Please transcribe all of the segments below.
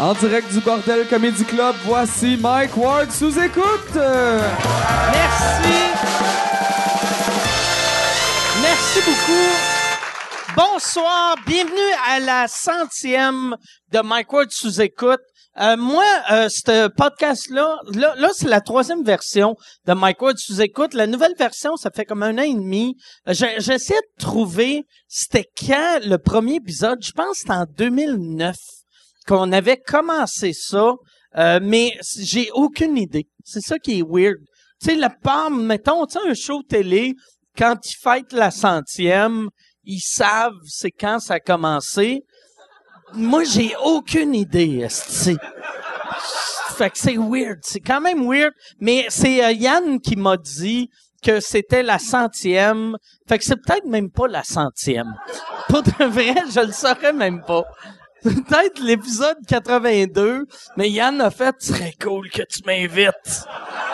En direct du Bordel Comedy Club, voici Mike Ward sous écoute. Merci. Merci beaucoup. Bonsoir, bienvenue à la 100e de Mike Ward sous écoute. Moi, ce podcast-là, là, c'est la 3e version de Mike Ward sous écoute. La nouvelle version, ça fait comme 1 an et demi. J'essaie de trouver, c'était quand le premier épisode? Je pense que c'était en 2009 qu'on avait commencé ça, mais j'ai aucune idée. C'est ça qui est weird. Tu sais, la part, mettons, tu sais, un show télé, quand ils fêtent la 100e, ils savent c'est quand ça a commencé. Moi, j'ai aucune idée, esti. Fait que c'est weird. C'est quand même weird. Mais c'est Yann qui m'a dit que c'était la 100e. Fait que c'est peut-être même pas la 100e. Pour de vrai, je le saurais même pas. Peut-être l'épisode 82. Mais Yann a fait, ce serait cool que tu m'invites.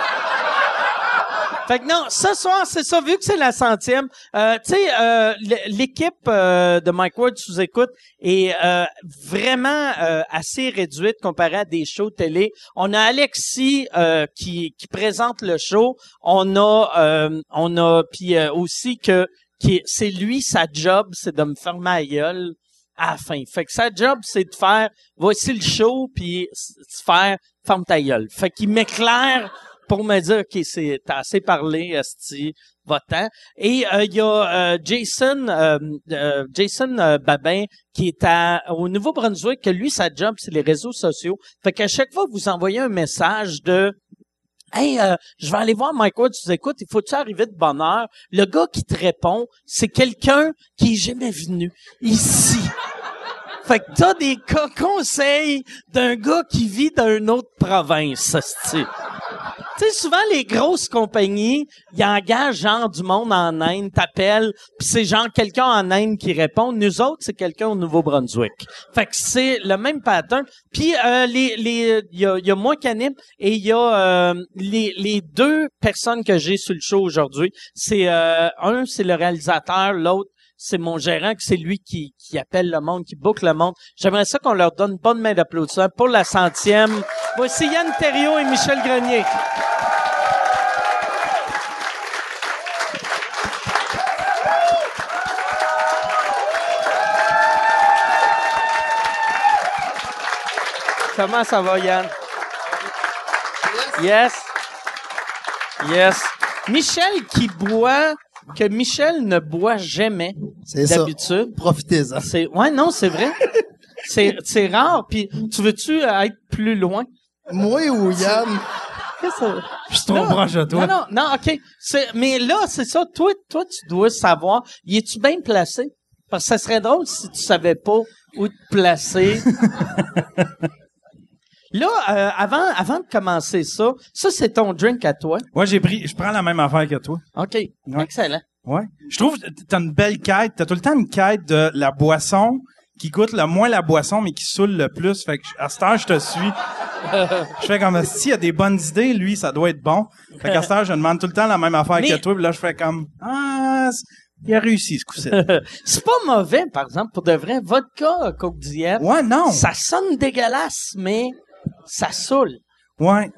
Fait que non, ce soir, c'est ça, vu que c'est la 100e, tu sais, l'équipe de Mike Ward sous écoute est vraiment assez réduite comparée à des shows télé. On a Alexis qui présente le show. On a puis aussi c'est lui, sa job, c'est de me fermer la gueule à la fin. Fait que sa job, c'est de faire, voici le show, puis faire, ferme ta gueule. Fait qu'il m'éclaire pour me dire, OK, t'as assez parlé, esti, va-t'en. Et il y a Jason Babin qui est au Nouveau-Brunswick, que lui, sa job, c'est les réseaux sociaux. Fait qu'à chaque fois que vous envoyez un message de « Hey, je vais aller voir Mike Ward, tu écoutes, il faut-tu arriver de bonne heure? » Le gars qui te répond, c'est quelqu'un qui est jamais venu ici. Fait que t'as des conseils d'un gars qui vit dans une autre province, esti. Tu sais, souvent, les grosses compagnies, ils engagent genre du monde en Inde, t'appelles, pis c'est genre quelqu'un en Inde qui répond. Nous autres, c'est quelqu'un au Nouveau-Brunswick. Fait que c'est le même pattern. Puis il y a moi qui anime et il y a les 2 personnes que j'ai sur le show aujourd'hui. C'est un, c'est le réalisateur, l'autre, c'est mon gérant, que c'est lui qui appelle le monde, qui book le monde. J'aimerais ça qu'on leur donne une bonne main d'applaudissement pour la 100e. Voici Yann Terriot et Michel Grenier. Comment ça va, Yann? Yes. Yes. Michel qui boit, que Michel ne boit jamais. C'est d'habitude. Ça. Profitez-en. Ouais, non, c'est vrai. C'est rare. Puis, tu veux-tu être plus loin? Moi ou Yann? Qu'est-ce que je suis trop proche de toi. Non, OK. Mais là, c'est ça. Toi, tu dois savoir. Y es-tu bien placé? Parce que ça serait drôle si tu savais pas où te placer. Là, avant de commencer ça, c'est ton drink à toi. Ouais, je prends la même affaire que toi. OK. Ouais. Excellent. Ouais. Je trouve que t'as une belle quête. T'as tout le temps une quête de la boisson qui goûte le moins la boisson, mais qui saoule le plus. Fait que, à cette heure, je te suis. Je fais comme, s'il y a des bonnes idées, lui, ça doit être bon. Fait qu'à cette heure, je demande tout le temps la même affaire que toi, puis là, je fais comme, il a réussi, ce coup-ci. C'est pas mauvais, par exemple, pour de vrai. Vodka, Coke Diet. Ouais, non. Ça sonne dégueulasse, mais ça saoule. Ouais.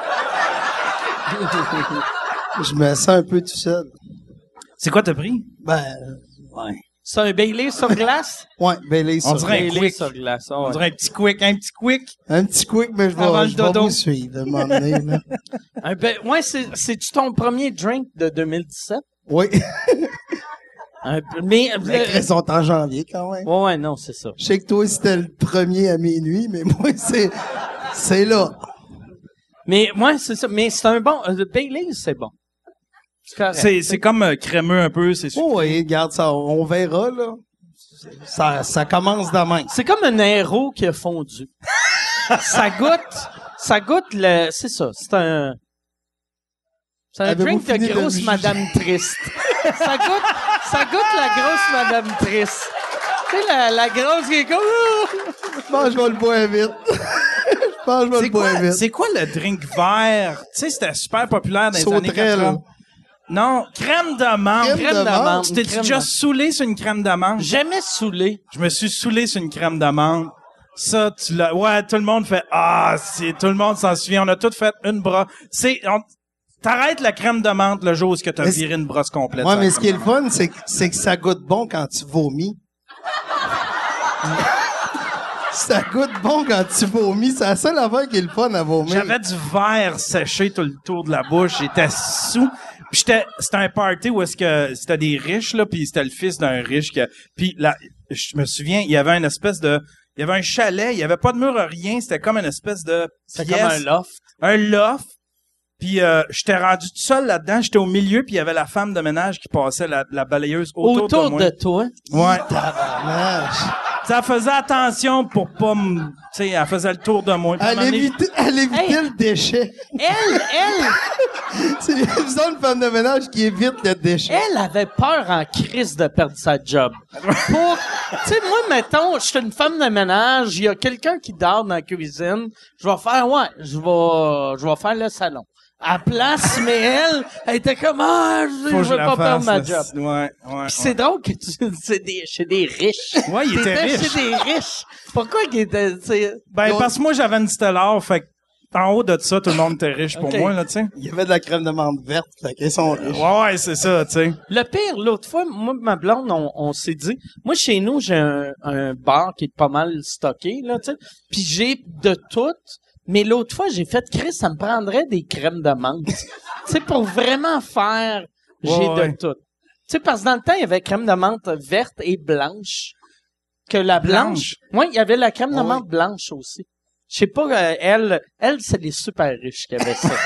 Je me sens un peu tout seul. C'est quoi t'as pris? Ouais. C'est un Baileys sur glace? Ouais, Baileys sur On dirait un Baileys quick. sur glace. Oh, On dirait un petit quick. Un petit quick, mais je Avant le vais dodo. vous suivre, à un moment donné, là. Ouais, c'est-tu ton premier drink de 2017? Oui. Mais Ils sont en janvier, quand même. ouais, non, c'est ça. Je sais que toi, c'était le premier à minuit, mais moi, c'est là. Mais moi, c'est ça. Mais c'est un bon. Le Baileys, c'est bon. C'est correct. C'est comme crémeux un peu, c'est sûr. Oh, oui, regarde ça, on verra, là. Ça commence demain. C'est comme un aéro qui a fondu. ça goûte le. C'est ça. C'est un Avez-vous drink de fini de grosse me madame triste. ça goûte la grosse madame triste. Tu sais, la grosse qui est comme. Je pense que je vais le boire vite. Je pense que je vais le boire vite. C'est quoi le drink vert? Tu sais, c'était super populaire dans les années Sauterelle. 80. Non, crème d'amande. Crème d'amande. Tu t'es déjà saoulé sur une crème d'amande? Jamais saoulé. Je me suis saoulé sur une crème d'amande. Ça, ouais, tout le monde fait, tout le monde s'en souvient. On a tous fait une brosse. T'arrêtes la crème de menthe le jour où t'as viré une brosse complète. Ouais, mais ce qui est le fun, c'est que ça goûte bon quand tu vomis. Ça goûte bon quand tu vomis. C'est la seule affaire qui est le fun à vomir. J'avais du verre séché tout le tour de la bouche. J'étais sous. Puis c'était un party où est-ce que c'était des riches, là, puis c'était le fils d'un riche puis là, je me souviens, il y avait un chalet, il y avait pas de mur, rien, c'était comme une espèce de C'était comme un loft. Un loft. Puis j'étais rendu tout seul là-dedans, j'étais au milieu, puis il y avait la femme de ménage qui passait la balayeuse autour de moi. De toi. Ouais. Tabarnak. Ça faisait attention pour pas me... Tu sais, elle faisait le tour de moi. Elle évitait le déchet. Elle, C'est une femme de ménage qui évite le déchet. elle avait peur en crise de perdre sa job. Tu sais, moi, mettons, je suis une femme de ménage, il y a quelqu'un qui dort dans la cuisine, je vais faire faire le salon. À place, mais elle était comme, je veux pas perdre ma job. Ouais. Pis c'est drôle que chez des riches. Ouais, il était riche. Chez des riches. Pourquoi qu'il était, Parce que moi, j'avais une Stellar, fait que en haut de ça, tout le monde était riche pour moi, là, tu sais. Il y avait de la crème de menthe verte, fait qu'ils sont riches. Ouais, c'est ça, tu sais. Le pire, l'autre fois, moi ma blonde, on s'est dit, moi, chez nous, j'ai un bar qui est pas mal stocké, là, tu sais. Pis j'ai de tout. Mais l'autre fois, j'ai fait, Chris, ça me prendrait des crèmes de menthe. Tu sais, pour vraiment faire, de tout. Tu sais, parce que dans le temps, il y avait crème de menthe verte et blanche. Que la blanche. Oui, il y avait la crème de menthe blanche aussi. Je sais pas, elle, c'est les super riches qui avaient ça.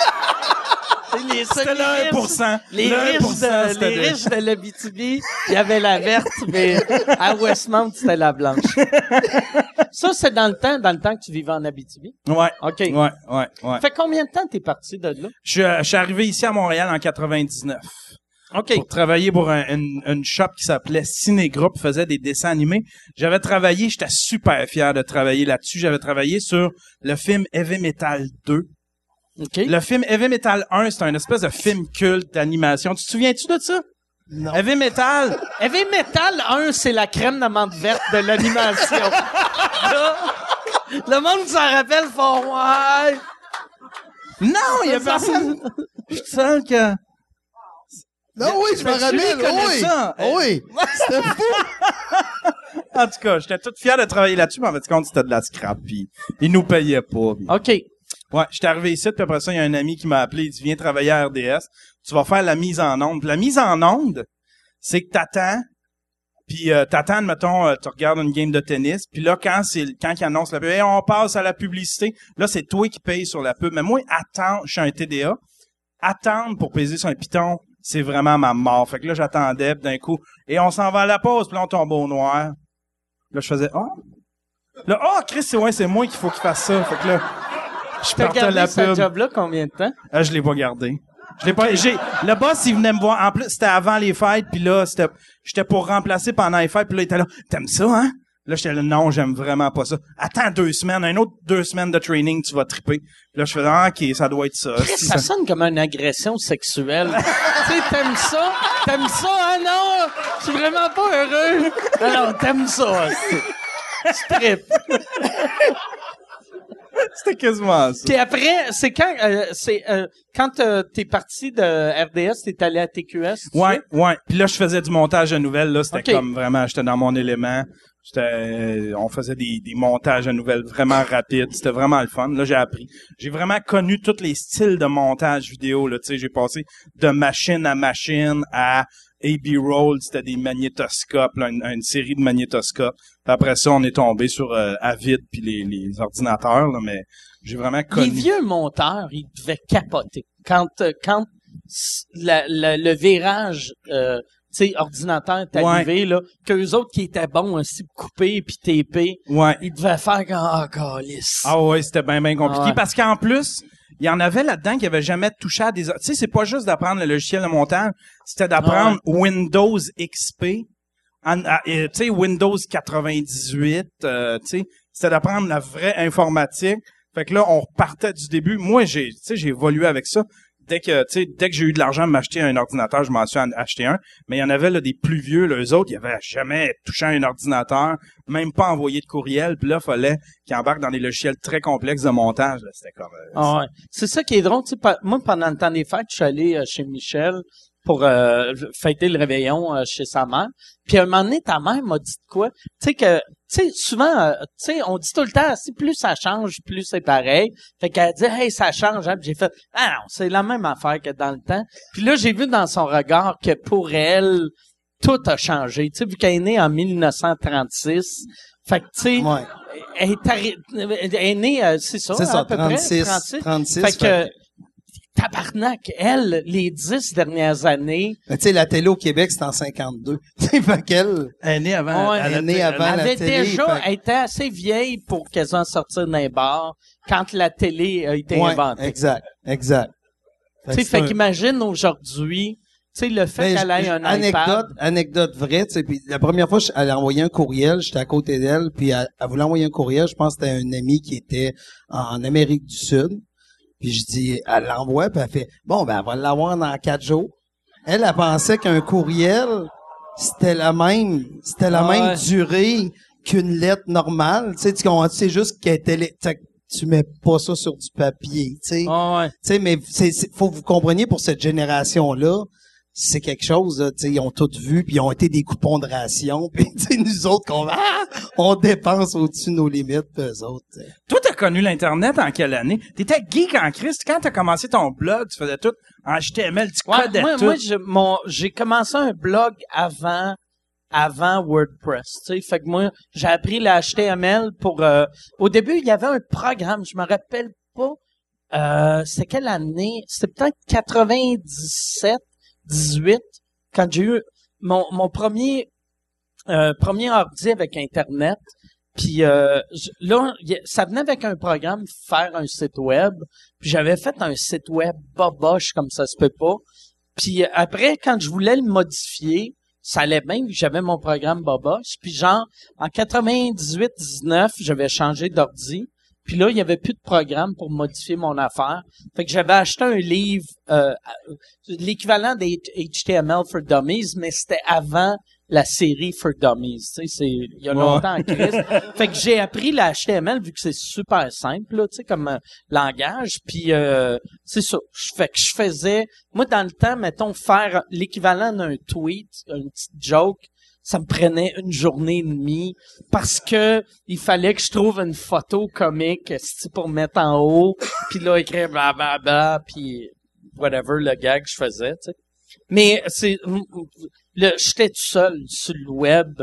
C'était le 1%. Les riches de l'Abitibi, il y avait la verte, mais à Westmount, c'était la blanche. Ça, c'est dans le temps que tu vivais en Abitibi? Ouais. OK. Ouais. Fait combien de temps t'es parti de là? Je suis arrivé ici à Montréal en 99. OK. Pour travailler pour une shop qui s'appelait Ciné Group, faisait des dessins animés. J'étais super fier de travailler là-dessus. J'avais travaillé sur le film Heavy Metal 2. OK. Le film Heavy Metal 1, c'est un espèce de film culte d'animation. Tu te souviens-tu de ça? Non. Heavy Metal 1, c'est la crème de menthe verte de l'animation. Là, le monde s'en rappelle fort, ouais. Non, il y a personne. Je suis seul que... Non, oui, je me rappelle. Ça. Oui. C'était fou. En tout cas, j'étais tout fier de travailler là-dessus, mais en fait, compte, c'était de la scrap, puis ils nous payaient pas. Puis... OK. Ouais, j'étais arrivé ici, puis après ça, il y a un ami qui m'a appelé, il dit, viens travailler à RDS, tu vas faire la mise en onde. Puis la mise en onde, c'est que t'attends, puis mettons, tu regardes une game de tennis, puis là, quand ils annoncent la pub, hey, on passe à la publicité, là, c'est toi qui payes sur la pub. Mais moi, je suis un TDA, attendre pour peser sur un piton, c'est vraiment ma mort. Fait que là, j'attendais, puis d'un coup, et on s'en va à la pause, puis là, on tombe au noir. Là, je faisais, Là, Chris, c'est moi qu'il faut qu'il fasse ça. Fait que là, je partais à la pub. T'as gardé ce job-là combien de temps? Je l'ai pas gardé. Le boss, il venait me voir. En plus, c'était avant les fêtes, puis là, j'étais pour remplacer pendant les fêtes, puis là, il était là, t'aimes ça, hein? Là, j'étais là, non, j'aime vraiment pas ça. Attends 2 semaines, un autre 2 semaines de training, tu vas triper. Puis là, je fais, OK, ça doit être ça. Ça sonne comme une agression sexuelle. Tu sais, t'aimes ça, hein? Non, je suis vraiment pas heureux. Non, t'aimes ça, tu tripes. C'était quasiment ça. Puis après, c'est quand t'es parti de RDS, t'es allé à TQS? Ouais. Puis là, je faisais du montage de nouvelles, là. C'était Okay. comme vraiment, j'étais dans mon élément. On faisait des montages de nouvelles vraiment rapides. C'était vraiment le fun. Là, j'ai appris. J'ai vraiment connu tous les styles de montage vidéo, là. Tu sais, j'ai passé de machine à machine à AB Roll, c'était des magnétoscopes, là, une série de magnétoscopes. Puis après ça, on est tombé sur Avid puis les ordinateurs, là, mais j'ai vraiment connu. Les vieux monteurs, ils devaient capoter. Quand le virage, tu sais, ordinateur est arrivé, là, qu'eux autres qui étaient bons aussi, couper puis taper, ils devaient faire comme, câlisse. Ah ouais, c'était bien compliqué. Ouais. Parce qu'en plus, il y en avait là-dedans qui avaient jamais touché à des... Tu sais, c'est pas juste d'apprendre le logiciel de montage, c'était d'apprendre Windows XP, tu sais, Windows 98, tu sais, c'était d'apprendre la vraie informatique. Fait que là, on repartait du début. Moi, j'ai évolué avec ça. dès que j'ai eu de l'argent à m'acheter un ordinateur, je m'en suis acheté un. Mais il y en avait là des plus vieux, là, eux autres, ils avaient jamais touché à un ordinateur, même pas envoyé de courriel. Puis là, fallait qu'ils embarquent dans des logiciels très complexes de montage. Là, c'était comme. Ouais. C'est ça qui est drôle. Tu sais, moi, pendant le temps des fêtes, je suis allé chez Michel pour fêter le réveillon chez sa mère. Puis à un moment donné, ta mère m'a dit de quoi? Tu sais, souvent, tu sais, on dit tout le temps, si plus ça change, plus c'est pareil. Fait qu'elle dit, hey, ça change, hein? Puis j'ai fait, ah non, c'est la même affaire que dans le temps. Puis là, j'ai vu dans son regard que pour elle, tout a changé. Tu sais, vu qu'elle est née en 1936, fait que, tu sais, Ouais. elle est née, c'est ça, C'est à ça, peu 36. près, 36. Fait que, tabarnak, elle, les 10 dernières années, Mais tu sais, la télé au Québec, c'est en 52. Tu sais, fait qu'elle... Elle est née avant. Ouais. Elle est née avant elle la avait télé. déjà, fait elle était assez vieille pour quasiment sortir d'un bar quand la télé a été ouais, inventée. exact. Tu sais, fait qu'imagine aujourd'hui, tu sais, le fait Mais qu'elle ait un iPad. Anecdote vraie, tu sais, puis la première fois, elle a envoyé un courriel, j'étais à côté d'elle, puis elle voulait envoyer un courriel, je pense que c'était un ami qui était en Amérique du Sud, puis je dis, elle l'envoie, puis elle fait, bon, ben, elle va l'avoir dans 4 jours. Elle pensait qu'un courriel, c'était la même durée qu'une lettre normale, tu sais, c'est juste qu'elle était, tu mets pas ça sur du papier, tu sais. Ouais. Tu sais, mais faut que vous compreniez pour cette génération-là, c'est quelque chose, là, tu sais, ils ont tout vu, puis ils ont été des coupons de ration, puis tu sais, nous autres, on dépense au-dessus de nos limites, puis eux autres. T'sais. Toi, t'as connu l'Internet en quelle année? T'étais geek en Christ. Quand t'as commencé ton blog, tu faisais tout en HTML, tu codais tout. Moi, j'ai commencé un blog avant WordPress, tu sais. Fait que moi, j'ai appris le HTML pour, au début, il y avait un programme, je me rappelle pas, c'est quelle année? C'était peut-être 97, 18, quand j'ai eu mon premier ordi avec Internet. Puis là, ça venait avec un programme faire un site web. Puis j'avais fait un site web boboche comme ça se peut pas. Puis après, quand je voulais le modifier, ça allait bien, vu que j'avais mon programme boboche. Puis genre, en 98-19, j'avais changé d'ordi. Puis là, il y avait plus de programme pour modifier mon affaire. Fait que j'avais acheté un livre, l'équivalent des HTML for Dummies, mais c'était avant la série for Dummies. Tu sais, il y a longtemps en crise. Fait que j'ai appris le HTML vu que c'est super simple, là, tu sais, comme langage. Puis c'est ça. Fait que je faisais, moi dans le temps, mettons, faire l'équivalent d'un tweet, une petite joke. Ça me prenait une journée et demie parce que il fallait que je trouve une photo comique pour mettre en haut, puis là écrire blablabla, puis whatever le gag que je faisais, tu sais. Mais j'étais tout seul sur le web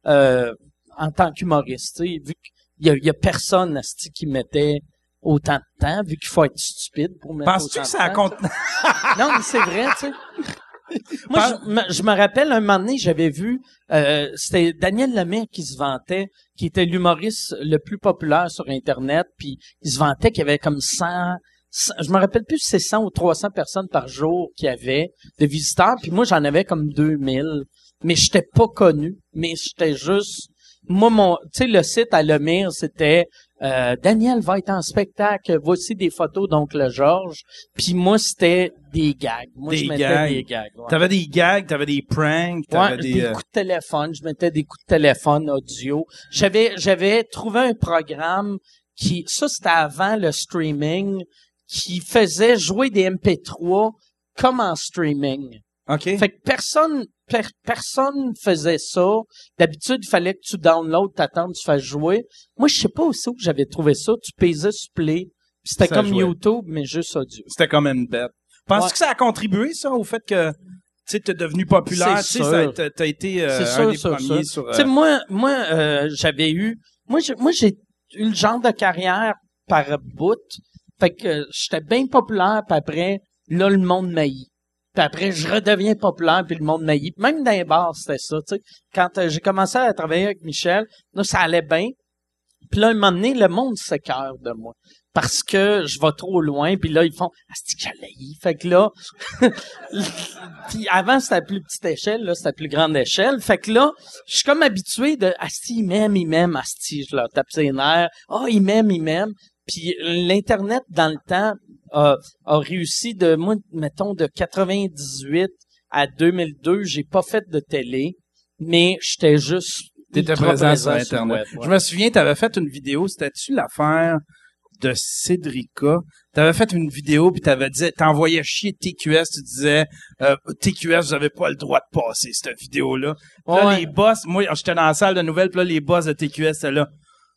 en tant qu'humoriste, tu sais, vu qu'il y a personne qui mettait autant de temps, vu qu'il faut être stupide pour mettre Penses-tu autant que de ça temps. compte? Non, mais c'est vrai, tu sais. Moi, je me rappelle un moment donné, j'avais vu, c'était Daniel Lemire qui se vantait, qui était l'humoriste le plus populaire sur Internet, puis il se vantait qu'il y avait comme 100, je me rappelle plus si c'est 100 ou 300 personnes par jour qu'il y avait de visiteurs, puis moi j'en avais comme 2000, mais j'étais pas connu, mais j'étais juste, moi tu sais le site à Lemire c'était Daniel va être en spectacle, voici des photos d'Oncle Georges, puis moi c'était des gags. Moi je mettais des gags. Ouais. T'avais des gags, t'avais des pranks, t'avais des coups de téléphone, je mettais des coups de téléphone audio. J'avais trouvé un programme ça c'était avant le streaming, qui faisait jouer des MP3 comme en streaming. OK. Fait que personne faisait ça. D'habitude, il fallait que tu downloads, t'attendes, tu fasses jouer. Moi, je sais pas aussi où j'avais trouvé ça. Tu pesais sur play. Puis c'était comme jouait. YouTube, mais juste audio. C'était comme une bête. Penses-tu que ça a contribué, ça, au fait que tu sais, t'es devenu populaire? Tu sais, t'as été un des premiers sur... Tu sais, moi, j'avais eu... Moi, j'ai eu le genre de carrière par bout. Fait que j'étais bien populaire, puis après, là, le monde m'haït. Puis après, je redeviens populaire, puis le monde m'haït. Même dans les bars, c'était ça, tu sais. Quand j'ai commencé à travailler avec Michel, là, ça allait bien. Puis là, un moment donné, le monde s'écœure de moi. Parce que je vais trop loin, puis là, ils font « Asti que j'allais. » Fait que là, puis avant, c'était à plus petite échelle, là, c'était à plus grande échelle. Fait que là, je suis comme habitué de « Asti, il m'aime, Asti. » Je leur tape ses nerfs. « Ah, il m'aime. » Puis l'Internet, dans le temps, a réussi mettons, de 98 à 2002, j'ai pas fait de télé, mais j'étais juste T'étais ultra présent sur le Internet. web, ouais. Je me souviens, t'avais fait une vidéo, c'était-tu l'affaire de Cédrica? T'avais fait une vidéo puis t'envoyais chier TQS, tu disais TQS, vous avez pas le droit de passer cette vidéo-là. Puis là, Ouais. les boss, moi j'étais dans la salle de nouvelles, puis là les boss de TQS étaient là.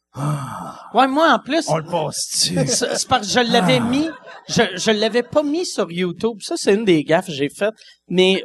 Ouais, moi, en plus, On le passe-tu? c'est parce que je l'avais mis, je l'avais pas mis sur YouTube. Ça, c'est une des gaffes que j'ai faites. Mais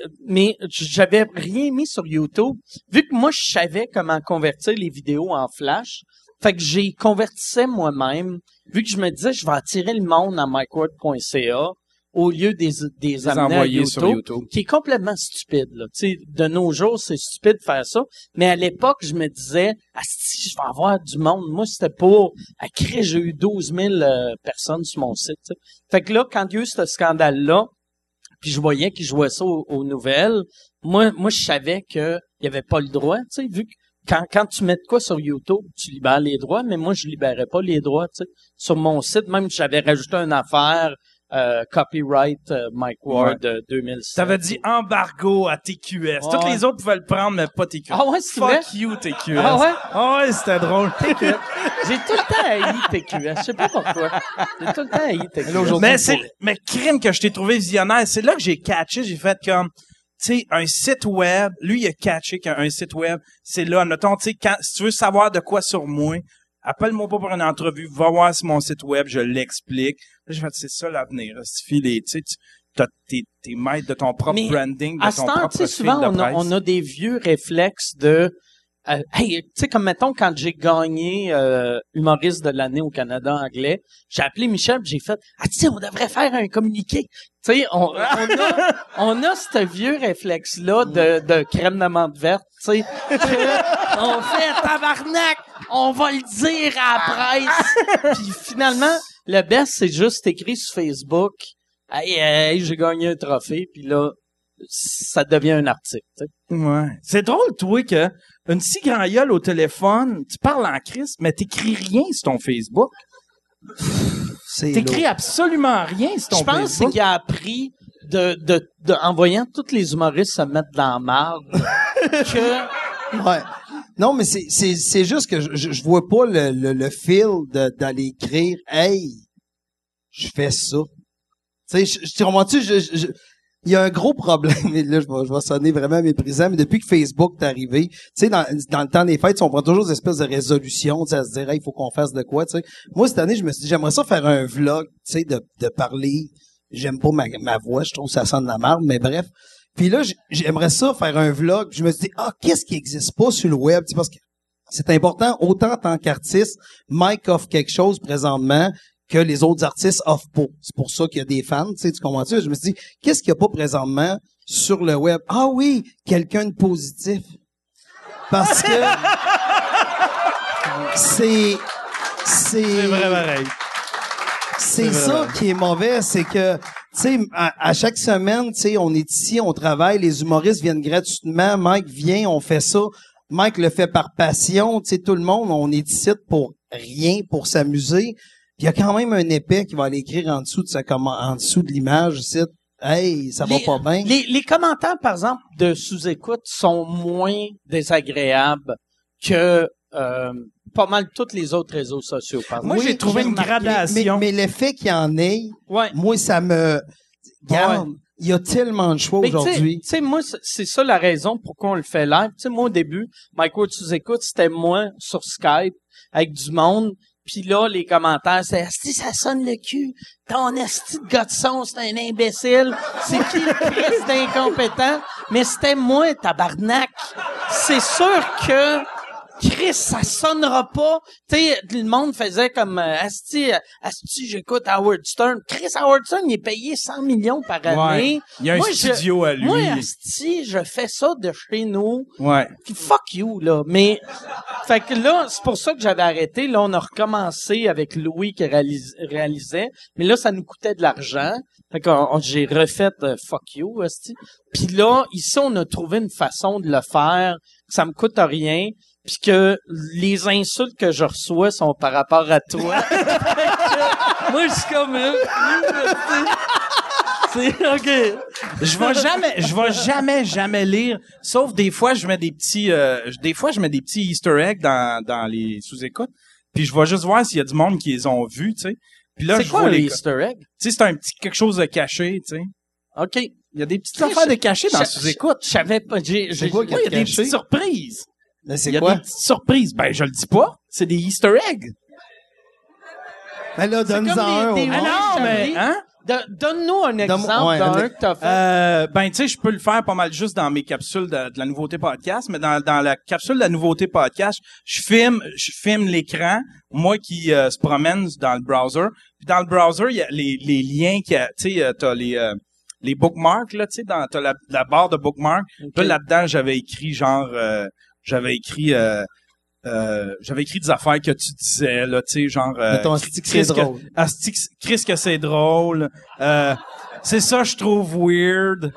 j'avais rien mis sur YouTube. Vu que moi, je savais comment convertir les vidéos en flash, fait que j'ai convertissais moi-même. Vu que je me disais, je vais attirer le monde à micword.ca au lieu des amener à envoyer sur YouTube. qui est complètement stupide, là. Tu sais, de nos jours, c'est stupide de faire ça. Mais à l'époque, je me disais, si je vais avoir du monde. Moi, c'était pour, à créer, j'ai eu 12 000 personnes sur mon site, tu sais. Fait que là, quand il y a eu ce scandale-là, puis je voyais qu'ils jouaient ça aux nouvelles, moi, je savais que il y avait pas le droit, tu sais, vu que quand tu mets de quoi sur YouTube, tu libères les droits, mais moi, je libérais pas les droits, tu sais. Sur mon site, même, j'avais rajouté une affaire, copyright Mike Ward 2007. T'avais dit embargo à TQS. Ouais. Toutes les autres pouvaient le prendre, mais pas TQS. Ah ouais, c'est vrai? Fuck you, TQS. Ah ouais? Ah ouais, c'était drôle. J'ai tout le temps haï TQS. Je sais pas pourquoi. J'ai tout le temps haï TQS. Mais crime que je t'ai trouvé visionnaire, c'est là que j'ai catché, j'ai fait comme, tu sais, un site web, lui, il a catché qu'un site web, c'est là, notons, tu sais, si tu veux savoir de quoi sur moi, appelle-moi pas pour une entrevue, va voir sur mon site web, je l'explique. Là, j'ai fait, c'est ça l'avenir. Tu sais, t'es maître de ton propre Mais branding, de à ton ce temps, propre tu sais, fil souvent, de presse. on a des vieux réflexes de, hey, tu sais, comme mettons, quand j'ai gagné humoriste de l'année au Canada anglais, j'ai appelé Michel, puis j'ai fait, tu sais, on devrait faire un communiqué. Tu sais, on a ce vieux réflexe-là de crème d'amande verte, tu sais, on fait tabarnak, on va le dire à la presse. Puis finalement, le best, c'est juste écrit sur Facebook, hey, j'ai gagné un trophée, puis là, ça devient un article, tu sais. Ouais. C'est drôle, toi, que une si grand gueule au téléphone, tu parles en crise, mais t'écris rien sur ton Facebook. T'écris absolument rien sur ton Je pense que c'est Facebook. qu'il a appris de en voyant tous les humoristes se mettre dans la marde que Ouais. Non, mais c'est juste que je vois pas le feel d'aller écrire « Hey, je fais ça ». Tu sais, tu comprends-tu? Il y a un gros problème, et là, je vais sonner vraiment méprisant, mais depuis que Facebook est arrivé, tu sais, dans le temps des fêtes, on prend toujours des espèces de résolutions, tu sais, à se dire, hey, il faut qu'on fasse de quoi, tu sais. Moi, cette année, je me suis dit, j'aimerais ça faire un vlog, tu sais, de parler. J'aime pas ma voix, je trouve que ça sonne de la merde, mais bref. Puis là, j'aimerais ça faire un vlog. Je me suis dit, qu'est-ce qui existe pas sur le web, tu sais, parce que c'est important, autant en tant qu'artiste, Mike offre quelque chose présentement que les autres artistes offrent pas. C'est pour ça qu'il y a des fans, tu sais, tu comprends-tu? Je me suis dit, qu'est-ce qu'il y a pas présentement sur le web? Ah oui, quelqu'un de positif. Parce que c'est vrai pareil. C'est ça qui est mauvais, c'est que, tu sais, à chaque semaine, tu sais, on est ici, on travaille, les humoristes viennent gratuitement, Mike vient, on fait ça. Mike le fait par passion, tu sais, tout le monde, on est ici pour rien, pour s'amuser. Puis il y a quand même un épais qui va aller écrire en dessous en dessous de l'image, ici. Hey, ça va pas bien. Les commentaires, par exemple, de sous-écoute sont moins désagréables que pas mal tous les autres réseaux sociaux. Par Moi, exemple. j'ai trouvé une gradation. Mais l'effet qu'il y en ait, Ouais. moi, ça me... Regarde, il y a tellement de choix Mais aujourd'hui. tu sais, moi, c'est ça la raison pourquoi on le fait live. Tu sais, moi, au début, Mike Ward sous-écoute, c'était moi sur Skype avec du monde. Puis là, les commentaires, c'est « Asti, ça sonne le cul. Ton asti de gars de son, c'est un imbécile. C'est qui le Christ d'incompétent? » Mais c'était moi, tabarnak. C'est sûr que Chris, ça sonnera pas. Tu sais, le monde faisait comme Asti, j'écoute Howard Stern. Chris, Howard Stern, il est payé 100 millions par année. Ouais. Il y a un studio à lui. Moi, Asti, je fais ça de chez nous. Ouais. Puis fuck you, là. Mais, fait que là, c'est pour ça que j'avais arrêté. Là, on a recommencé avec Louis qui réalisait. Mais là, ça nous coûtait de l'argent. Fait que j'ai refait fuck you, Asti. Puis là, ici, on a trouvé une façon de le faire, que ça me coûte rien, puis que les insultes que je reçois sont par rapport à toi. Moi, je suis comme... c'est OK. Je vais jamais lire, sauf des fois, je mets des petits Easter eggs dans les sous-écoutes, puis je vais juste voir s'il y a du monde qui les ont vus, tu sais. Puis là, C'est je quoi vois les les... Easter eggs? Tu sais, c'est un petit quelque chose de caché, tu sais. OK. Il y a des petites affaires de cachées dans sous-écoute. Je savais pas. C'est quoi qu'il y a Il y a de des caché? petites surprises. Mais c'est Il y a quoi? des petites surprises. Ben, je le dis pas. C'est des Easter eggs. Ben là, donne-en comme un des au Ah monde. non, mais- Hein? Donne-nous un exemple ouais, d'un un- que t'as fait. Ben, tu sais, je peux le faire pas mal juste dans mes capsules de la nouveauté podcast, mais dans la capsule de la nouveauté podcast, je filme l'écran, moi qui se promène dans le browser. Puis dans le browser, il y a les liens tu sais, t'as les bookmarks, là, tu sais, t'as la barre de bookmarks. Okay. Là-dedans, j'avais écrit des affaires que tu disais, là, tu sais, genre... Mettons, asti que c'est drôle. Chris que c'est drôle. C'est ça, je trouve weird.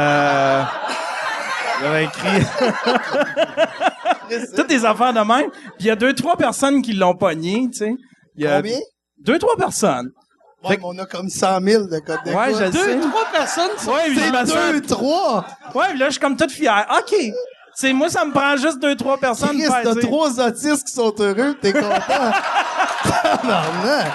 J'avais écrit... Toutes des affaires de même. Puis il y a 2-3 personnes qui l'ont pogné, tu sais. Combien? 2-3 personnes. Ouais, mais on a comme 100 000 de codes d'écoute. Ouais, je le sais. 2-3 personnes sont... Ouais, C'est j'imagine. 2, 3! Ouais, puis là, je suis comme toute fière. OK. C'est moi, ça me prend juste 2-3 personnes. Chris, pour faire, t'as tu sais. 3 autistes qui sont heureux, t'es content. Tabarnak!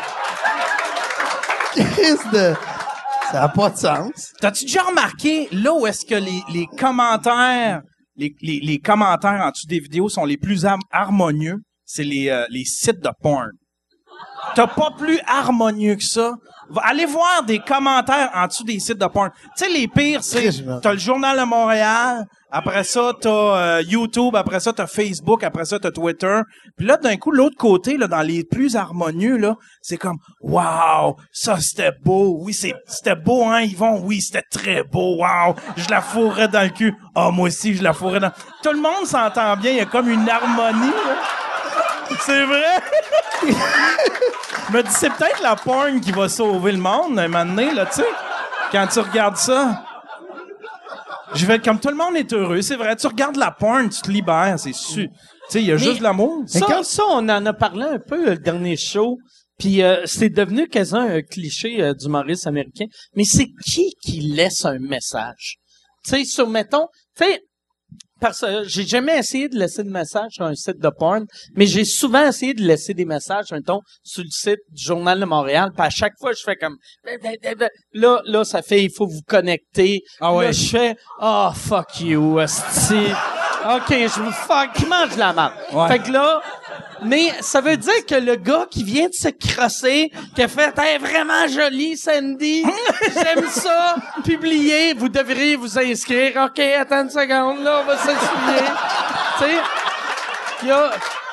Chris de... Ça n'a pas de sens. T'as-tu déjà remarqué, là où est-ce que les commentaires, les commentaires en dessous des vidéos sont les plus harmonieux, c'est les sites de porn. T'as pas plus harmonieux que ça. Allez voir des commentaires en dessous des sites de porn. Tu sais, les pires, c'est... T'as le Journal de Montréal, après ça, t'as YouTube, après ça, t'as Facebook, après ça, t'as Twitter. Puis là, d'un coup, l'autre côté, là, dans les plus harmonieux, là, c'est comme « Wow! Ça, c'était beau! Oui, c'était beau, hein, Yvon? Oui, c'était très beau! Wow! Je la fourrais dans le cul! Ah, moi aussi, je la fourrais dans... » Tout le monde s'entend bien, il y a comme une harmonie, là. C'est vrai? Je me dis, c'est peut-être la porn qui va sauver le monde un moment donné, là, tu sais. Quand tu regardes ça, je vais comme tout le monde est heureux, c'est vrai. Tu regardes la porn, tu te libères, c'est sûr. Tu sais, il y a juste de l'amour. Ça, on en a parlé un peu le dernier show, puis c'est devenu quasiment un cliché d'humoriste américain. Mais c'est qui laisse un message? Tu sais, sur, mettons, tu sais, parce que j'ai jamais essayé de laisser de message sur un site de porn, mais j'ai souvent essayé de laisser des messages, mettons, sur le site du Journal de Montréal, puis à chaque fois, je fais comme... Là, ça fait, il faut vous connecter. Ah ouais. Là, je fais, oh, fuck you, asti. OK, je vous fuck, qui mange la marde. Ouais. Fait que là, mais ça veut dire que le gars qui vient de se crosser, qui a fait, hey, vraiment joli, Sandy, j'aime ça, publier, vous devriez vous inscrire. OK, attends une seconde, là, on va s'essuyer. Tu sais, il y a...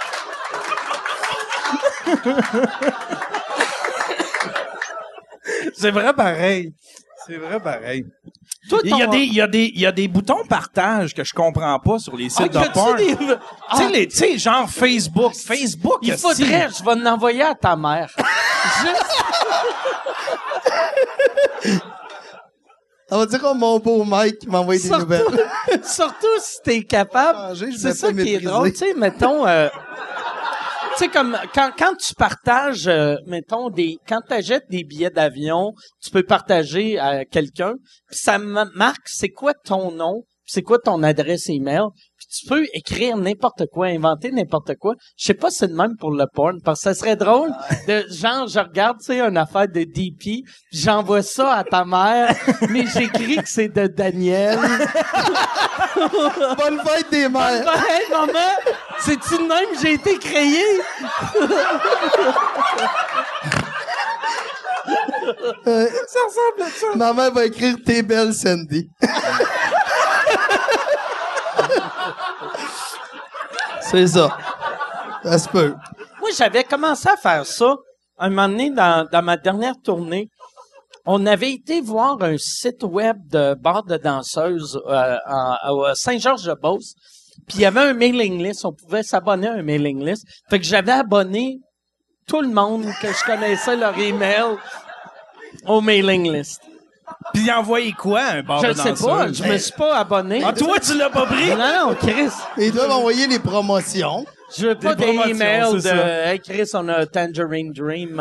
C'est vrai pareil. C'est vrai pareil. Toi, Il y a des boutons partage que je comprends pas sur les sites de porn. Tu sais, genre Facebook. Facebook, il faudrait, je vais en envoyer à ta mère. On va dire comme mon beau Mike qui m'envoie des nouvelles. Surtout si t'es capable. C'est ça qui est drôle. Tu sais, mettons... tu sais, comme quand tu partages, mettons, quand tu achètes des billets d'avion, tu peux partager à quelqu'un, puis ça marque c'est quoi ton nom, c'est quoi ton adresse email, puis tu peux écrire n'importe quoi, inventer n'importe quoi. Je sais pas si c'est de même pour le porn, parce que ça serait drôle de genre, je regarde, tu sais, une affaire de DP, puis j'envoie ça à ta mère, mais j'écris que c'est de Daniel. Bonne fête des mères! Hey, maman, c'est-tu de même que j'ai été créé? Ça ressemble à ça. Ma mère va écrire « T'es belle, Sandy ». C'est ça. Ça se peut. Moi, j'avais commencé à faire ça un moment donné dans ma dernière tournée. On avait été voir un site web de bar de danseuses à Saint-Georges-de-Beauce. Puis il y avait un mailing list. On pouvait s'abonner à un mailing list. Fait que j'avais abonné tout le monde que je connaissais leur email au mailing list. Puis il a envoyé quoi, un bar Je de le sais danseuse? pas, je me suis pas abonné. Ah, toi, tu l'as pas pris? Non, Chris. Ils doivent envoyer les promotions. Je veux pas Des des promotions, emails de c'est ça. Hey Chris, on a Tangerine Dream.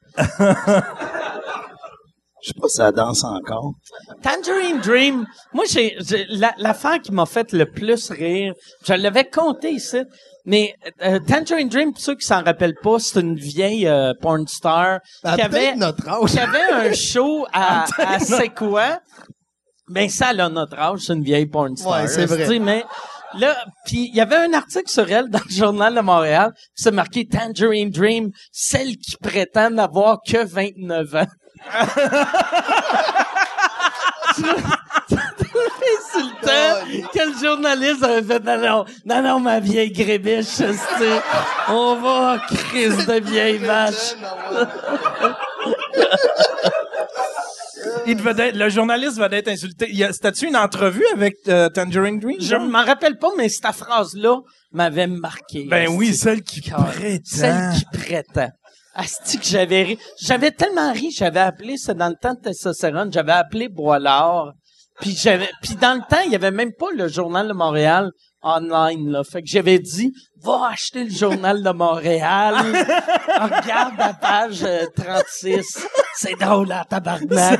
Je sais pas si ça danse encore. Tangerine Dream, moi, l'affaire qui m'a fait le plus rire, je l'avais compté ici, mais Tangerine Dream, pour ceux qui s'en rappellent pas, c'est une vieille porn star À qui avait peut-être notre âge. qui avait un show à C'est quoi? Ben, ça a notre âge, c'est une vieille porn star. Ouais, c'est vrai. Tu sais, mais là, puis il y avait un article sur elle dans le Journal de Montréal, c'est marqué Tangerine Dream, celle qui prétend n'avoir que 29 ans. Insultant que le journaliste avait fait non, ma vieille grébiche, c'est on va, crise de vieille vache. Le journaliste va être insulté. C'était-tu une entrevue avec Tangerine Dream? Je m'en rappelle pas, mais cette phrase-là m'avait marqué. Ben oui, Asti. celle qui prétend. Celle qui prétend. Asti que j'avais ri. J'avais tellement ri, j'avais appelé, c'est dans le temps de Testostérone, j'avais appelé Boilard. Puis dans le temps, il y avait même pas le Journal de Montréal online, là. Fait que j'avais dit, va acheter le Journal de Montréal. Regarde la page 36. C'est drôle, là, tabarnak.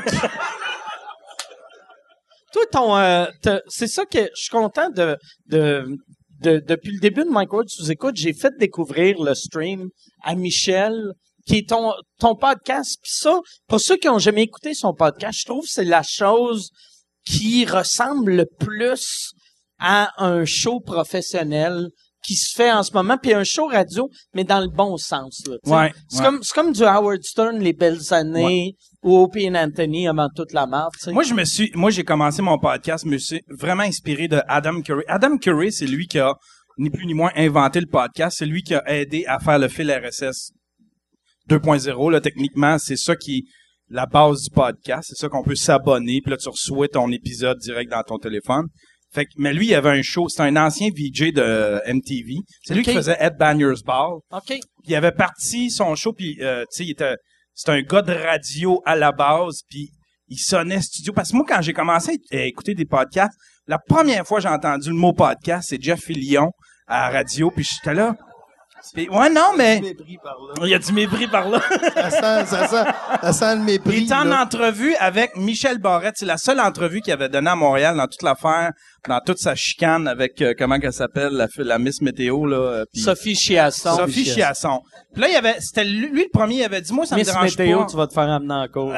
Toi, c'est ça que je suis content depuis le début de Mike Ward sous écoute, j'ai fait découvrir le stream à Michel, qui est ton podcast. Puis ça, pour ceux qui ont jamais écouté son podcast, je trouve que c'est la chose qui ressemble le plus à un show professionnel qui se fait en ce moment, puis un show radio, mais dans le bon sens. Là, Ouais, c'est comme du Howard Stern, les belles années, ou Opie and Anthony avant toute la merde. Moi, j'ai commencé mon podcast, me suis vraiment inspiré de Adam Curry. Adam Curry, c'est lui qui a ni plus ni moins inventé le podcast. C'est lui qui a aidé à faire le fil RSS 2.0. Là, techniquement, c'est ça qui est la base du podcast. C'est ça qu'on peut s'abonner, puis là, tu reçois ton épisode direct dans ton téléphone. Fait que, mais lui, il avait un show. C'était un ancien VJ de MTV. C'est lui qui faisait Ed Banner's Ball. OK. Il avait parti son show, puis tu sais, c'était un gars de radio à la base, puis il sonnait studio. Parce que moi, quand j'ai commencé à écouter des podcasts, la première fois que j'ai entendu le mot podcast, c'est Jeff Fillion à la radio, puis j'étais là. Puis, ouais, non, mais il y a du mépris par là. Ça sent le mépris. Il est en là. entrevue avec Michel Barrette. C'est la seule entrevue qu'il avait donnée à Montréal dans toute l'affaire, dans toute sa chicane avec, comment qu'elle s'appelle, la Miss Météo, là. Puis Sophie Chiasson. Sophie Chiasson. Puis là, c'était lui le premier, il avait dit, moi, ça me Miss dérange Météo, pas. tu vas te faire amener en cours.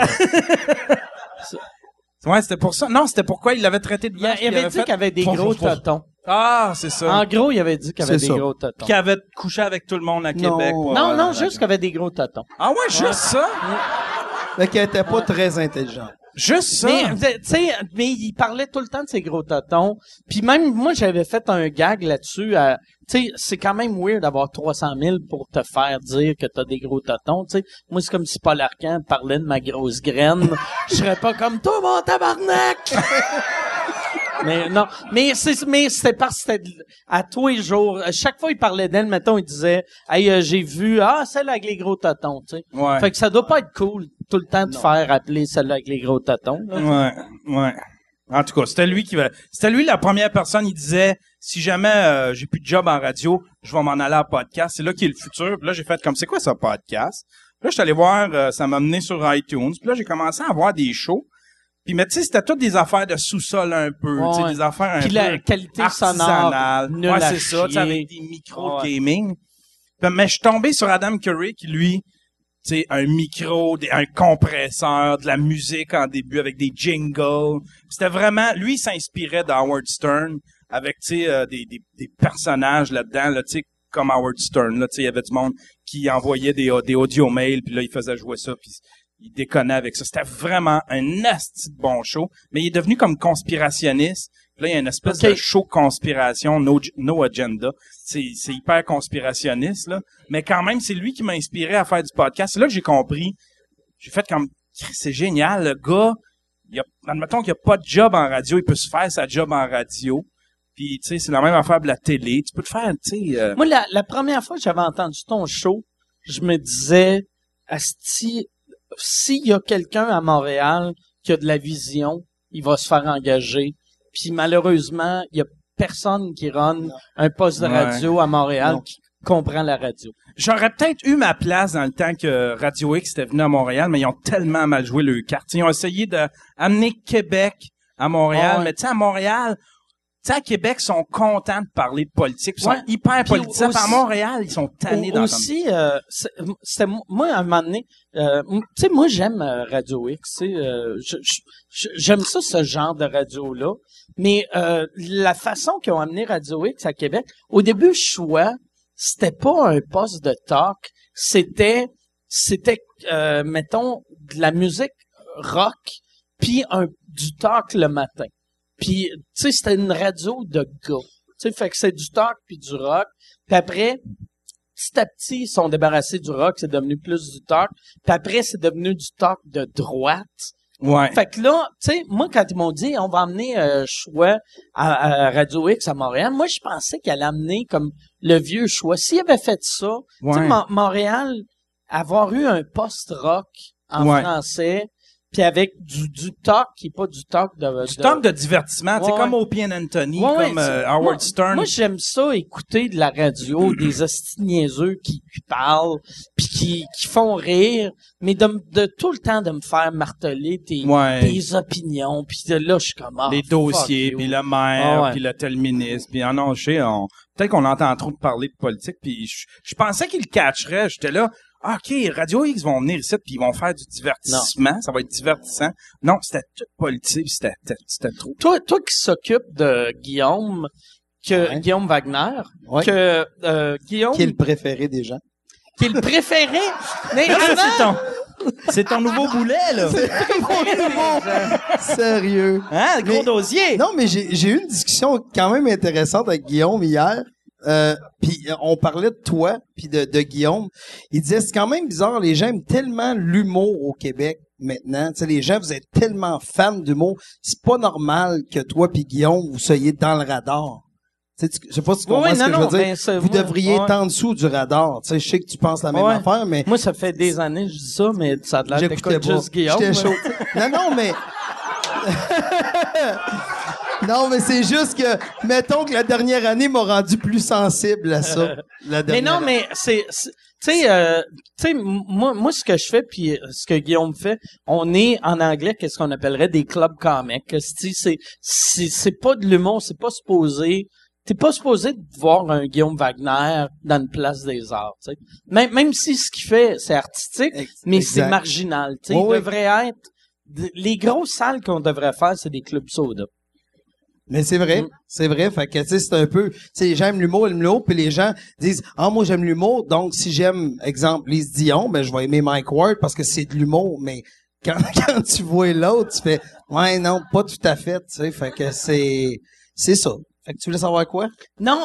Ouais, c'était pour ça. Non, c'était pourquoi il l'avait traité de vache. Il avait dit qu'il avait des gros totons. Ah, c'est ça. En gros, il avait dit qu'il avait C'est des ça. gros totons. Qu'il avait couché avec tout le monde à Québec. pour Non, avoir- juste qu'il avait des gros totons. Ah ouais, juste ça? Fait qu'elle était pas très intelligente. Juste ça? Mais, tu sais, mais il parlait tout le temps de ses gros totons. Puis même, moi, j'avais fait un gag là-dessus. Tu sais, c'est quand même weird d'avoir 300 000 pour te faire dire que t'as des gros totons, tu sais. Moi, c'est comme si Paul Arcand parlait de ma grosse graine. Je serais pas comme toi, mon tabarnak! Mais non, mais c'était parce que c'était à tous les jours. Chaque fois il parlait d'elle, mettons, il disait, hey, j'ai vu, celle avec les gros totons, tu sais. Ouais. Fait que ça doit pas être cool tout le temps de faire appeler celle avec les gros totons. Là. Ouais. En tout cas, c'était lui la première personne, il disait, si jamais j'ai plus de job en radio, je vais m'en aller à podcast. C'est là qui est le futur. Puis là, j'ai fait comme, c'est quoi ça, podcast? Puis là, je suis allé voir, ça m'a mené sur iTunes. Puis là, j'ai commencé à voir des shows. Puis, mais tu sais, c'était toutes des affaires de sous-sol un peu, tu sais, des affaires un puis peu la qualité sonore, artisanales. nulle Ouais, à c'est ça, tu sais, chier. avec des micros de gaming. Puis, mais je suis tombé sur Adam Curry qui, lui, tu sais, un micro, un compresseur, de la musique en début avec des jingles. C'était vraiment, lui, il s'inspirait d'Howard Stern avec, tu sais, des personnages là-dedans, là, tu sais, comme Howard Stern, là, tu sais, il y avait du monde qui envoyait des audio mails, puis là, il faisait jouer ça, puis il déconnait avec ça. C'était vraiment un asti de bon show, mais il est devenu comme conspirationniste. Puis là, il y a une espèce de show conspiration, no agenda. C'est hyper conspirationniste, là. Mais quand même, c'est lui qui m'a inspiré à faire du podcast. C'est là que j'ai compris. J'ai fait comme, c'est génial, le gars, admettons qu'il n'y a pas de job en radio, il peut se faire sa job en radio. Puis, tu sais, c'est la même affaire de la télé. Tu peux te faire, tu sais... Moi, la première fois que j'avais entendu ton show, je me disais, asti, s'il y a quelqu'un à Montréal qui a de la vision, il va se faire engager. Puis malheureusement, il y a personne qui run un poste de radio à Montréal qui comprend la radio. J'aurais peut-être eu ma place dans le temps que Radio X était venu à Montréal, mais ils ont tellement mal joué le carte. Ils ont essayé d'amener Québec à Montréal, mais tu sais, à Montréal, tu sais, à Québec, ils sont contents de parler de politique. Ils sont hyper politiques. À Montréal, ils sont tannés d'entendre. Aussi, c'était moi, à un moment donné, tu sais, moi, j'aime Radio X, tu sais, j'aime ça, ce genre de radio-là. Mais la façon qu'ils ont amené Radio X à Québec, au début, choix, c'était pas un poste de talk, c'était mettons de la musique rock puis du talk le matin. Puis tu sais, c'était une radio de gars. Tu sais, fait que c'est du talk puis du rock. Puis après, petit à petit, ils sont débarrassés du rock, c'est devenu plus du talk. Puis après, c'est devenu du talk de droite. Ouais. Fait que là, tu sais, moi, quand ils m'ont dit, on va amener Choix à Radio X à Montréal, moi, je pensais qu'elle allait amener comme le vieux Choix. S'il avait fait ça, tu sais, Montréal, avoir eu un post-rock en français, puis avec du talk qui est pas du talk du talk de divertissement, tu sais, comme Opie and Anthony, comme Howard Stern. Moi, j'aime ça, écouter de la radio, des hosties niaiseux qui parlent, puis qui font rire, mais de tout le temps de me faire marteler tes opinions, puis là, je suis comme... les dossiers, puis le maire, puis le tel ministre, puis non, je sais, peut-être qu'on entend trop de parler de politique, puis je pensais qu'il le catcherait, j'étais là... OK, Radio X vont venir ici puis ils vont faire du divertissement. Non. Ça va être divertissant. Non, c'était tout politique. C'était trop. Toi qui s'occupe de Guillaume, Guillaume Wagner, Guillaume... Qui est le préféré des gens. Qui est le préféré? Mais c'est ton nouveau boulet, là. C'est mon nouveau. Sérieux. Hein, gros dosier. Non, mais j'ai eu une discussion quand même intéressante avec Guillaume hier. Puis on parlait de toi puis de Guillaume. Il disait c'est quand même bizarre, les gens aiment tellement l'humour au Québec maintenant. Tu sais, les gens, vous êtes tellement fans d'humour, c'est pas normal que toi puis Guillaume vous soyez dans le radar. Tu sais, je sais pas si tu comprends ce que je veux dire. Vous devriez être en dessous du radar. Tu sais, je sais que tu penses la même affaire, mais moi ça fait des années que je dis ça, mais ça a l'air j'écoutais pas juste Guillaume. J'étais chaud. Non, mais non, mais c'est juste que, mettons que la dernière année m'a rendu plus sensible à ça. Mais non, mais tu sais, moi, ce que je fais, puis ce que Guillaume fait, on est, en anglais, qu'est-ce qu'on appellerait des clubs comiques. C'est pas de l'humour, c'est pas supposé, t'es pas supposé de voir un Guillaume Wagner dans une place des arts, tu sais. Même si ce qu'il fait, c'est artistique, mais c'est marginal, tu sais. Il devrait être, les grosses salles qu'on devrait faire, c'est des clubs soda. Mais c'est vrai, c'est vrai. Fait que, tu sais, c'est un peu, tu sais, les gens aiment l'humour, puis les gens disent, moi, j'aime l'humour, donc si j'aime, exemple, Lise Dion, ben, je vais aimer Mike Ward parce que c'est de l'humour, mais quand tu vois l'autre, tu fais, non, pas tout à fait, tu sais, fait que c'est ça. Fait que tu voulais savoir quoi? Non,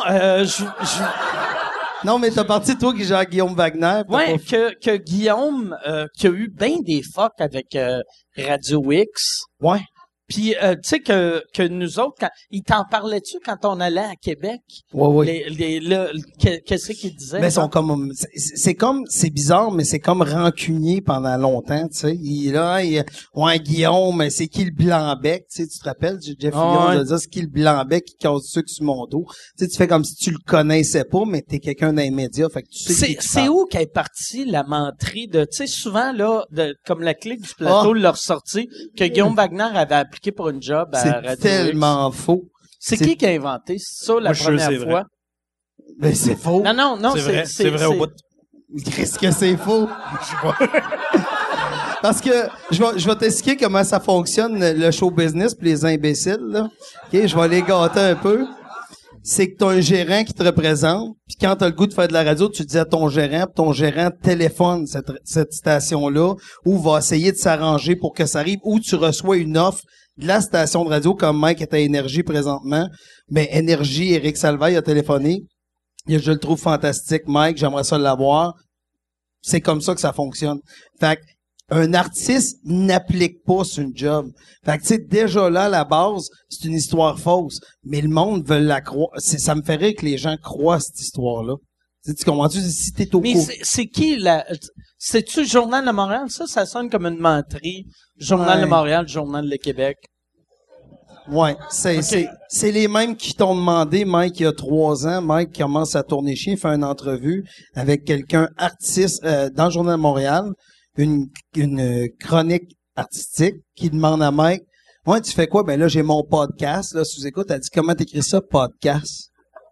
Non, mais t'as parti, toi, qui genre Guillaume Wagner. Ouais, que Guillaume, qui a eu bien des fucks avec Radio X. Ouais. Puis, tu sais que nous autres, il t'en parlait-tu quand on allait à Québec? Ouais. Qu'est-ce qu'il disait? Mais sont comme, c'est bizarre, mais c'est comme rancunier pendant longtemps, tu sais. Guillaume, c'est qui le Blanc-bec, tu sais, tu te rappelles, Jeff Lyon de dire, c'est qui le Blanc-bec qui cause sucre sur mon dos. Tu sais, tu fais comme si tu le connaissais pas, mais t'es quelqu'un dans les médias, fait que tu sais. C'est où qu'est partie la menterie de, tu sais, souvent, là, comme la clique du plateau l'a ressorti, que Guillaume Wagner avait appliqué pour une job à Radio X. C'est tellement faux. C'est qui a inventé ça la première fois? Mais c'est faux. Non, c'est vrai au bout. Qu'est-ce que c'est faux? Je sais pas. Parce que je vais t'expliquer comment ça fonctionne le show business pour les imbéciles, là. OK, je vais les gâter un peu. C'est que t'as un gérant qui te représente, puis quand t'as le goût de faire de la radio, tu dis à ton gérant, puis ton gérant téléphone cette station-là, ou va essayer de s'arranger pour que ça arrive, ou tu reçois une offre de la station de radio, comme Mike est à Énergie présentement. Mais Énergie, Éric Salvaille a téléphoné. Je le trouve fantastique, Mike, j'aimerais ça l'avoir. C'est comme ça que ça fonctionne. Fait que, un artiste n'applique pas sur une job. Fait que, tu sais, déjà là, à la base, c'est une histoire fausse. Mais le monde veut la croire. Ça me fait rire que les gens croient cette histoire-là. Tu comprends-tu? Si t'es au Mais c'est qui C'est-tu Journal de Montréal? Ça sonne comme une menterie. Journal de Montréal, Journal de Québec. Ouais, c'est les mêmes qui t'ont demandé, Mike, il y a 3 ans. Mike commence à tourner chien, fait une entrevue avec quelqu'un artiste dans le Journal de Montréal, une chronique artistique qui demande à Mike, ouais, tu fais quoi? Ben là, j'ai mon podcast, là, sous-écoute. Elle dit, comment t'écris ça, podcast?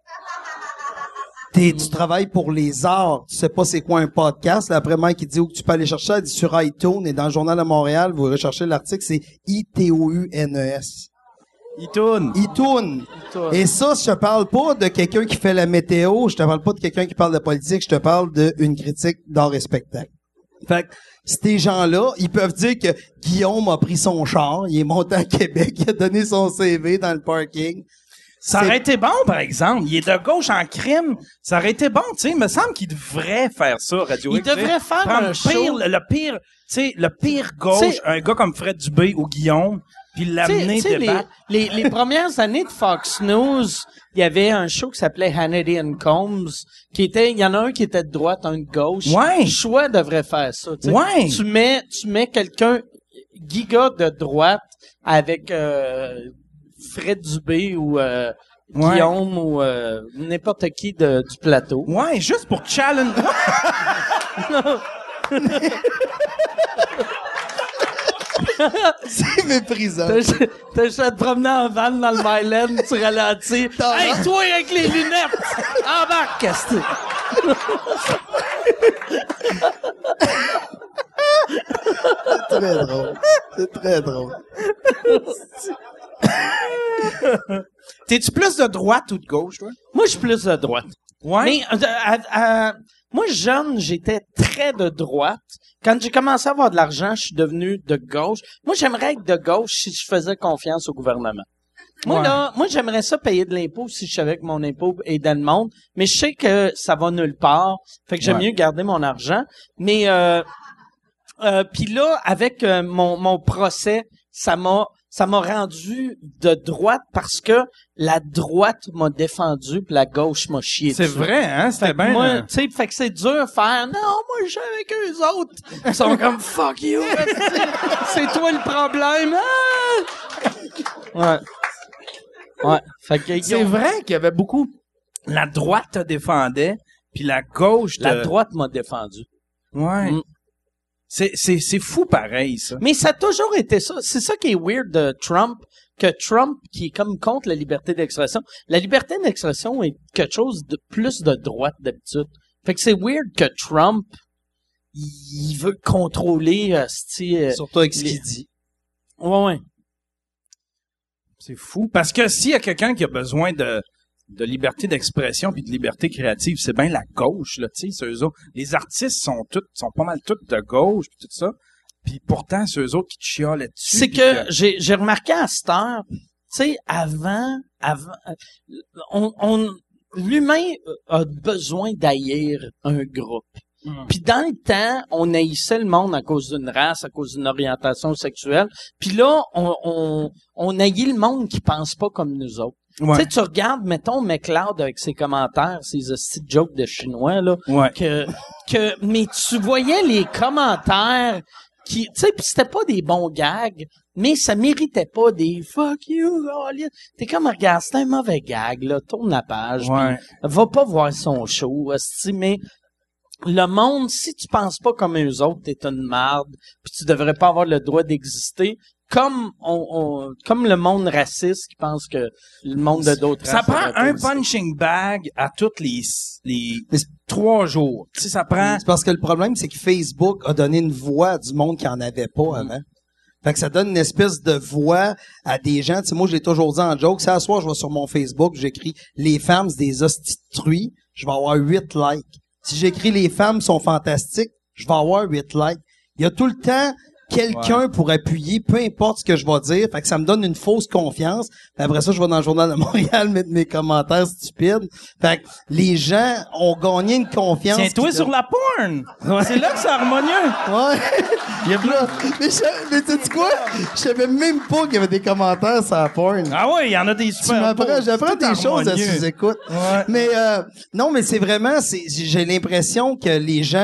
Tu travailles pour les arts. Tu sais pas c'est quoi un podcast. Là, après, Mike, il dit où tu peux aller chercher ça. Il dit sur iTunes et dans le Journal de Montréal, vous recherchez l'article, c'est ITOUNES. iTunes. Et ça, je te parle pas de quelqu'un qui fait la météo, je te parle pas de quelqu'un qui parle de politique, je te parle d'une critique d'art et spectacle. Fait que, ces gens-là, ils peuvent dire que Guillaume a pris son char, il est monté à Québec, il a donné son CV dans le parking. Ça aurait été bon, par exemple. Il est de gauche en crime. Ça aurait été bon, tu sais. Il me semble qu'il devrait faire ça, Radio X. Il devrait faire un show. Le pire gauche, un gars comme Fred Dubé ou Guillaume, puis l'amener débattre. Les premières années de Fox News, il y avait un show qui s'appelait Hannity and Combs, il y en a un qui était de droite, un de gauche. Ouais. Choix devrait faire ça, tu sais. Ouais. Tu mets quelqu'un giga de droite avec, Fred Dubé ou Guillaume ou n'importe qui du plateau. Ouais, juste pour challenge. C'est méprisant. T'as juste à te promener en van dans le Myland, tu ralentis. Hey, toi avec les lunettes! Embarque, Casté! C'est très drôle. C'est très drôle. T'es-tu plus de droite ou de gauche, toi? Moi, je suis plus de droite. Ouais. Mais moi, jeune, j'étais très de droite. Quand j'ai commencé à avoir de l'argent, je suis devenu de gauche. Moi, j'aimerais être de gauche si je faisais confiance au gouvernement. Moi, j'aimerais ça payer de l'impôt si je savais que mon impôt aidait le monde. Mais je sais que ça va nulle part. Fait que j'aime mieux garder mon argent. Mais puis là, avec mon procès, ça m'a rendu de droite parce que la droite m'a défendu puis la gauche m'a chié C'est dessus. vrai, hein? C'était bien. Moi, tu sais, fait que c'est dur de faire, non, moi, je suis avec eux autres. Ils sont comme, fuck you, c'est toi le problème. Ah! Ouais. Fait que, C'est vrai qu'il y avait beaucoup. La droite te défendait, puis la gauche te... la droite m'a défendu. Ouais. Mm. C'est fou pareil, ça. Mais ça a toujours été ça. C'est ça qui est weird de Trump, que Trump, qui est comme contre la liberté d'expression. La liberté d'expression est quelque chose de plus de droite d'habitude. Fait que c'est weird que Trump, il veut contrôler, Surtout avec ce qu'il dit. Ouais. C'est fou. Parce que s'il y a quelqu'un qui a besoin de liberté d'expression puis de liberté créative, c'est bien la gauche, là, tu sais, c'est eux autres. Les artistes sont pas mal tous de gauche puis tout ça. Puis pourtant, c'est eux autres qui te chiolent dessus. C'est que j'ai remarqué à cette heure, tu sais, avant, l'humain a besoin d'haïr un groupe. Puis dans le temps, on haïssait le monde à cause d'une race, à cause d'une orientation sexuelle. Puis là, on haït le monde qui pense pas comme nous autres. Ouais. Tu sais, tu regardes, mettons, McLeod avec ses commentaires, ses hosties de jokes de chinois, là. Ouais. Mais tu voyais les commentaires qui, tu sais, pis c'était pas des bons gags, mais ça méritait pas des fuck you, t'es comme, regarde, c'est un mauvais gag, là, tourne la page, Ouais. pis va pas voir son show, hostie, mais le monde, si tu penses pas comme eux autres, t'es une marde, puis tu devrais pas avoir le droit d'exister, comme comme le monde raciste qui pense que le monde de d'autres Ça races prend devrait pas un exister. punching bag à toutes les 3 jours. Tu sais, ça prend... C'est parce que le problème, c'est que Facebook a donné une voix à du monde qui en avait pas avant. Fait que ça donne une espèce de voix à des gens. Tu sais, moi, je l'ai toujours dit en joke. C'est à soir, je vais sur mon Facebook, j'écris « Les femmes, c'est des hosties de truies », je vais avoir 8 likes. Si j'écris « Les femmes sont fantastiques », je vais avoir 8 likes. Il y a tout le temps quelqu'un pour appuyer, peu importe ce que je vais dire. Fait que ça me donne une fausse confiance. Puis après ça, je vais dans le Journal de Montréal mettre mes commentaires stupides. Fait que les gens ont gagné une confiance. Tiens-toi sur la porn! C'est là que c'est harmonieux! Ouais. Il y a plein. Mais sais-tu quoi? Je savais même pas qu'il y avait des commentaires sur la porn. Ah ouais, il y en a des super beaux. J'apprends Tout des choses à harmonieux. sous-écoute. Ouais. Mais non, mais c'est vraiment, j'ai l'impression que les gens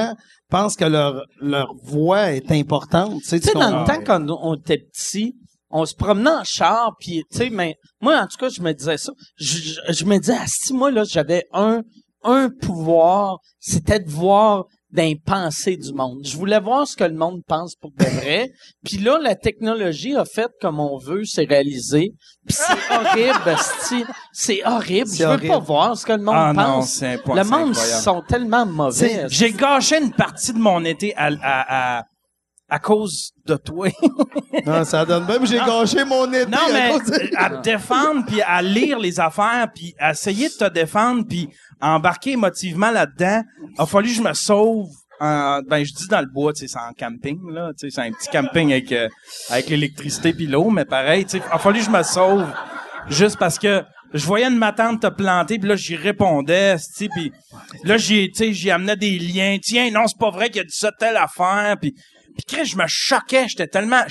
pensent que leur voix est importante. Tu sais, dans le temps, quand on était petits, on se promenait en char, puis tu sais, mais moi, en tout cas, je me disais ça. Je me disais, si moi, là, j'avais un pouvoir, c'était de voir d'un pensée du monde. Je voulais voir ce que le monde pense pour de vrai. Puis là, la technologie a fait comme on veut, c'est réalisé. Puis c'est horrible, asti. C'est horrible. Je veux pas voir ce que le monde pense. Non, c'est impossible. Le monde sont tellement mauvais. J'ai gâché une partie de mon été à cause de toi. Non, ça donne même, j'ai gâché mon été. Non, mais à te défendre, puis à lire les affaires, puis à essayer de te défendre, puis à embarquer émotivement là-dedans, il a fallu que je me sauve. Je dis dans le bois, tu sais, c'est en camping, là, tu sais, c'est un petit camping avec l'électricité puis l'eau, mais pareil, tu sais, il a fallu que je me sauve juste parce que je voyais une matante te planter, puis là, j'y répondais, tu sais, puis là, j'y amenais des liens. Tiens, non, c'est pas vrai qu'il a dit ça, telle affaire, puis je me choquais, j'étais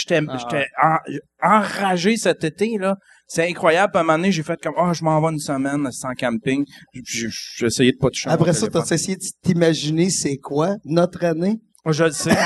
enragé cet été, là. C'est incroyable. Puis à un moment donné, j'ai fait comme, je m'en vais une semaine sans camping. J'ai essayé de pas toucher. Après ça, t'as essayé de t'imaginer c'est quoi notre année? Je le sais.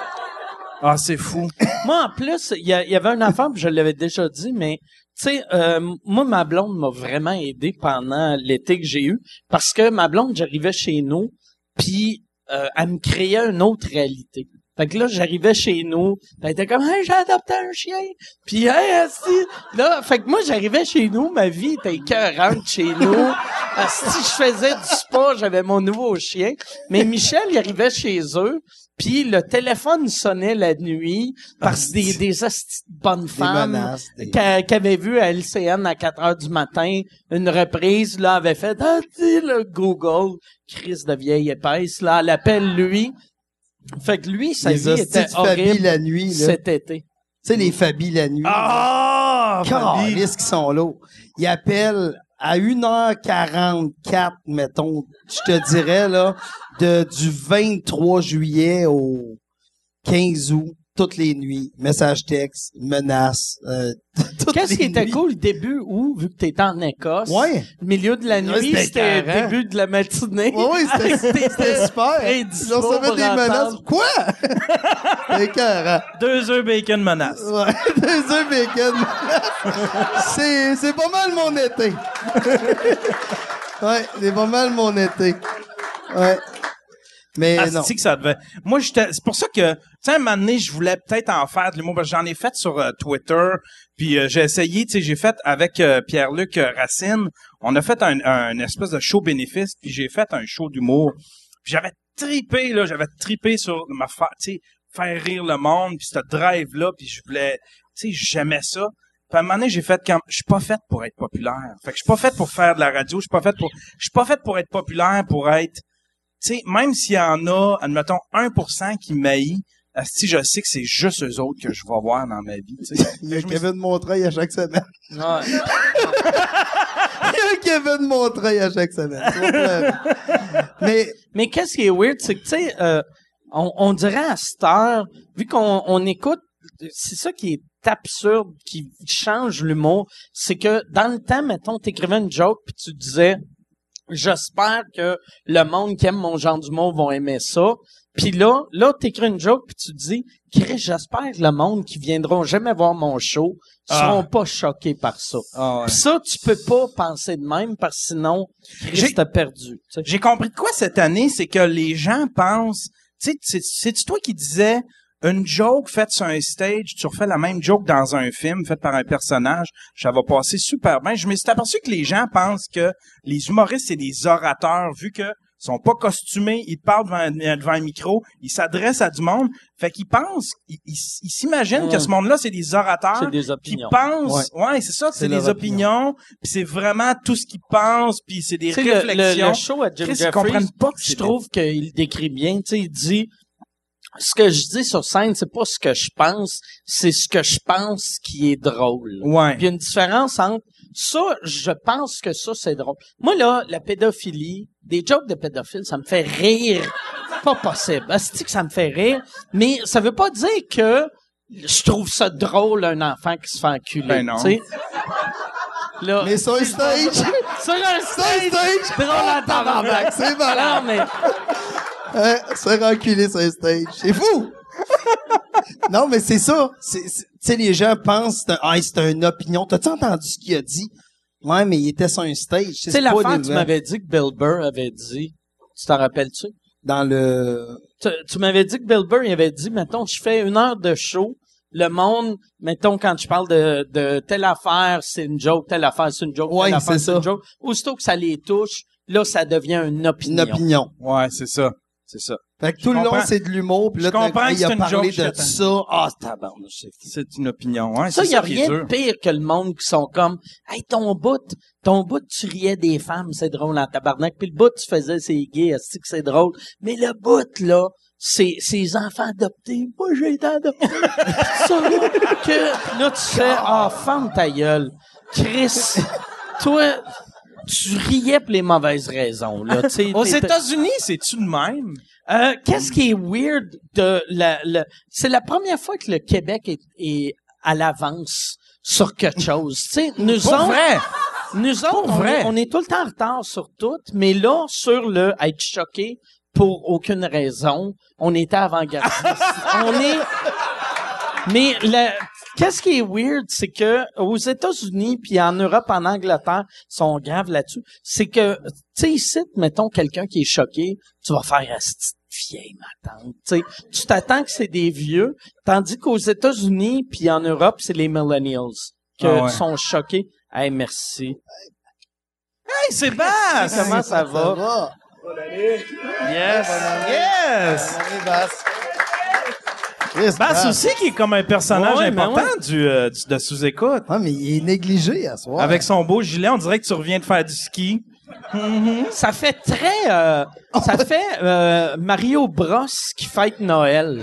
C'est fou. Moi, en plus, il y avait une affaire, puis je l'avais déjà dit, mais tu sais, moi, ma blonde m'a vraiment aidé pendant l'été que j'ai eu, parce que ma blonde, j'arrivais chez nous, puis elle me créait une autre réalité. Fait que là, j'arrivais chez nous, elle était comme, hey, j'ai adopté un chien. Puis, hey, asti. Là, fait que moi, j'arrivais chez nous, ma vie était écœurante chez nous. Asti, je faisais du spa, j'avais mon nouveau chien. Mais Michel, il arrivait chez eux, puis le téléphone sonnait la nuit parce que des asti de bonnes femmes qui avaient vu à LCN à 4h du matin une reprise, là, avaient fait, le Google, crise de vieille épaisse, là, elle appelle lui. Fait que lui, sa vie était horrible la nuit, là. Cet été. Tu sais, les Fabi la nuit. Calisse qui sont là. Ils appellent à 1h44, mettons, je te dirais, là, du 23 juillet au 15 août, toutes les nuits. Message texte, menaces, Qu'est-ce qui était cool, le début où, vu que t'étais en Écosse, le milieu de la nuit, c'était le début de la matinée. Oui, c'était super. On recevait des menaces. Quoi? C'était écœurant. 2 œufs bacon menaces. Ouais, 2 œufs bacon menaces. C'est pas mal mon été. Ouais, c'est pas mal mon été. Ouais. Mais non. C'est que ça devait. Moi, c'est pour ça que, tu sais, un moment donné, je voulais peut-être en faire de l'humour, parce que j'en ai fait sur Twitter, puis j'ai essayé, tu sais, j'ai fait avec Pierre-Luc Racine, on a fait un espèce de show bénéfice, puis j'ai fait un show d'humour. Puis j'avais tripé sur tu sais, faire rire le monde, puis ce drive-là, puis je voulais, tu sais, j'aimais ça. Puis à un moment donné, j'ai fait je suis pas fait pour être populaire. Fait que je suis pas fait pour faire de la radio, je suis pas fait pour être populaire, pour être. Tu sais, même s'il y en a, admettons, 1% qui m'haït, si je sais que c'est juste eux autres que je vais voir dans ma vie, tu sais. Il y a Kevin Montreuil à chaque semaine. Ouais. Il y a Kevin Montreuil à chaque semaine. Mais qu'est-ce qui est weird, c'est que, tu sais, on dirait à cette heure, vu qu'on écoute, c'est ça qui est absurde, qui change l'humour, c'est que dans le temps, mettons, t'écrivais une joke puis tu disais, j'espère que le monde qui aime mon genre d'humour vont aimer ça. Puis là, t'écris une joke puis tu dis, Chris, j'espère que le monde qui viendront jamais voir mon show seront pas choqués par ça. Ouais. Pis ça, tu peux pas penser de même parce que sinon, Chris, t'as perdu. T'sais. J'ai compris de quoi cette année, c'est que les gens pensent, tu sais, c'est toi qui disais, une joke faite sur un stage, tu refais la même joke dans un film fait par un personnage, ça va passer super bien. Je me suis aperçu que les gens pensent que les humoristes, c'est des orateurs, vu que sont pas costumés, ils parlent devant un micro, ils s'adressent à du monde, fait qu'ils pensent, ils s'imaginent que ce monde-là, c'est des orateurs. C'est des opinions. Qui pensent, ouais c'est ça, c'est des opinions, puis c'est vraiment tout ce qu'ils pensent, puis c'est des réflexions. Le show à Jim Chris, Jeffries, ils comprennent pas que je trouve qu'il le décrit bien, tu sais, il dit, ce que je dis sur scène, c'est pas ce que je pense, c'est ce que je pense qui est drôle. Ouais. Puis il y a une différence entre ça, je pense que ça, c'est drôle. Moi, là, la pédophilie, des jokes de pédophiles, ça me fait rire. Pas possible. C'est que ça me fait rire, mais ça veut pas dire que je trouve ça drôle, un enfant qui se fait enculer. Ben non. T'sais? Là, mais sur un stage! Sur un stage! Drôle à tabarnak! C'est malade! Non, mais... Se reculer sur un stage. C'est fou! Non, mais c'est ça. Tu sais, les gens pensent, c'est une opinion. T'as-tu entendu ce qu'il a dit? Ouais, mais il était sur un stage. Tu sais, l'affaire, tu m'avais dit que Bill Burr avait dit. Tu t'en rappelles-tu? Dans le... Tu m'avais dit que Bill Burr, il avait dit, mettons, je fais 1 heure de show. Le monde, mettons, quand je parle de telle affaire, c'est une joke, telle affaire, c'est une joke, ouais, telle affaire, c'est une joke. Aussitôt que ça les touche, là, ça devient une opinion. Une opinion. Ouais, c'est ça. C'est ça. Fait que tout le long, c'est de l'humour, puis là, je comprends il a parlé joke, de ça. Ah, tabarnouche, c'est une opinion. Ouais, ça, il y a rien de pire que le monde qui sont comme, hey, ton bout, tu riais des femmes, c'est drôle en tabarnak, puis le bout, tu faisais c'est gay, est-ce que c'est drôle? Mais le bout, là, c'est ces enfants adoptés. Moi, j'ai été adopté. Ça, là, tu fais, ferme ta gueule. Chris, toi, tu riais pour les mauvaises raisons, là. Aux États-Unis, c'est-tu de même? Qu'est-ce qui est weird de c'est la première fois que le Québec est à l'avance sur quelque chose. Tu sais, nous autres, on est tout le temps en retard sur tout, mais là, sur le être choqué pour aucune raison, on était avant-gardiste. Mais qu'est-ce qui est weird, c'est que aux États-Unis puis en Europe, en Angleterre, ils sont graves là-dessus. C'est que, tu sais, ici, mettons quelqu'un qui est choqué, tu vas faire la petite vieille ma tante. Tu sais, tu t'attends que c'est des vieux, tandis qu'aux États-Unis puis en Europe, c'est les millennials qui sont choqués. Hey, merci. Hey, c'est Bass! Comment ça va? Bonne année. Yes. Yes. Bonne année, Bass. Bass aussi qui est comme un personnage important de sous-écoute. Ah, mais il est négligé à soir. Avec son beau gilet, on dirait que tu reviens de faire du ski. Ça fait très... Mario Bros qui fête Noël.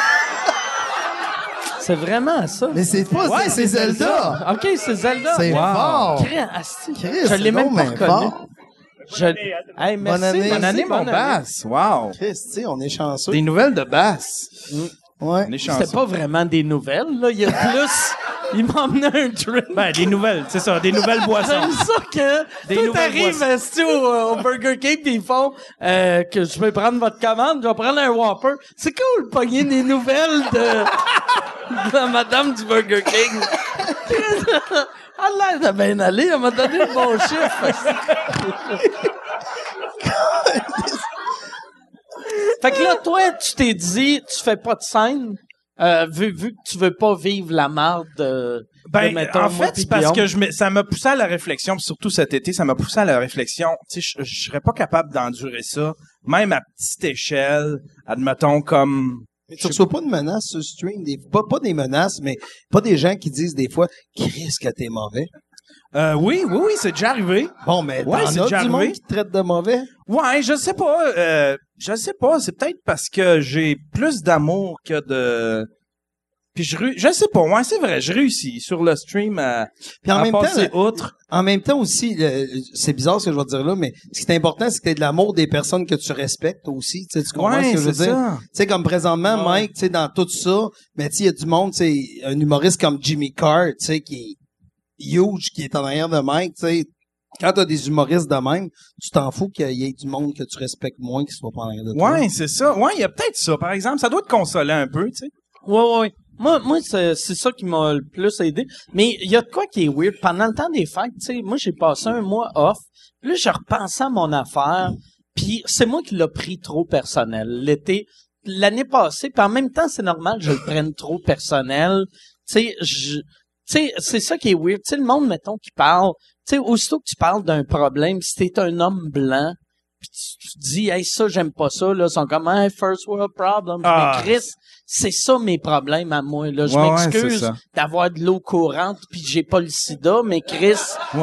C'est vraiment ça. Mais c'est pas... c'est Zelda. OK, c'est Zelda. C'est fort. Je l'ai même pas reconnu. Hey, merci. Bonne année, mon Bass. Wow. Chris, tu sais, on est chanceux. Des nouvelles de Bass. Ouais. C'était pas vraiment des nouvelles, là. Il y a plus... Il m'a emmené un drink. Ben, des nouvelles, c'est ça, des nouvelles boissons. J'aime ça que tout arrive au Burger King pis ils font que je vais prendre votre commande, je vais prendre un Whopper. C'est cool, pogner des nouvelles de la madame du Burger King. Elle a l'air de bien aller, elle m'a donné le bon chiffre. Fait que là, toi, tu t'es dit, tu fais pas de scène, vu que tu veux pas vivre la marde mettons, en fait, c'est parce que ça m'a poussé à la réflexion, surtout cet été, ça m'a poussé à la réflexion. Tu sais, je serais pas capable d'endurer ça, même à petite échelle, admettons comme... Mais tu reçois pas de menaces sur le stream, pas des menaces, mais pas des gens qui disent des fois, Chris, que t'es mauvais. Oui, c'est déjà arrivé. Bon, mais t'en as du monde qui te traite de mauvais? Ouais, je sais pas. C'est peut-être parce que j'ai plus d'amour que de... Puis je sais pas. Ouais, c'est vrai. Je réussis sur le stream à passer outre. En même temps aussi, c'est bizarre ce que je vais te dire là, mais ce qui est important, c'est que t'aies de l'amour des personnes que tu respectes aussi. Tu comprends ce que je veux dire? Tu sais, comme présentement, Mike, tu sais, dans tout ça, mais tu sais, il y a du monde, tu sais, un humoriste comme Jimmy Carr, tu sais, qui est huge, qui est en arrière de Mike, tu sais. Quand t'as des humoristes de même, tu t'en fous qu'il y ait du monde que tu respectes moins qui soit pas en arrière de toi. Ouais, c'est ça. Ouais, il y a peut-être ça, par exemple. Ça doit te consoler un peu, tu sais. Ouais. Moi, c'est ça qui m'a le plus aidé. Mais il y a de quoi qui est weird. Pendant le temps des fêtes, tu sais, moi, j'ai passé un mois off. Puis là, je repensais à mon affaire. Puis c'est moi qui l'ai pris trop personnel. L'année passée, puis en même temps, c'est normal que je le prenne trop personnel. Tu sais, c'est ça qui est weird. Tu sais, le monde, mettons, qui parle, tu sais, aussitôt que tu parles d'un problème, si t'es un homme blanc, pis tu dis, hey, ça, j'aime pas ça, là, ils sont comme, hey, first world problem. Mais Chris, c'est ça mes problèmes à moi, là. Je m'excuse d'avoir de l'eau courante pis j'ai pas le sida, mais Chris,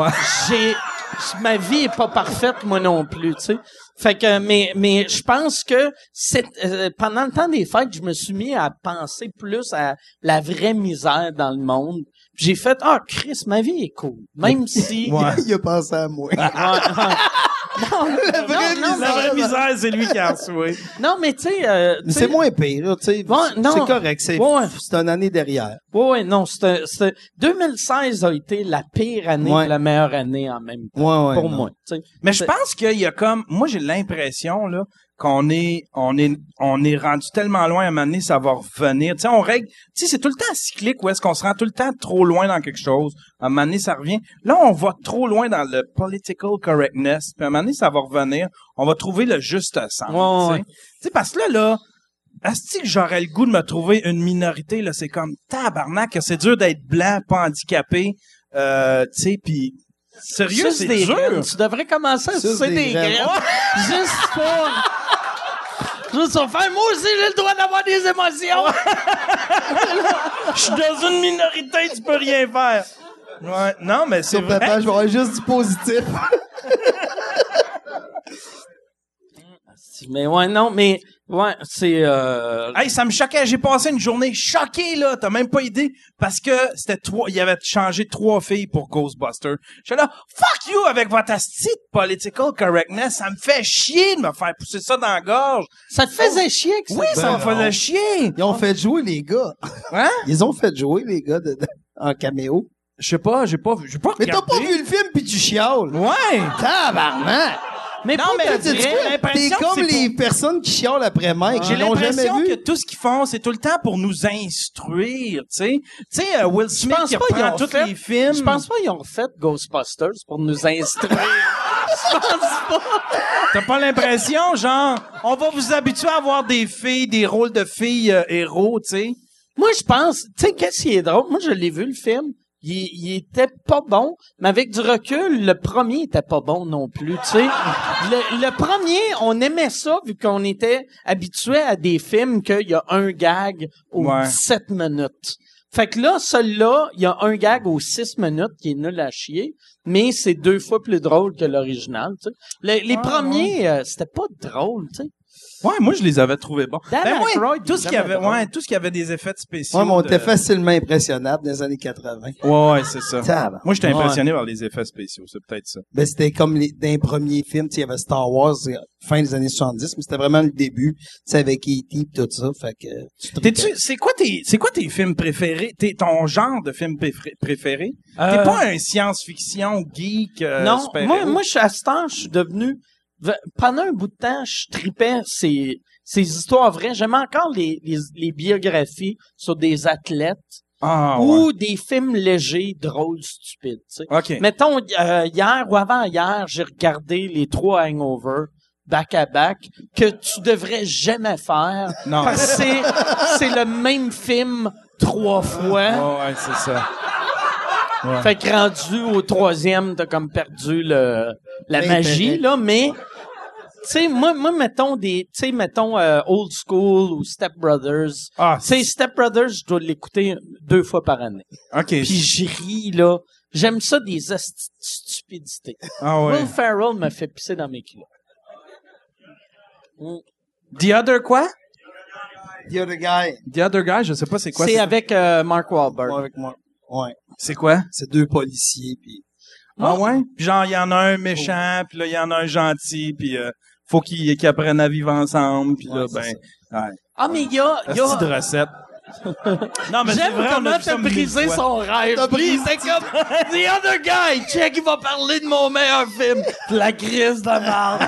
ma vie est pas parfaite, moi non plus, tu sais. Fait que, mais je pense que pendant le temps des fêtes, je me suis mis à penser plus à la vraie misère dans le monde. Puis j'ai fait, Chris, ma vie est cool. Même si... Il a pensé à moi. Non, la vraie misère, c'est lui qui a reçu. Non, mais tu sais... c'est moins pire, tu sais. C'est correct, c'est une année derrière. Ouais, non, 2016 a été la pire année Ouais. et la meilleure année en même temps. Ouais, pour non. moi, tu sais. Mais je pense qu'il y a comme, moi j'ai l'impression là qu'on est rendu tellement loin à un moment donné, ça va revenir. Tu sais, on règle, tu sais, c'est tout le temps cyclique où est-ce qu'on se rend tout le temps trop loin dans quelque chose. À un moment donné, ça revient. Là, on va trop loin dans le political correctness. Puis à un moment donné, ça va revenir. On va trouver le juste sens. Ouais, ouais. Tu sais, parce que là, est-ce que j'aurais le goût de me trouver une minorité là, c'est comme tabarnak, que c'est dur d'être blanc, pas handicapé, tu sais, puis sérieux, Suce c'est des dur. graines. Tu devrais commencer à Suce sucer des des graines. graines. Juste pour faire, moi aussi, j'ai le droit d'avoir des émotions. Je suis dans une minorité, tu peux rien faire. Ouais, non, mais c'est Sur vrai. papa, je vais avoir juste du positif. Mais ouais, non, mais ouais, c'est Hey, ça me choquait. J'ai passé une journée choquée, là. T'as même pas idée. Parce que il avait changé 3 filles pour Ghostbusters. J'étais là, fuck you avec votre asti de political correctness. Ça me fait chier de me faire pousser ça dans la gorge. ça te faisait chier que ça. Oui, ça me Ben non. faisait chier. Ils ont fait jouer les gars. Hein? Ils ont fait jouer les gars en caméo. Je sais pas, j'ai pas Mais t'as pas vu le film pis tu chiales. Ouais. Tabarnak! Mais Non, pour mais te Tu sais dire, quoi? T'es l'impression que comme c'est les personnes qui chialent après Mike. J'ai Ils l'ont jamais l'impression vu. que tout ce qu'ils font, c'est tout le temps pour nous instruire, tu sais. Tu sais, Will Smith pense qui pas qu'ils reprend ont tous fait- les films. je pense pas qu'ils ont refait Ghostbusters pour nous instruire. Je pense pas. T'as pas l'impression, genre, on va vous habituer à avoir des filles, des rôles de filles héros, tu sais. Moi, je pense, tu sais, qu'est-ce qui est drôle? Moi, je l'ai vu, le film. Il était pas bon, mais avec du recul, le premier était pas bon non plus, tu sais. Le premier, on aimait ça, vu qu'on était habitué à des films qu'il y a un gag aux Ouais. 7 minutes. Fait que là, celui-là, il y a un gag aux 6 minutes qui est nul à chier, mais c'est 2 fois plus drôle que l'original, tu sais. Les premiers, c'était pas drôle, tu sais. Ouais, moi, je les avais trouvés bons. Dan Ben, moi, Aykroyd, tout ce qui il est avait, jamais drôle. ouais, tout ce qui avait des effets spéciaux. Ouais, mais on de- était facilement impressionnable dans les années 80. Ouais, c'est ça. Tabarnak. Moi, j'étais Ouais. impressionné par les effets spéciaux, c'est peut-être ça. Ben, c'était comme dans les premiers films, tu sais, il y avait Star Wars, fin des années 70, mais c'était vraiment le début, tu sais, avec E.T. et tout ça, fait que... C'est quoi tes films préférés? Ton genre de film préféré? T'es pas un science-fiction geek, Non, super-héros? moi, je suis à ce temps, je suis devenu... Pendant un bout de temps, je tripais ces histoires vraies. J'aimais encore les biographies sur des athlètes Ah, ou ouais. des films légers, drôles, stupides. Tu sais. OK. Mettons, hier ou avant-hier, j'ai regardé les 3 Hangover back-à-back que tu devrais jamais faire Non. parce que c'est le même film 3 fois. Ouais, c'est ça. Ouais. Fait que rendu au 3e, t'as comme perdu la magie, là, mais, tu sais, moi, mettons Old School ou Step Brothers. Ah, Tu sais, Step Brothers, je dois l'écouter 2 fois par année. OK. Puis j'y ris, là. J'aime ça des stupidités. Ah ouais. Will Ferrell me fait pisser dans mes kilos. The Other quoi? The Other Guy. The Other Guy, je sais pas c'est quoi. C'est avec Mark Wahlberg. Ouais, avec moi. Ouais. C'est quoi? C'est 2 policiers, puis... Ah ouais? Puis genre, il y en a un méchant, puis là, il y en a un gentil, puis faut qu'ils apprennent à vivre ensemble, puis là, Ouais, c'est ben... Ouais. Ah, mais il y a... C'est de recette. Non, mais c'est J'aime vrai, on comment a vu ça t'as 1000 brisé fois. son rêve. T'as brisé- C'est comme The Other Guy. Check, il va parler de mon meilleur film. La crise de merde.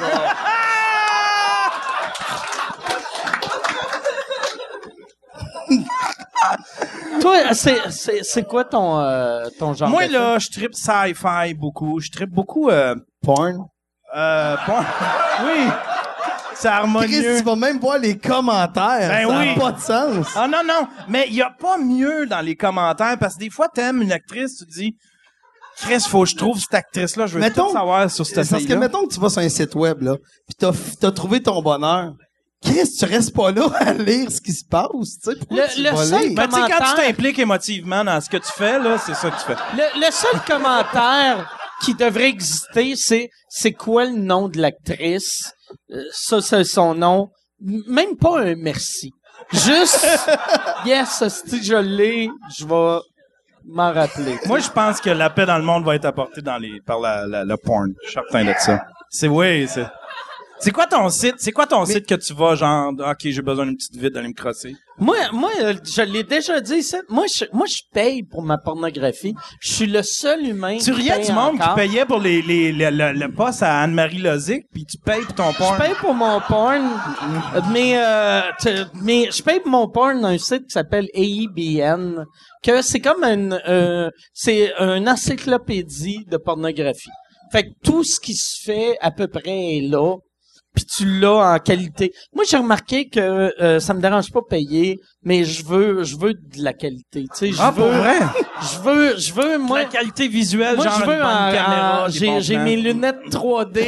Toi, c'est quoi ton genre Moi, de là, je trippe sci-fi beaucoup. Je trippe beaucoup... Porn. Oui. C'est Chris, harmonieux. tu vas même voir les commentaires. Ben ça oui. n'a pas de sens. Ah non, non. Mais il y a pas mieux dans les commentaires, parce que des fois, t'aimes une actrice, tu te dis... Chris, faut que je trouve cette actrice-là. Je veux Mettons- tout savoir sur cette Parce que, fille-là. mettons que tu vas sur un site web, là, pis t'as trouvé ton bonheur. Chris, tu restes pas là à lire ce qui se passe, tu sais. Pourquoi tu Le vas seul lire? Ben, tu sais, quand tu commentaire- t'impliques émotivement dans ce que tu fais, là, c'est ça que tu fais. Le seul commentaire qui devrait exister, c'est quoi le nom de l'actrice? Ça, c'est son nom. Même pas un merci. Juste, yes, si je l'ai, je vais m'en rappeler. Moi, je pense que la paix dans le monde va être apportée par le porn. Je suis certain de ça. C'est quoi ton site? C'est quoi ton site que tu vas, genre, OK, j'ai besoin d'une petite vite d'aller me crosser? Moi, je l'ai déjà dit, ça. Moi, je paye pour ma pornographie. Je suis le seul humain Tu qui riais paye du monde encore. qui payait pour le poste à Anne-Marie Lozic, puis tu payes pour ton porn. Je paye pour mon porn, mais je paye pour mon porn dans un site qui s'appelle AIBN, que c'est comme c'est une encyclopédie de pornographie. Fait que tout ce qui se fait à peu près est là, puis tu l'as en qualité. Moi, j'ai remarqué que ça me dérange pas payer, mais je veux de la qualité. Tu sais, Pour vrai? je veux moi. La qualité visuelle, Moi, genre je veux une bonne caméra. des bons j'ai plans. mes lunettes 3D,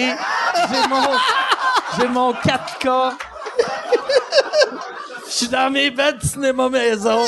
j'ai mon 4K. Je suis dans mes bêtes de cinéma maison.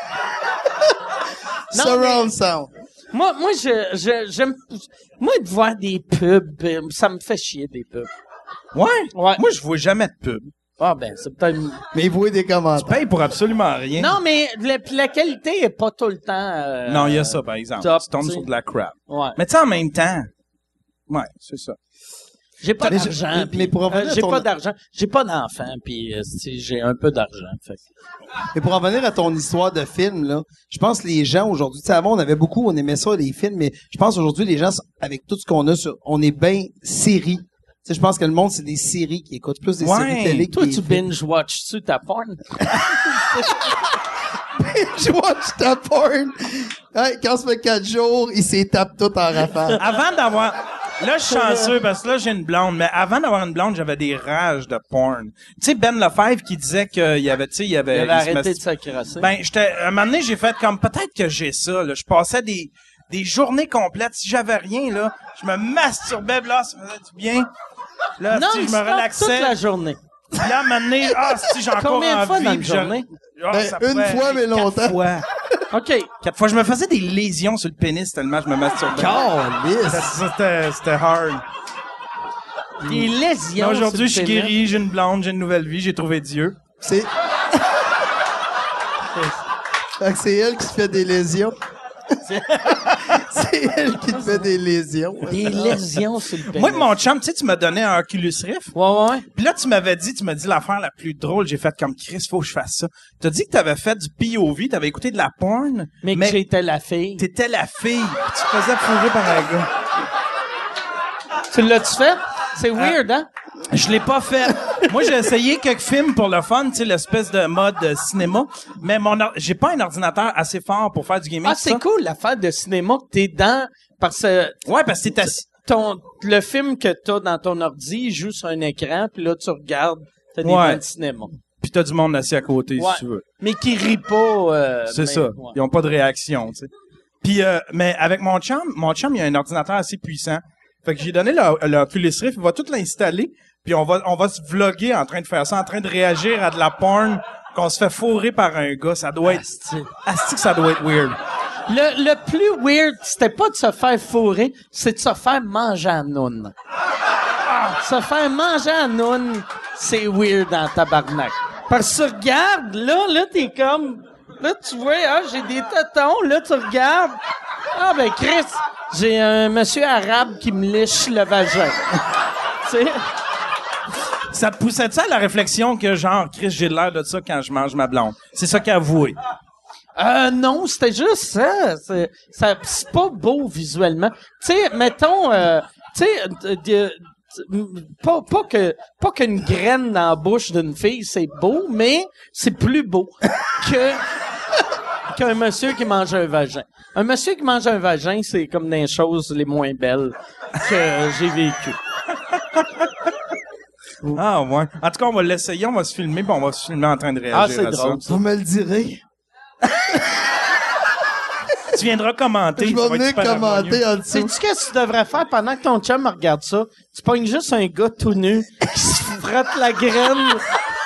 Non, Surround sound. Moi, j'aime, moi, de voir des pubs, ça me fait chier, des pubs. Ouais? Ouais. Moi, je vois jamais de pub. Ah, ben, c'est peut-être... Mais vous des commentaires. Tu payes pour absolument rien. Non, mais la qualité est pas tout le temps... Non, il y a ça, par exemple. top, tu tombes tu sais. sur de la crap. Ouais. Mais tu sais, en même temps, ouais, c'est ça. J'ai pas Mais d'argent. mais puis, pour revenir à j'ai ton- pas d'argent. J'ai pas d'enfant, puis j'ai un peu d'argent. Fait. Mais pour en venir à ton histoire de film, là, je pense que les gens aujourd'hui, tu sais, avant, on aimait ça, les films, mais je pense aujourd'hui, les gens, avec tout ce qu'on a on est bien séries. Tu sais, je pense que le monde, c'est des séries qui écoutent plus des Ouais. séries télé que Toi, des tu films. binge-watches-tu ta porn? Je watch ta porn. Hey, quand ça fait 4 jours, il s'étape tout en rafale. Avant d'avoir... Là, je suis chanceux parce que là, j'ai une blonde. Mais avant d'avoir une blonde, j'avais des rages de porn. Tu sais, Ben Lefebvre qui disait qu'il y avait, tu sais, il Il avait se arrêté de s'accrasser. Ben, un moment donné, j'ai fait comme, peut-être que j'ai ça, là. Je passais des journées complètes. Si j'avais rien, là, je me masturbais, puis là, ça faisait du bien. Là, non, si je me stop relaxais. toute la journée. Puis là, à un moment donné, si j'ai encore Combien de fois envie, dans une puis je- journée? Ben, ça une pourrait fois, aller mais longtemps. 4 fois. OK. 4 fois. Je me faisais des lésions sur le pénis tellement je me masturbais. Calisse. C'était hard. Des lésions. Mais aujourd'hui, je sur suis le pénis. guéri, j'ai une blonde, j'ai une nouvelle vie, j'ai trouvé Dieu. C'est... Fait que c'est elle qui te fait des lésions. C'est elle qui te fait des lésions. Des lésions sur le pénis. Moi, mon chum, tu sais, tu m'as donné un Oculus Rift. Ouais. Puis là, tu m'as dit l'affaire la plus drôle. J'ai fait comme Chris, faut que je fasse ça. T'as dit que t'avais fait du POV, t'avais écouté de la porn. Mais que j'étais la fille. T'étais la fille. Puis tu te faisais fourrer par un gars. Tu l'as-tu fait? C'est weird, hein? Je l'ai pas fait. Moi, j'ai essayé quelques films pour le fun, tu sais, l'espèce de mode cinéma. Mais j'ai pas un ordinateur assez fort pour faire du gaming. Ah, c'est cool, l'affaire de cinéma que t'es dans, parce que Ouais, parce que t'es assis. le film que t'as dans ton ordi, il joue sur un écran, puis là, tu regardes, t'as des Ouais. bancs de cinéma. Puis t'as du monde assis à côté, Ouais. si tu veux. Mais qui rit pas. C'est mais- ça. ouais. Ils ont pas de réaction, tu sais. Puis, mais avec mon chum, il a un ordinateur assez puissant. Fait que j'ai donné l'Oculus Rift, il va tout l'installer, puis on va se vlogger en train de faire ça, en train de réagir à de la porn qu'on se fait fourrer par un gars. Ça doit être... Asti que ça doit être weird. Le plus weird, c'était pas de se faire fourrer, c'est de se faire manger à noun. Se faire manger à noun, c'est weird en tabarnak. Parce que tu regardes, là, t'es comme... Là, tu vois, j'ai des tétons, là, tu regardes. Ah, ben, Chris, j'ai un monsieur arabe qui me lèche le vagin. Tu sais? Ça te poussait-tu à la réflexion que, genre, Chris, j'ai l'air de ça quand je mange ma blonde? C'est ça qu'il a avoué. Non, c'était juste ça. C'est pas beau visuellement. Tu sais, mettons, tu sais, pas qu'une graine dans la bouche d'une fille, c'est beau, mais c'est plus beau qu'un monsieur qui mange un vagin. Un monsieur qui mange un vagin, c'est comme des choses les moins belles que j'ai vécues. Ah, ouais. En tout cas, on va l'essayer, on va se filmer, puis on va se filmer en train de réagir Ah, c'est à drôle. ça. Vous me le direz. Tu viendras commenter. Je ça vais va être venir super harmonieux. commenter en dessous. Sais-tu qu'est-ce que tu devrais faire pendant que ton chum regarde ça? Tu pognes juste un gars tout nu qui se frotte la graine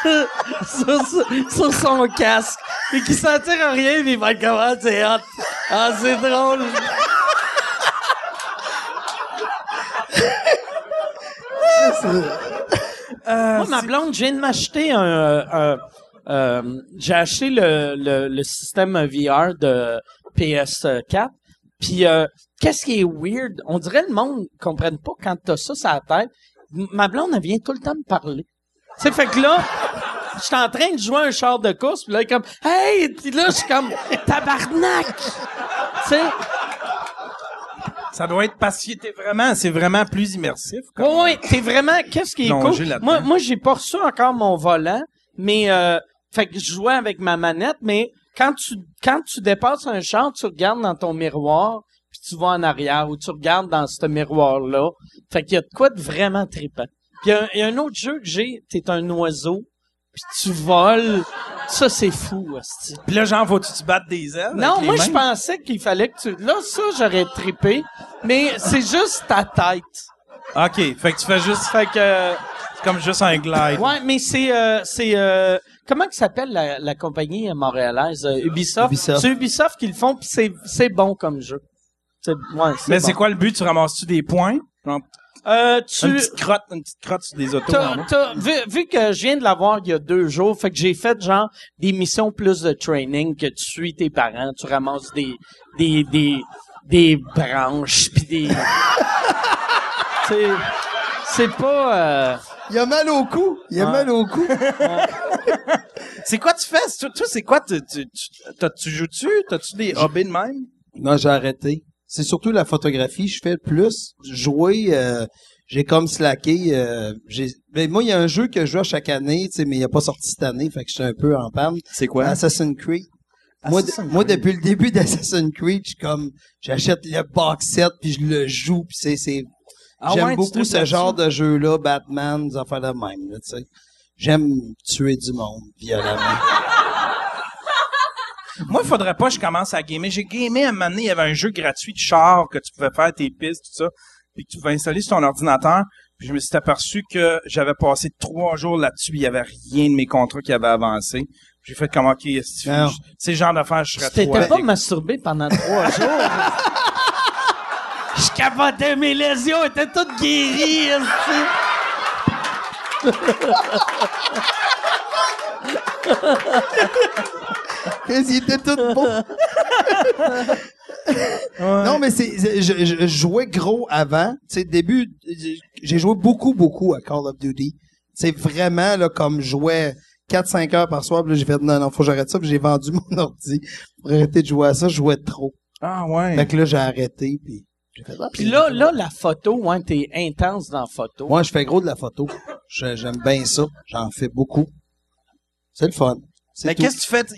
sur son casque et qui s'en tire rien mais il va être comme « Ah, c'est hot! Ah, c'est drôle! » Moi, ma blonde, je viens de m'acheter j'ai acheté le système VR de PS4. Puis, qu'est-ce qui est weird? On dirait le monde ne comprenne pas quand t'as ça sur la tête. Ma blonde, elle vient tout le temps me parler. Tu sais, fait que là, j'étais en train de jouer un char de course, puis là, il est comme, hey! Puis là, je suis comme, tabarnak! Tu sais? Ça doit être parce que c'est vraiment plus immersif. Oui, t'es vraiment, qu'est-ce qui est cool? Moi, j'ai pas reçu encore mon volant, mais, fait que je jouais avec ma manette, mais quand tu dépasses un char, tu regardes dans ton miroir, puis tu vas en arrière, ou tu regardes dans ce miroir-là. Fait qu'il y a de quoi de vraiment trippant. Puis il y a un autre jeu que j'ai, t'es un oiseau, puis tu voles. Ça, c'est fou, hostie. Puis là, genre, faut-tu te battre des ailes? Non, moi, je pensais qu'il fallait que tu... Là, ça, j'aurais trippé, mais c'est juste ta tête. OK, fait que tu fais juste... Fait que... C'est comme juste un glide. Ouais, mais c'est comment que s'appelle la compagnie montréalaise? Ubisoft. C'est Ubisoft qui le font, puis c'est bon comme jeu. Mais c'est quoi le but? Tu ramasses-tu des points? Genre, une petite crotte sur des autos. Vu que je viens de l'avoir il y a 2 jours, fait que j'ai fait genre des missions plus de training, que tu suis tes parents, tu ramasses des branches pis des c'est pas Il a mal au cou. Mal au cou. C'est quoi tu fais? Toi, c'est quoi? Tu joues-tu? T'as-tu des hobbies de même? Non, j'ai arrêté. C'est surtout la photographie. Je fais le plus. Jouer, j'ai comme slacké. Ben, moi, il y a un jeu que je joue à chaque année, tu sais, mais il a pas sorti cette année, fait que j'étais un peu en panne. C'est quoi? Assassin's Creed. Moi, depuis le début d'Assassin's Creed, j'achète le box set puis je le joue puis j'aime beaucoup ce genre de jeu-là, Batman, des affaires de même, là, tu sais. J'aime tuer du monde violemment. Moi, il faudrait pas que je commence à gamer. J'ai gamé à un moment donné, il y avait un jeu gratuit de char que tu pouvais faire tes pistes, tout ça, puis que tu pouvais installer sur ton ordinateur. Puis je me suis aperçu que j'avais passé 3 jours là-dessus, il y avait rien de mes contrats qui avaient avancé. J'ai fait comme, OK, c'est le genre d'affaires, je serais trop... Tu t'étais pas masturbé pendant 3 jours? Je capotais, mes lésions étaient toutes guéries, Ils étaient tous bons. Ouais. Non, mais je jouais gros avant. Tu sais, début, j'ai joué beaucoup à Call of Duty. C'est vraiment, là, comme je jouais 4-5 heures par soir, puis là, j'ai fait, non, faut que j'arrête ça, puis j'ai vendu mon ordi pour arrêter de jouer à ça. Je jouais trop. Ah, ouais. Fait que là, j'ai arrêté, puis j'ai fait, puis là, la photo, ouais, t'es intense dans la photo. Ouais, je fais gros de la photo. J'aime bien ça. J'en fais beaucoup. C'est le fun. Mais qu'est-ce que tu fais?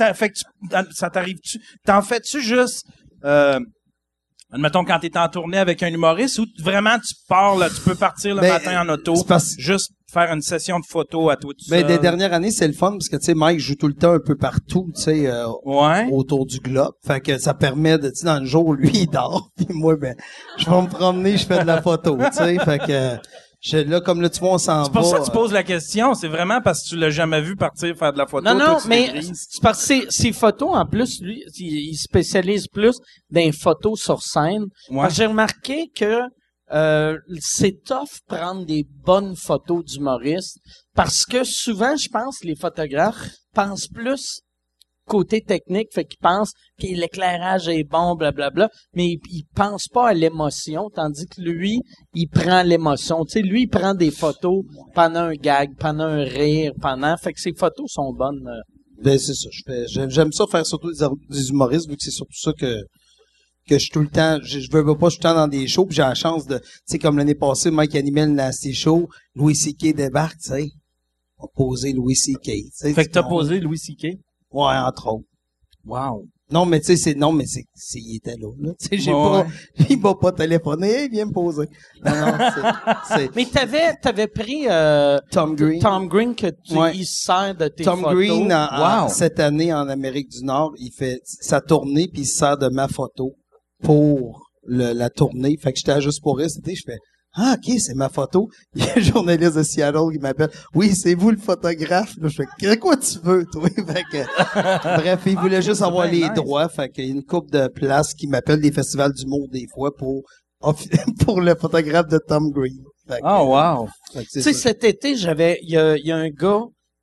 Ça t'arrive-tu? T'en fais-tu juste, admettons, quand t'es en tournée avec un humoriste, ou vraiment tu pars, là, tu peux partir le matin en auto, juste faire une session de photos à toi tout seul? Des dernières années, c'est le fun, parce que, tu sais, Mike joue tout le temps un peu partout, tu sais, autour du globe. Fait que ça permet de, tu sais, dans le jour, lui, il dort, puis moi, je vais me promener, je fais de la photo, tu sais, fait que... Là, comme là, tu vois, on s'en va. C'est pour ça que tu poses la question. C'est vraiment parce que tu l'as jamais vu partir faire de la photo. Non, mais c'est parce que ces photos, en plus, lui, il spécialise plus dans les photos sur scène. Ouais. J'ai remarqué que c'est tough prendre des bonnes photos d'humoristes parce que souvent, je pense, les photographes pensent plus côté technique, fait qu'ils pensent que l'éclairage est bon, blablabla, mais ils pensent pas à l'émotion, tandis que lui, il prend l'émotion. Tu sais, lui, il prend des photos pendant un gag, pendant un rire, fait que ses photos sont bonnes. Ben, c'est ça. J'aime ça faire surtout des humoristes, vu que c'est surtout ça que je suis tout le temps, je veux pas, je suis tout le temps dans des shows, puis j'ai la chance de, tu sais, comme l'année passée, Mike animait le Nasty Show, Louis C.K. débarque, tu sais. On a posé Louis C.K. Fait que t'as posé Louis C.K.? Ouais, entre autres. Wow. Non, mais tu sais, il était là. Tu sais, il m'a pas téléphoné, hey, viens me poser. Non, c'est. Mais t'avais pris, Tom Green que il sert de tes photos. Tom Green, cette année, en Amérique du Nord, il fait sa tournée puis il se sert de ma photo pour la tournée. Fait que j'étais à Juste pour rire, je fais, ah, OK, c'est ma photo. Il y a un journaliste de Seattle qui m'appelle. Oui, c'est vous le photographe. Là, je fais, quoi tu veux, toi? Fait que, bref, il voulait juste avoir les droits. Fait qu'il y a une couple de places qui m'appellent des festivals d'humour des fois pour le photographe de Tom Green. Wow. Tu sais, cet été, il y a un gars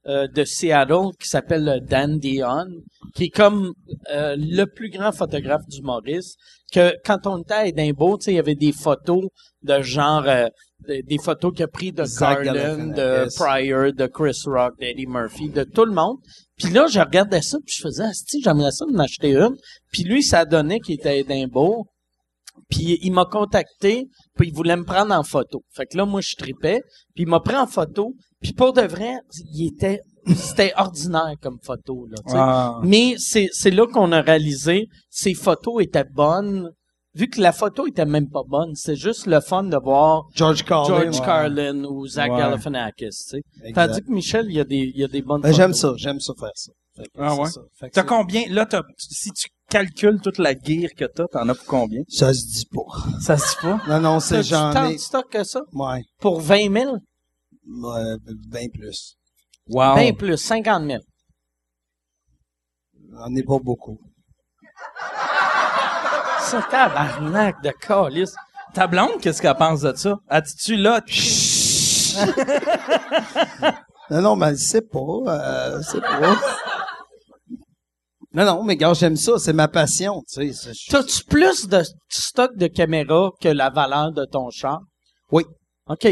de Seattle qui s'appelle Dan Dion, qui est comme le plus grand photographe d'humoriste, que quand on était à Édimbourg, tu sais, il y avait des photos de genre des photos qu'il a pris de Zach Garland, de Galifianakis. Pryor, de Chris Rock, d'Eddie Murphy, de tout le monde. Puis là, je regardais ça, puis je faisais asti, j'aimerais ça m'en acheter une. Puis lui, ça donnait qu'il était à Édimbourg. Puis il m'a contacté, puis il voulait me prendre en photo. Fait que là, moi, je tripais, puis il m'a pris en photo. Puis pour de vrai, c'était ordinaire comme photo, là, tu sais. Ah. Mais c'est là qu'on a réalisé, ces photos étaient bonnes, vu que la photo était même pas bonne. C'est juste le fun de voir George Carlin. George Carlin ou Zach Ouais. Galifianakis, tu sais. Exact. Tandis que Michel, il y a des bonnes Ben, photos. j'aime ça faire ça. Fait que Ah c'est ouais? ça. Fait que T'as c'est- combien? Là, si tu calcules toute la gear que t'en as pour combien? Ça se dit pas. Ça se dit pas? Non, non, c'est T'as j'en tant ai. de stock que ça? Ouais. Pour 20 000? Ben plus. Wow. Ben plus, 50 000. J'en ai pas beaucoup. Ça, tabarnak de calice. Ta blonde, qu'est-ce qu'elle pense de ça? As-tu là? Non, mais c'est pas. Non, mais gars, j'aime ça. C'est ma passion, tu sais. T'as-tu plus de stock de caméras que la valeur de ton char? Oui. OK.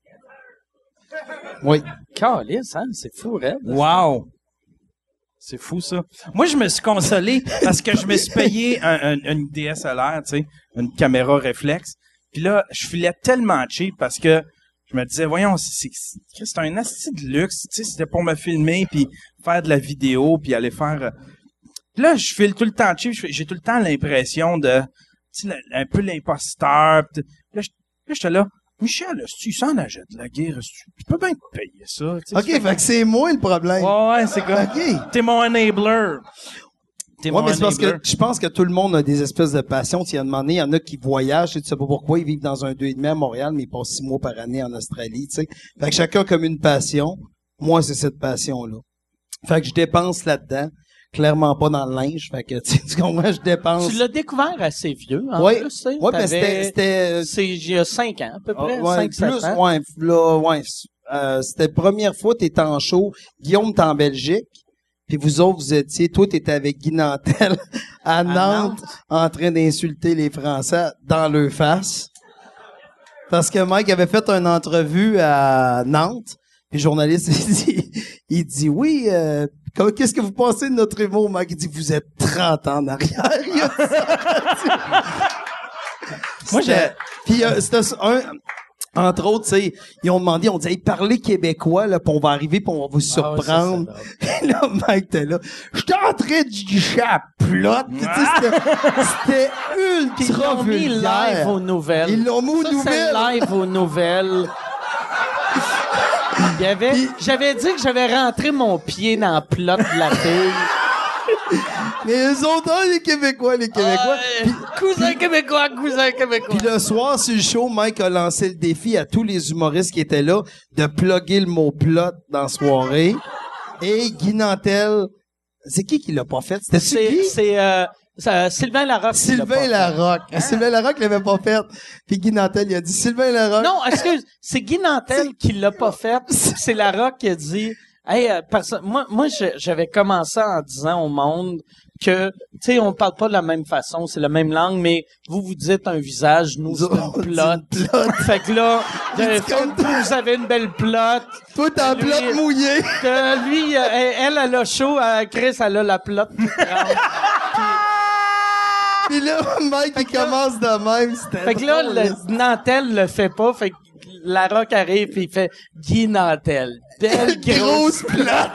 Oui. Calice, hein? C'est fou, raide. Wow! C'est fou, ça. Moi, je me suis consolé parce que je me suis payé une DSLR, tu sais, une caméra réflexe. Puis là, je filais tellement cheap parce que je me disais, voyons, c'est un asti de luxe, tu sais, c'était pour me filmer puis faire de la vidéo puis aller faire... Là, je file tout le temps cheap, j'ai tout le temps l'impression de, tu sais, un peu l'imposteur. Là, j'étais là, Michel, si tu s'en achètes de la guerre, tu peux bien te payer ça. Tu sais, OK, fait que c'est moi le problème. Ouais, c'est comme... OK. T'es mon enabler. T'es Ouais, mon mais c'est parce enabler. que je pense que tout le monde a des espèces de passions. Tu sais, à un moment donné, il y en a qui voyagent, tu sais pas pourquoi, ils vivent dans un 2,5 à Montréal, mais ils passent 6 mois par année en Australie, tu sais. Fait que chacun a comme une passion. Moi, c'est cette passion-là. Fait que je dépense là-dedans. Clairement pas dans le linge. Fait que, tu comprends, je dépense. Tu l'as découvert assez vieux, en Ouais. plus, tu sais. Ouais, mais T'avais- c'était, C'est il y a 5 ans, à peu près. ouais, 5-7 plus, ans. ouais, là, ouais. C'était la première fois, t'étais en show. Guillaume, t'es en Belgique. Puis vous autres, vous étiez, toi, t'étais avec Guy Nantel à Nantes, en train d'insulter les Français dans leur face. Parce que Mike avait fait une entrevue à Nantes. Puis le journaliste, il dit oui, qu'est-ce que vous pensez de notre humour? Mike, il dit, vous êtes 30 ans en arrière. Il a dit ça. Moi, Puis c'était entre autres, tu sais, ils ont demandé, on dit, hey, parlez québécois, là, puis on va arriver, puis on va vous surprendre. Et là, Mike était là. J'étais en train de guicher à plotte. Puis, tu sais, c'était Puis ils ultra l'ont mis vulgaire. live aux nouvelles. Ils l'ont mis aux Ça, nouvelles. c'est live aux nouvelles. Il y avait, j'avais dit que j'avais rentré mon pied dans le plot de la fille. Mais eux autres, les Québécois. Cousin québécois, cousin québécois. Puis le soir, sur le show, Mike a lancé le défi à tous les humoristes qui étaient là de plugger le mot plot dans la soirée. Et Guy Nantel, c'est qui l'a pas fait? C'était qui? C'est Sylvain Larocque. qui l'a pas Sylvain fait. Larocque. Sylvain Larocque l'avait pas fait. Puis Guy Nantel, il a dit Sylvain Larocque. Non, excuse, c'est Guy Nantel qui l'a pas fait. C'est Larocque qui a dit, hey, moi, j'avais commencé en disant au monde que, tu sais, on parle pas de la même façon, c'est la même langue, mais vous dites un visage, nous, c'est On une dit plotte. une plotte. Fait que là, j'avais dit fait, comme vous avez une belle plotte. Toi, t'as la Lui- plotte mouillée. Que lui, elle a chaud, Chris, elle a la plotte toute grande. Puis là, Mike, il commence de même. C'était Fait que là, drôle, le Nantel le fait pas, fait que Larocque arrive et il fait Guy Nantel. Belle grosse grosse plotte.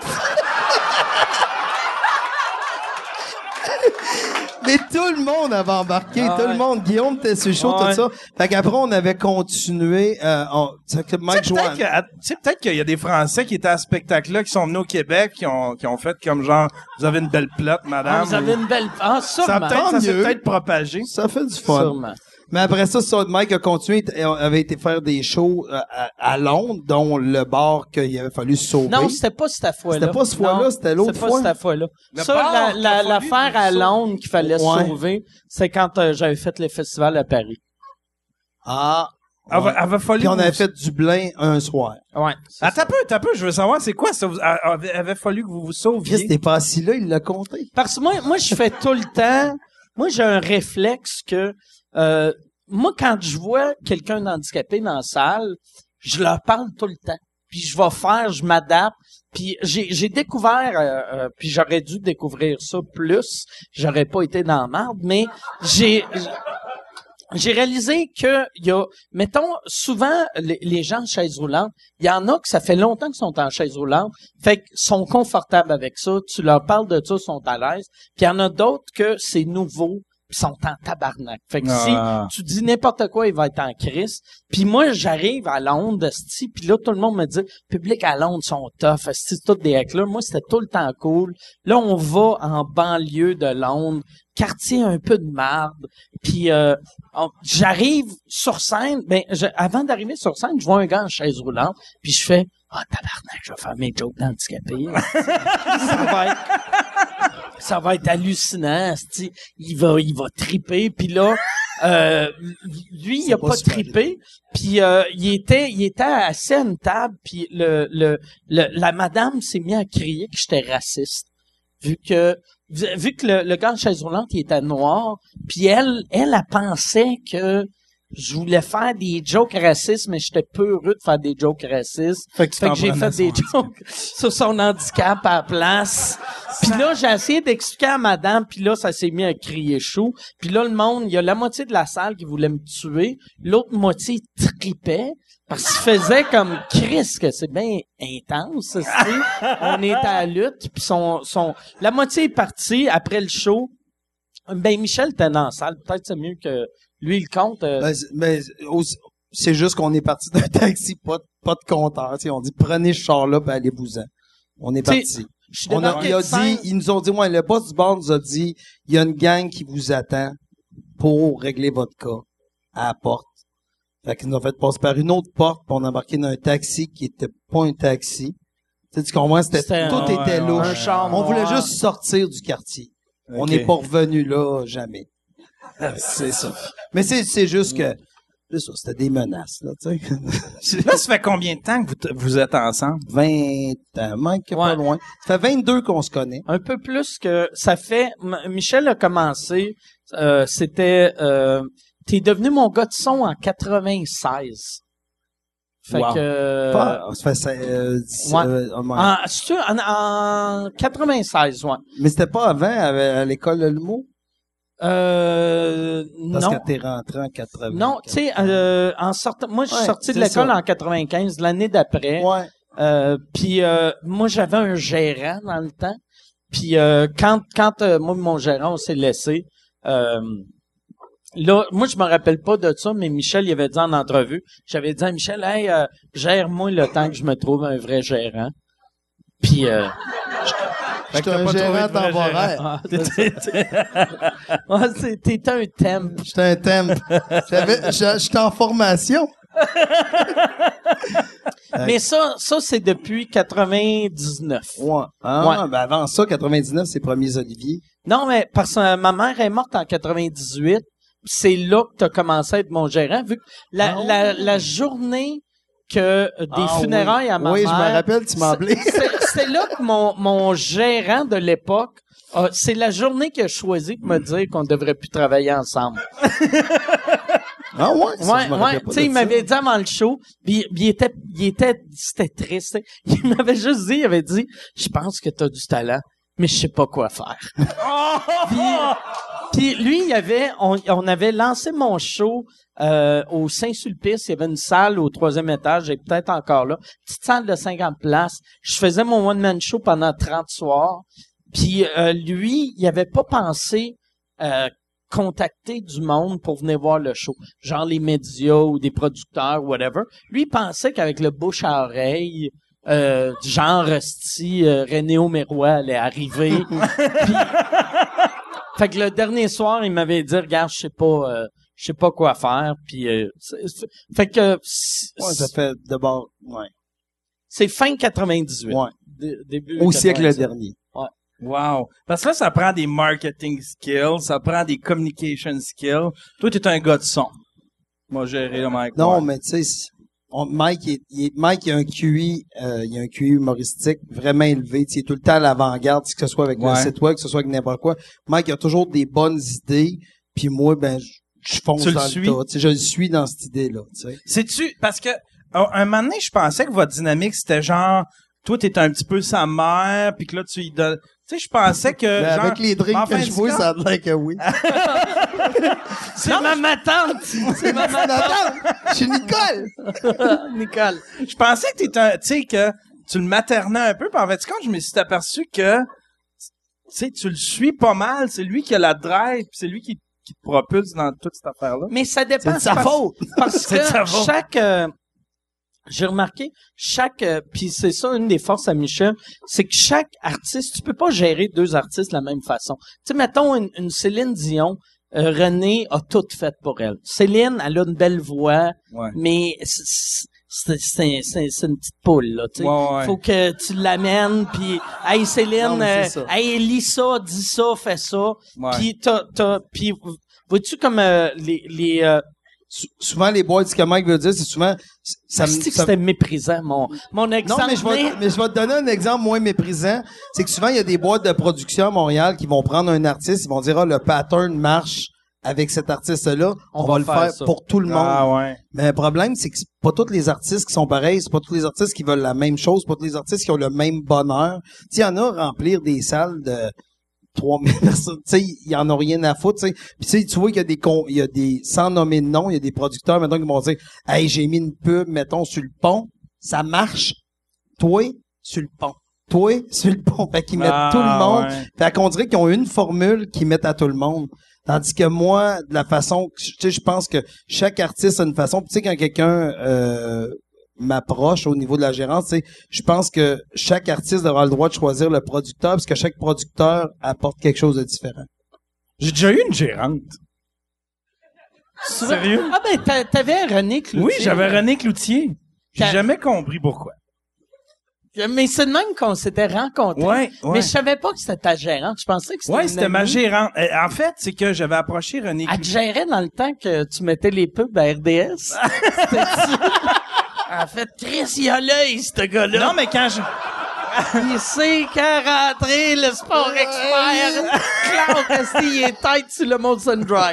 Mais tout le monde avait embarqué, Ah tout ouais. le monde. Guillaume était sur le show, Ouais. tout ça. Fait qu'après, on avait continué. C'est que Mike Joanne. Peut-être qu'il y a des Français qui étaient à ce spectacle-là, qui sont venus au Québec, qui ont fait comme genre, vous avez une belle plotte, madame. vous avez ou- une belle... Ah, Ça, sûrement. Tant s'est mieux. peut-être propagé. Ça fait du fun. Sûrement. Mais après ça, Mike a continué, avait été faire des shows à Londres, dont le bar qu'il avait fallu sauver. Non, c'était pas cette fois-là. C'était pas cette fois-là, Non, c'était l'autre C'était fois. pas cette fois-là. Le Ça, bar qu'il a fallu l'affaire à sauver. Londres qu'il fallait Ouais. sauver, c'est quand j'avais fait les festivals à Paris. Ah, avait fallu Puis on que avait vous- fait Dublin un soir. Ouais. Attends un peu, je veux savoir, c'est quoi ça? Avait fallu que vous vous sauviez. Chris, t'es pas assis là, il l'a compté. Parce que moi, je fais tout le temps. Moi, j'ai un réflexe que moi, quand je vois quelqu'un d'handicapé dans la salle, je leur parle tout le temps. Puis je m'adapte. Puis j'ai découvert, puis j'aurais dû découvrir ça plus. J'aurais pas été dans la merde, mais j'ai réalisé que il y a, mettons, souvent les gens en chaise roulante, il y en a que ça fait longtemps qu'ils sont en chaise roulante, fait qu'ils sont confortables avec ça. Tu leur parles de ça, ils sont à l'aise. Puis il y en a d'autres que c'est nouveau. Ils sont en tabarnak. Fait que si tu dis n'importe quoi, il va être en crise. Puis moi, j'arrive à Londres, esti, puis là, tout le monde me dit, public à Londres sont tough, esti, c'est tout des hecklers. Moi, c'était tout le temps cool. Là, on va en banlieue de Londres, quartier un peu de marde. Puis j'arrive sur scène, avant d'arriver sur scène, je vois un gars en chaise roulante, puis je fais, tabarnak, je vais faire mes jokes d'handicapés. Ça va être hallucinant, c'ti. Il va triper, puis là lui il a pas trippé, puis il était assis à une table, puis la madame s'est mise à crier que j'étais raciste. Vu que le gars en chaise roulante, il était noir, puis elle pensait que je voulais faire des jokes racistes, mais j'étais peu heureux de faire des jokes racistes. Fait que j'ai fait des jokes sur son handicap à la place. Puis là, j'ai essayé d'expliquer à madame, puis là, ça s'est mis à crier chaud. Puis là, le monde, il y a la moitié de la salle qui voulait me tuer. L'autre moitié tripait. Parce qu'il faisait comme Chris, que c'est bien intense, tu sais. On est à la lutte, puis la moitié est partie après le show. Michel était dans la salle. Peut-être c'est mieux que lui, il compte. C'est juste qu'on est parti d'un taxi, pas de compteur. T'sais, on dit, prenez ce char-là, puis allez-vous-en. On est parti. Ils nous ont dit, le boss du bar nous a dit, il y a une gang qui vous attend pour régler votre cas à la porte. Fait qu'ils nous ont fait passer par une autre porte, puis on a embarqué dans un taxi qui était pas un taxi. Tu comprends? Tout était louche. Un char on voulait noir. juste sortir du quartier. Okay. On n'est pas revenu là, jamais. C'est ça. Mais c'est juste que, c'est ça, c'était des menaces, là, tu sais. Là, ça fait combien de temps que vous êtes ensemble? 20 ans, Mike, pas loin. Ça fait 22 qu'on se connaît. Un peu plus que ça fait. Michel a commencé. C'était. T'es devenu mon gars de son en 96. Fait que. Ça fait en 96, ouais. Mais c'était pas avant à l'école de l'humour? Parce Non. que t'es rentré en 80. Non, tu sais, en sortant, moi, je suis sorti de l'école en 95, l'année d'après. Ouais. Puis moi, j'avais un gérant dans le temps. Puis quand moi et mon gérant, on s'est laissé, là, moi, je me rappelle pas de ça, mais Michel, il avait dit en entrevue, j'avais dit à Michel, hey, gère-moi le temps que je me trouve un vrai gérant. Puis J'étais un gérant temporaire. T'étais un temp. J'étais un temp. J'étais en formation. Mais ça, c'est depuis 99. Ouais. Avant ça, 99, c'est Premiers Olivier. Non, mais parce que ma mère est morte en 98. C'est là que t'as commencé à être mon gérant, vu que la journée que des funérailles à ma mère. Oui, je me rappelle, tu m'as appelé. C'est là que mon gérant de l'époque, c'est la journée qu'il a choisi pour me dire qu'on devrait plus travailler ensemble. Ah ouais? Ouais. Tu sais, il m'avait dit avant le show, puis c'était triste. Il m'avait juste dit, il avait dit, je pense que t'as du talent, mais je sais pas quoi faire. Puis lui, on avait lancé mon show au Saint-Sulpice. Il y avait une salle au 3e étage, et peut-être encore là. Petite salle de 50 places. Je faisais mon one-man show pendant 30 soirs. Puis lui, il avait pas pensé contacter du monde pour venir voir le show. Genre les médias ou des producteurs, whatever. Lui, il pensait qu'avec le bouche à oreille, genre René Aumeroy allait arriver. Puis, fait que le dernier soir, il m'avait dit, regarde, je sais pas quoi faire. Puis fait que ça fait d'abord, ouais. C'est fin 98. Ouais. Début au siècle 97. dernier. Ouais. Wow. Parce que là, ça prend des marketing skills, ça prend des communication skills. Toi, t'es un gars de son. M'a géré le Mike. Non, Ward. mais tu sais, Mike, Mike, il a un QI, humoristique vraiment élevé. Tu sais, il est tout le temps à l'avant-garde, que ce soit avec le site web, que ce soit avec n'importe quoi. Mike, il a toujours des bonnes idées. Puis moi, ben, je fonce Tu dans le le suis? tas. Tu sais, je le suis dans cette idée-là, tu sais. C'est-tu, parce que, un moment donné, je pensais que votre dynamique, c'était genre, toi, t'es un petit peu sa mère, puis que là, tu lui donnes, tu sais, je pensais que, Mais genre, avec les drinks en fin que de je vois, compte- ça a l'air que oui. C'est ma tante! C'est ma tante! Je suis Nicole! Nicole. Je pensais que t'étais un, tu sais, que tu le maternais un peu, puis en fait, quand je me suis aperçu que, tu sais, tu le suis pas mal, c'est lui qui a la drive, puis c'est lui qui te propulse dans toute cette affaire-là. Mais ça dépend. C'est de sa faute! Parce C'est de sa que faute. j'ai remarqué, puis c'est ça une des forces à Michel, c'est que chaque artiste, tu peux pas gérer deux artistes de la même façon. Tu sais, mettons une Céline Dion, René a tout fait pour elle. Céline, elle a une belle voix, Ouais. mais c'est une petite poule, là, tu sais. Ouais. Faut que tu l'amènes, puis hey Céline, Non, mais c'est ça. hey lis ça, dis ça, fais ça. Ouais. Puis vois-tu comme les Souvent, les boîtes, ce que Mike veut dire, c'est souvent, ça me, que ça- c'était méprisant, mon non, exemple. mais je vais te donner un exemple moins méprisant. C'est que souvent, il y a des boîtes de production à Montréal qui vont prendre un artiste, ils vont dire, le pattern marche avec cet artiste-là. On va le faire ça. pour tout le monde. Ah, ouais. Mais le problème, c'est que c'est pas tous les artistes qui sont pareils, c'est pas tous les artistes qui veulent la même chose, c'est pas tous les artistes qui ont le même bonheur. Tu sais, il y en a remplir des salles de 3000 personnes, tu sais, ils en ont rien à foutre, tu sais. Puis tu sais, tu vois qu'il y a des, sans nommer de nom, il y a des producteurs, maintenant, qui vont dire, hey, j'ai mis une pub, mettons, sur le pont, ça marche. Toi, sur le pont. Toi, sur le pont. Fait qu'ils mettent tout le monde. Ouais. Fait qu'on dirait qu'ils ont une formule qu'ils mettent à tout le monde. Tandis que moi, de la façon, tu sais, je pense que chaque artiste a une façon. Puis tu sais, quand quelqu'un m'approche au niveau de la gérance, tu sais, je pense que chaque artiste aura le droit de choisir le producteur, parce que chaque producteur apporte quelque chose de différent. J'ai déjà eu une gérante. Sérieux? Ah ben, t'avais René Cloutier. Oui, j'avais René Cloutier. J'ai Quand- jamais compris pourquoi. Mais c'est de même qu'on s'était rencontrés. Ouais. Mais je savais pas que c'était ta gérante. Je pensais que c'était Ouais, une c'était ma amie. gérante. En fait, c'est que j'avais approché René Elle te Cloutier. gérait dans le temps que tu mettais les pubs à RDS. C'était-tu? En fait, Chris, il a l'œil, ce gars-là. Non, mais quand je... Il sait qu'à rentrer, le sport expert. Claude Castillo, il est tête sur le Molson Dry.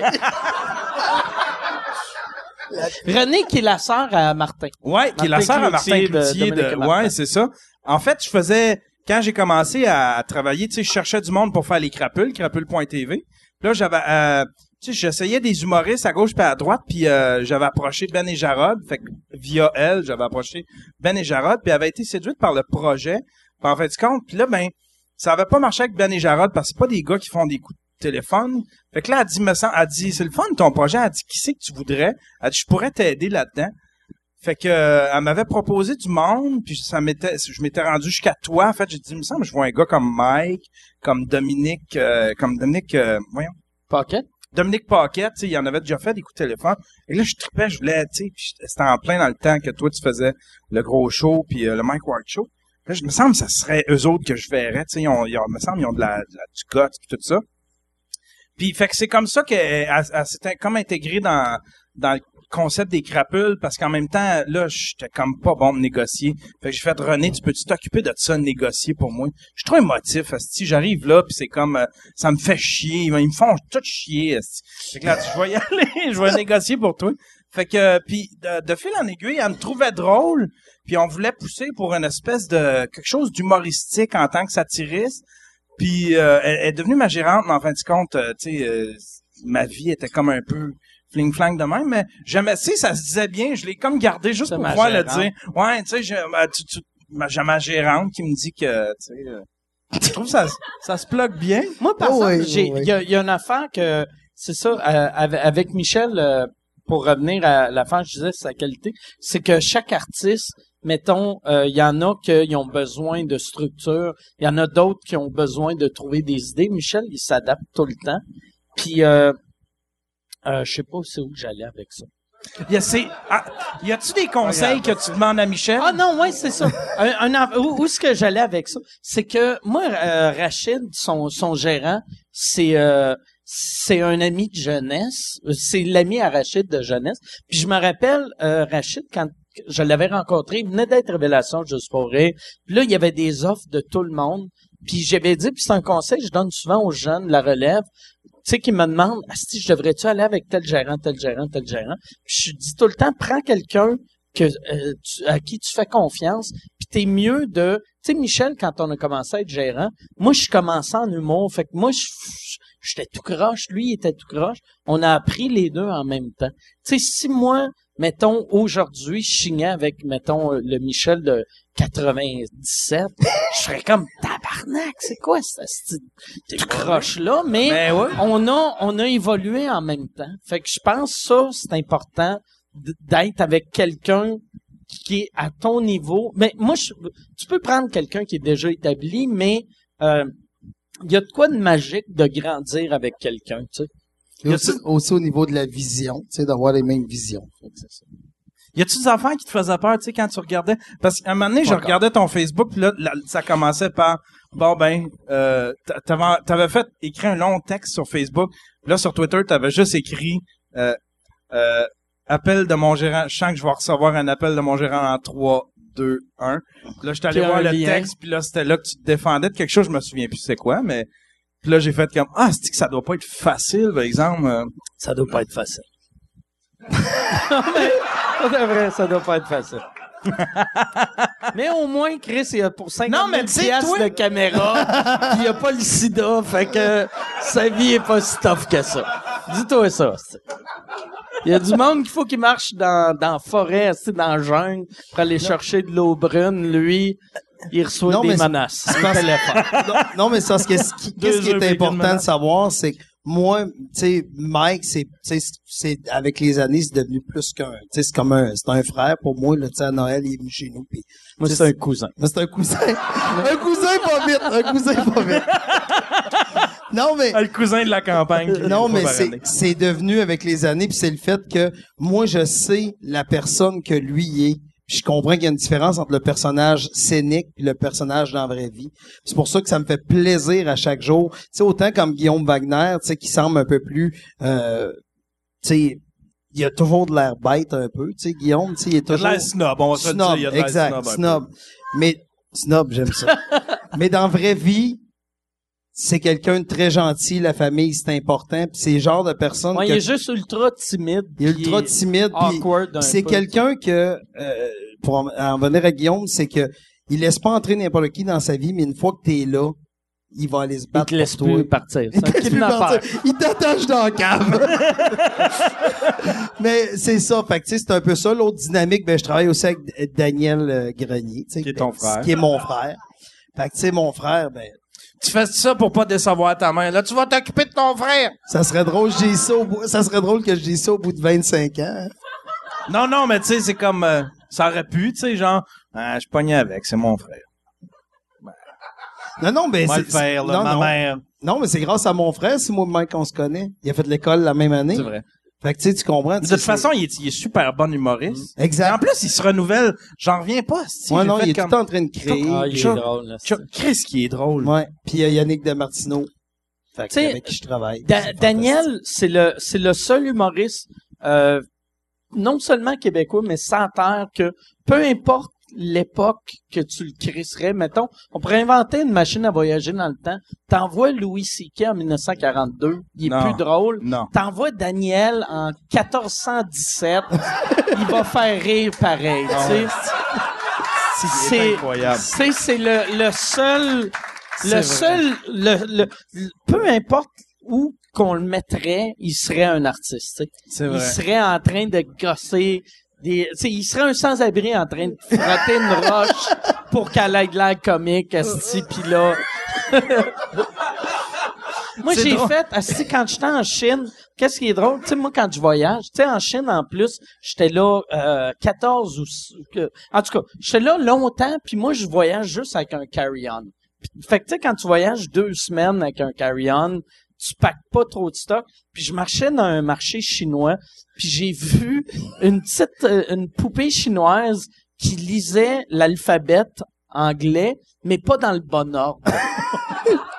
René, qui est la sœur à Martin. Ouais, qui est la Martin sœur à Martin Cloutier de Cloutier. Dominique Martin. Ouais, c'est ça. En fait, je faisais... Quand j'ai commencé à travailler, tu sais, je cherchais du monde pour faire les crapules, crapule.tv. Puis là, j'avais... tu sais, j'essayais des humoristes à gauche puis à droite, puis j'avais approché Ben et Jarod. Fait que via elle, j'avais approché Ben et Jarod, puis elle avait été séduite par le projet. Puis en fait, compte, puis là, ben, ça avait pas marché avec Ben et Jarod, parce que c'est pas des gars qui font des coups de téléphone. Fait que là, elle dit, c'est le fun ton projet. Elle dit, qui c'est que tu voudrais? Elle dit, je pourrais t'aider là-dedans. Fait que elle m'avait proposé du monde, puis je m'étais rendu jusqu'à toi. En fait, j'ai dit, il me semble, je vois un gars comme Mike, comme Dominique, voyons. Pocket. Dominique Paquette, tu sais, il en avait déjà fait des coups de téléphone. Et là, je tripais, je voulais, tu sais, puis c'était en plein dans le temps que toi, tu faisais le gros show, puis le Mike Ward Show. Là, je me semble que ça serait eux autres que je verrais, tu sais, me semble, ils ont du guts, puis tout ça. Puis, fait que c'est comme ça qu'elle s'était comme intégrée dans le concept des crapules, parce qu'en même temps, là, j'étais comme pas bon de négocier. Fait que j'ai fait, René, tu peux-tu t'occuper de ça, de négocier pour moi? Je suis trop émotif, asti. J'arrive là, puis c'est comme, ça me fait chier. Ils me font tout chier, asti. Fait que là, je vais y aller, je vais négocier pour toi. Fait que, puis de fil en aiguille, elle me trouvait drôle, puis on voulait pousser pour une espèce de quelque chose d'humoristique en tant que satiriste. Puis elle est devenue ma gérante, mais en fin de compte, tu sais, ma vie était comme un peu fling-flang de même, mais jamais, tu sais, ça se disait bien, je l'ai comme gardé juste C'est pour ma pouvoir le gérante. dire. Ouais, tu sais, j'ai ma gérante qui me dit que, tu sais, je trouve que ça se plug bien. Moi, par Oh, exemple, oui, oui. il y a une affaire que, c'est ça, avec Michel, pour revenir à l'affaire, je disais, sa qualité, c'est que chaque artiste, mettons, il y en a qui ont besoin de structure, il y en a d'autres qui ont besoin de trouver des idées. Michel, il s'adapte tout le temps. Puis, je sais pas c'est où que j'allais avec ça. Y a-tu des conseils que tu demandes à Michel? Ah non, ouais, c'est ça. Où est-ce que j'allais avec ça? C'est que moi, Rachid, son gérant, c'est c'est un ami de jeunesse. C'est l'ami à Rachid de jeunesse. Puis je me rappelle, Rachid, quand je l'avais rencontré, il venait d'être Révélation Juste pour rire. Puis là, il y avait des offres de tout le monde. Puis j'avais dit, puis c'est un conseil que je donne souvent aux jeunes de la relève, tu sais, qui me demandent, si je devrais-tu aller avec tel gérant, tel gérant, tel gérant? Puis je dis tout le temps, prends quelqu'un à qui tu fais confiance, puis t'es mieux de... Tu sais, Michel, quand on a commencé à être gérant, moi, je commençais en humour, fait que moi, j'étais tout croche, lui, il était tout croche. On a appris les deux en même temps. Tu sais, si moi, mettons, aujourd'hui, je signais avec, mettons, le Michel de 97, je serais comme, tabarnak, c'est quoi cette croche-là? Mais ouais. on a évolué en même temps. Fait que je pense ça, c'est important d'être avec quelqu'un qui est à ton niveau. Mais moi, tu peux prendre quelqu'un qui est déjà établi, mais il y a de quoi de magique de grandir avec quelqu'un, tu sais. Aussi au niveau de la vision, tu sais, d'avoir les mêmes visions. C'est ça. Y a-tu des affaires qui te faisaient peur, tu sais, quand tu regardais? Parce qu'à un moment donné, je regardais ton Facebook, puis là, ça commençait par, t'avais fait écrire un long texte sur Facebook, puis là, sur Twitter, t'avais juste écrit, appel de mon gérant, je sens que je vais recevoir un appel de mon gérant en 3, 2, 1. Puis là, je suis allé voir le texte, puis là, c'était là que tu te défendais de quelque chose, je me souviens plus c'est quoi, mais puis là, j'ai fait comme, c'est que ça doit pas être facile, par exemple. Ça doit pas être facile. Non, mais, c'est vrai, ça doit pas être facile. Mais au moins, Chris, il a pour 50 000 piastres de caméra, pis il a pas le sida, fait que sa vie est pas si tough que ça. Dis-toi ça. Il y a du monde qu'il faut qu'il marche dans la forêt, dans la jungle, pour aller chercher de l'eau brune. Lui, il reçoit des menaces. Non, mais ça, qu'est-ce qui est important de savoir, c'est que moi, tu sais, Mike, c'est avec les années, c'est devenu plus qu'un, tu sais, c'est un frère pour moi, là, tu sais, à Noël, il est venu chez nous, puis moi, c'est un cousin. Moi, c'est un cousin. Un cousin pas vite. Non, mais. Le cousin de la campagne. Non, mais c'est devenu avec les années, puis c'est le fait que moi, je sais la personne que lui est. Je comprends qu'il y a une différence entre le personnage scénique et le personnage dans la vraie vie. C'est pour ça que ça me fait plaisir à chaque jour. Tu sais, autant comme Guillaume Wagner, tu sais, qui semble un peu plus, tu sais, il a toujours de l'air bête un peu, tu sais, Guillaume, tu sais, il est toujours... Il a de l'air snob, on va se le dire, il a de l'air snob. Exact, snob. Mais, snob, j'aime ça. Mais dans la vraie vie, c'est quelqu'un de très gentil, la famille, c'est important, puis c'est le genre de personne il est juste ultra timide. Il est ultra timide, puis c'est quelqu'un que, pour en venir à Guillaume, c'est que il laisse pas entrer n'importe qui dans sa vie, mais une fois que t'es là, il va aller se battre pour toi. Il te laisse plus partir. C'est un kidnappeur. Il t'attache dans la cave. Mais c'est ça, fait que tu sais, c'est un peu ça. L'autre dynamique, je travaille aussi avec Daniel Grenier, tu sais, qui est ton frère. Qui est mon frère. Fait que tu sais, mon frère, tu fais ça pour pas décevoir ta mère. Là, tu vas t'occuper de ton frère. Ça serait drôle que je dise ça au bout de 25 ans. Non, mais tu sais, c'est comme, ça aurait pu, tu sais, genre, je pognais avec, c'est mon frère. Non, mais c'est... Faire, là, ma mère. Non, mais c'est grâce à mon frère, c'est moi le mec qu'on se connaît. Il a fait l'école la même année. C'est vrai. Fait que tu sais, tu comprends. De toute façon, il est super bon humoriste. Exact. Et en plus, il se renouvelle. J'en reviens pas. Ouais, non, il est tout le temps en train de créer. Il est drôle. Là, Chris qui est drôle. Ouais. Puis il y a Yannick Demartino. Fait que avec qui je travaille. Daniel, c'est le seul humoriste, non seulement québécois, mais sans terre, que peu importe l'époque que tu le crisserais, mettons, on pourrait inventer une machine à voyager dans le temps. T'envoies Louis C.K. en 1942, il est plus drôle. Non. T'envoies Daniel en 1417, il va faire rire pareil, tu sais. C'est incroyable. C'est le seul, peu importe où qu'on le mettrait, il serait un artiste, tu sais. C'est vrai. Il serait en train de gosser il serait un sans-abri en train de frotter une roche pour qu'elle ait de l'air comique, asti, pis là. Moi, c'est j'ai drôle. fait, asti, quand j'étais en Chine, qu'est-ce qui est drôle? Tu sais, moi, quand je voyage, tu sais, en Chine, en plus, j'étais là, 14 ou, en tout cas, j'étais là longtemps, puis moi, je voyage juste avec un carry-on. Fait que, tu sais, quand tu voyages 2 semaines avec un carry-on, tu packes pas trop de stock. Puis je marchais dans un marché chinois, puis j'ai vu une poupée chinoise qui lisait l'alphabet anglais, mais pas dans le bon ordre.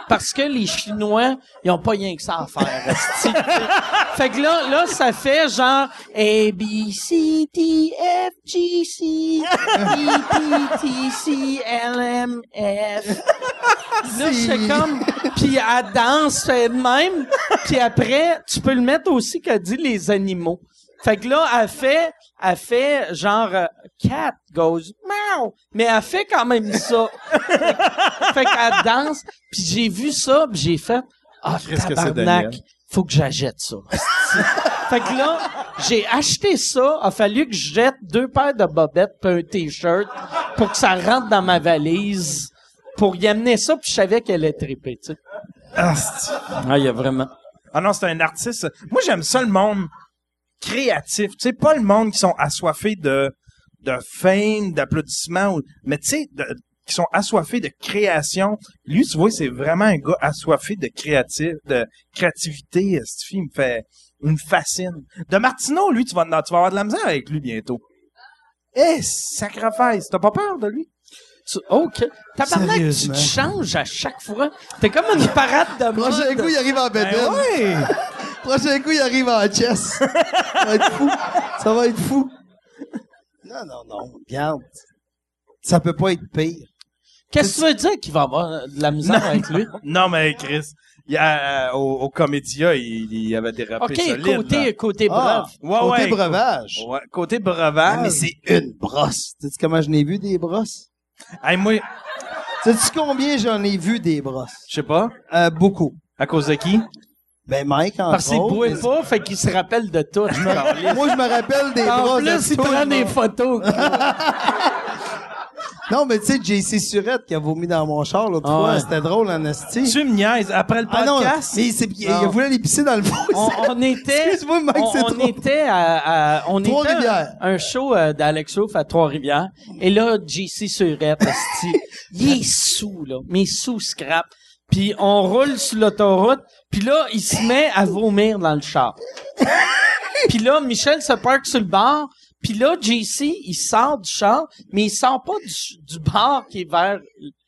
parce que les Chinois, ils ont pas rien que ça à faire. esti. Fait que là, ça fait genre A, B, C, D, F, G, C, E, P, T, C, L, M, F. Là, c'est comme... Puis elle danse, fait de même. Puis après, tu peux le mettre aussi qu'elle dit les animaux. Fait que là, elle fait genre cat goes meow, mais elle fait quand même ça. Fait qu'elle danse, puis j'ai vu ça, puis j'ai fait tabarnak, faut que j'achète ça. Fait que là, j'ai acheté ça, a fallu que je jette 2 paires de bobettes puis un t-shirt pour que ça rentre dans ma valise pour y amener ça, puis je savais qu'elle allait triper, tu sais. Il y a vraiment. Ah non, c'est un artiste. Moi, j'aime ça, le monde créatif. Tu sais, pas le monde qui sont assoiffés de fame, d'applaudissements, mais tu sais, qui sont assoiffés de création. Lui, tu vois, c'est vraiment un gars assoiffé de créativité. Cette fille il me fascine. De Martineau, lui, tu vas avoir de la misère avec lui bientôt. Sacrifice. T'as pas peur de lui? OK. Tabarnak, tu changes à chaque fois. T'es comme une parade de mode. Prochain coup, il arrive en bédaine. Ouais. Prochain coup, il arrive en chess. Ça va être fou. Ça va être fou. Non. Regarde. Ça peut pas être pire. Qu'est-ce que tu veux dire qu'il va avoir de la misère avec lui? Non, mais Chris, au Comédia, il avait des rappels solides. Côté bref. Côté breuvage. Ouais, côté breuvage. Ah, mais c'est une brosse. Sais-tu comment je n'ai vu des brosses? Hey, moi, Sais-tu combien j'en ai vu des brosses? je sais pas. Beaucoup. À cause de qui? Ben, Mike, entre Parce qu'il autres. boit pas, fait qu'il se rappelle de tout. Moi, je me rappelle des En brosses. plus, il de tout, prend des je me- photos. Non, mais tu sais, JC Surette qui a vomi dans mon char l'autre Ah fois, ouais. c'était drôle en esti. Tu me niaises. Après le Ah non, podcast? mais il voulait aller pisser dans le fossé. On était... Excuse-moi, Mike, c'est on trop. était à Trois-Rivières. un show d'Alex Roof à Trois-Rivières. Et là, JC Surette, esti, il est sous, là. Mais sous scrap. Puis on roule sur l'autoroute. Puis là, il se met à vomir dans le char. Puis là, Michel se parque sur le bar. Puis là, JC, il sort du char, mais il sort pas du bar qui est vers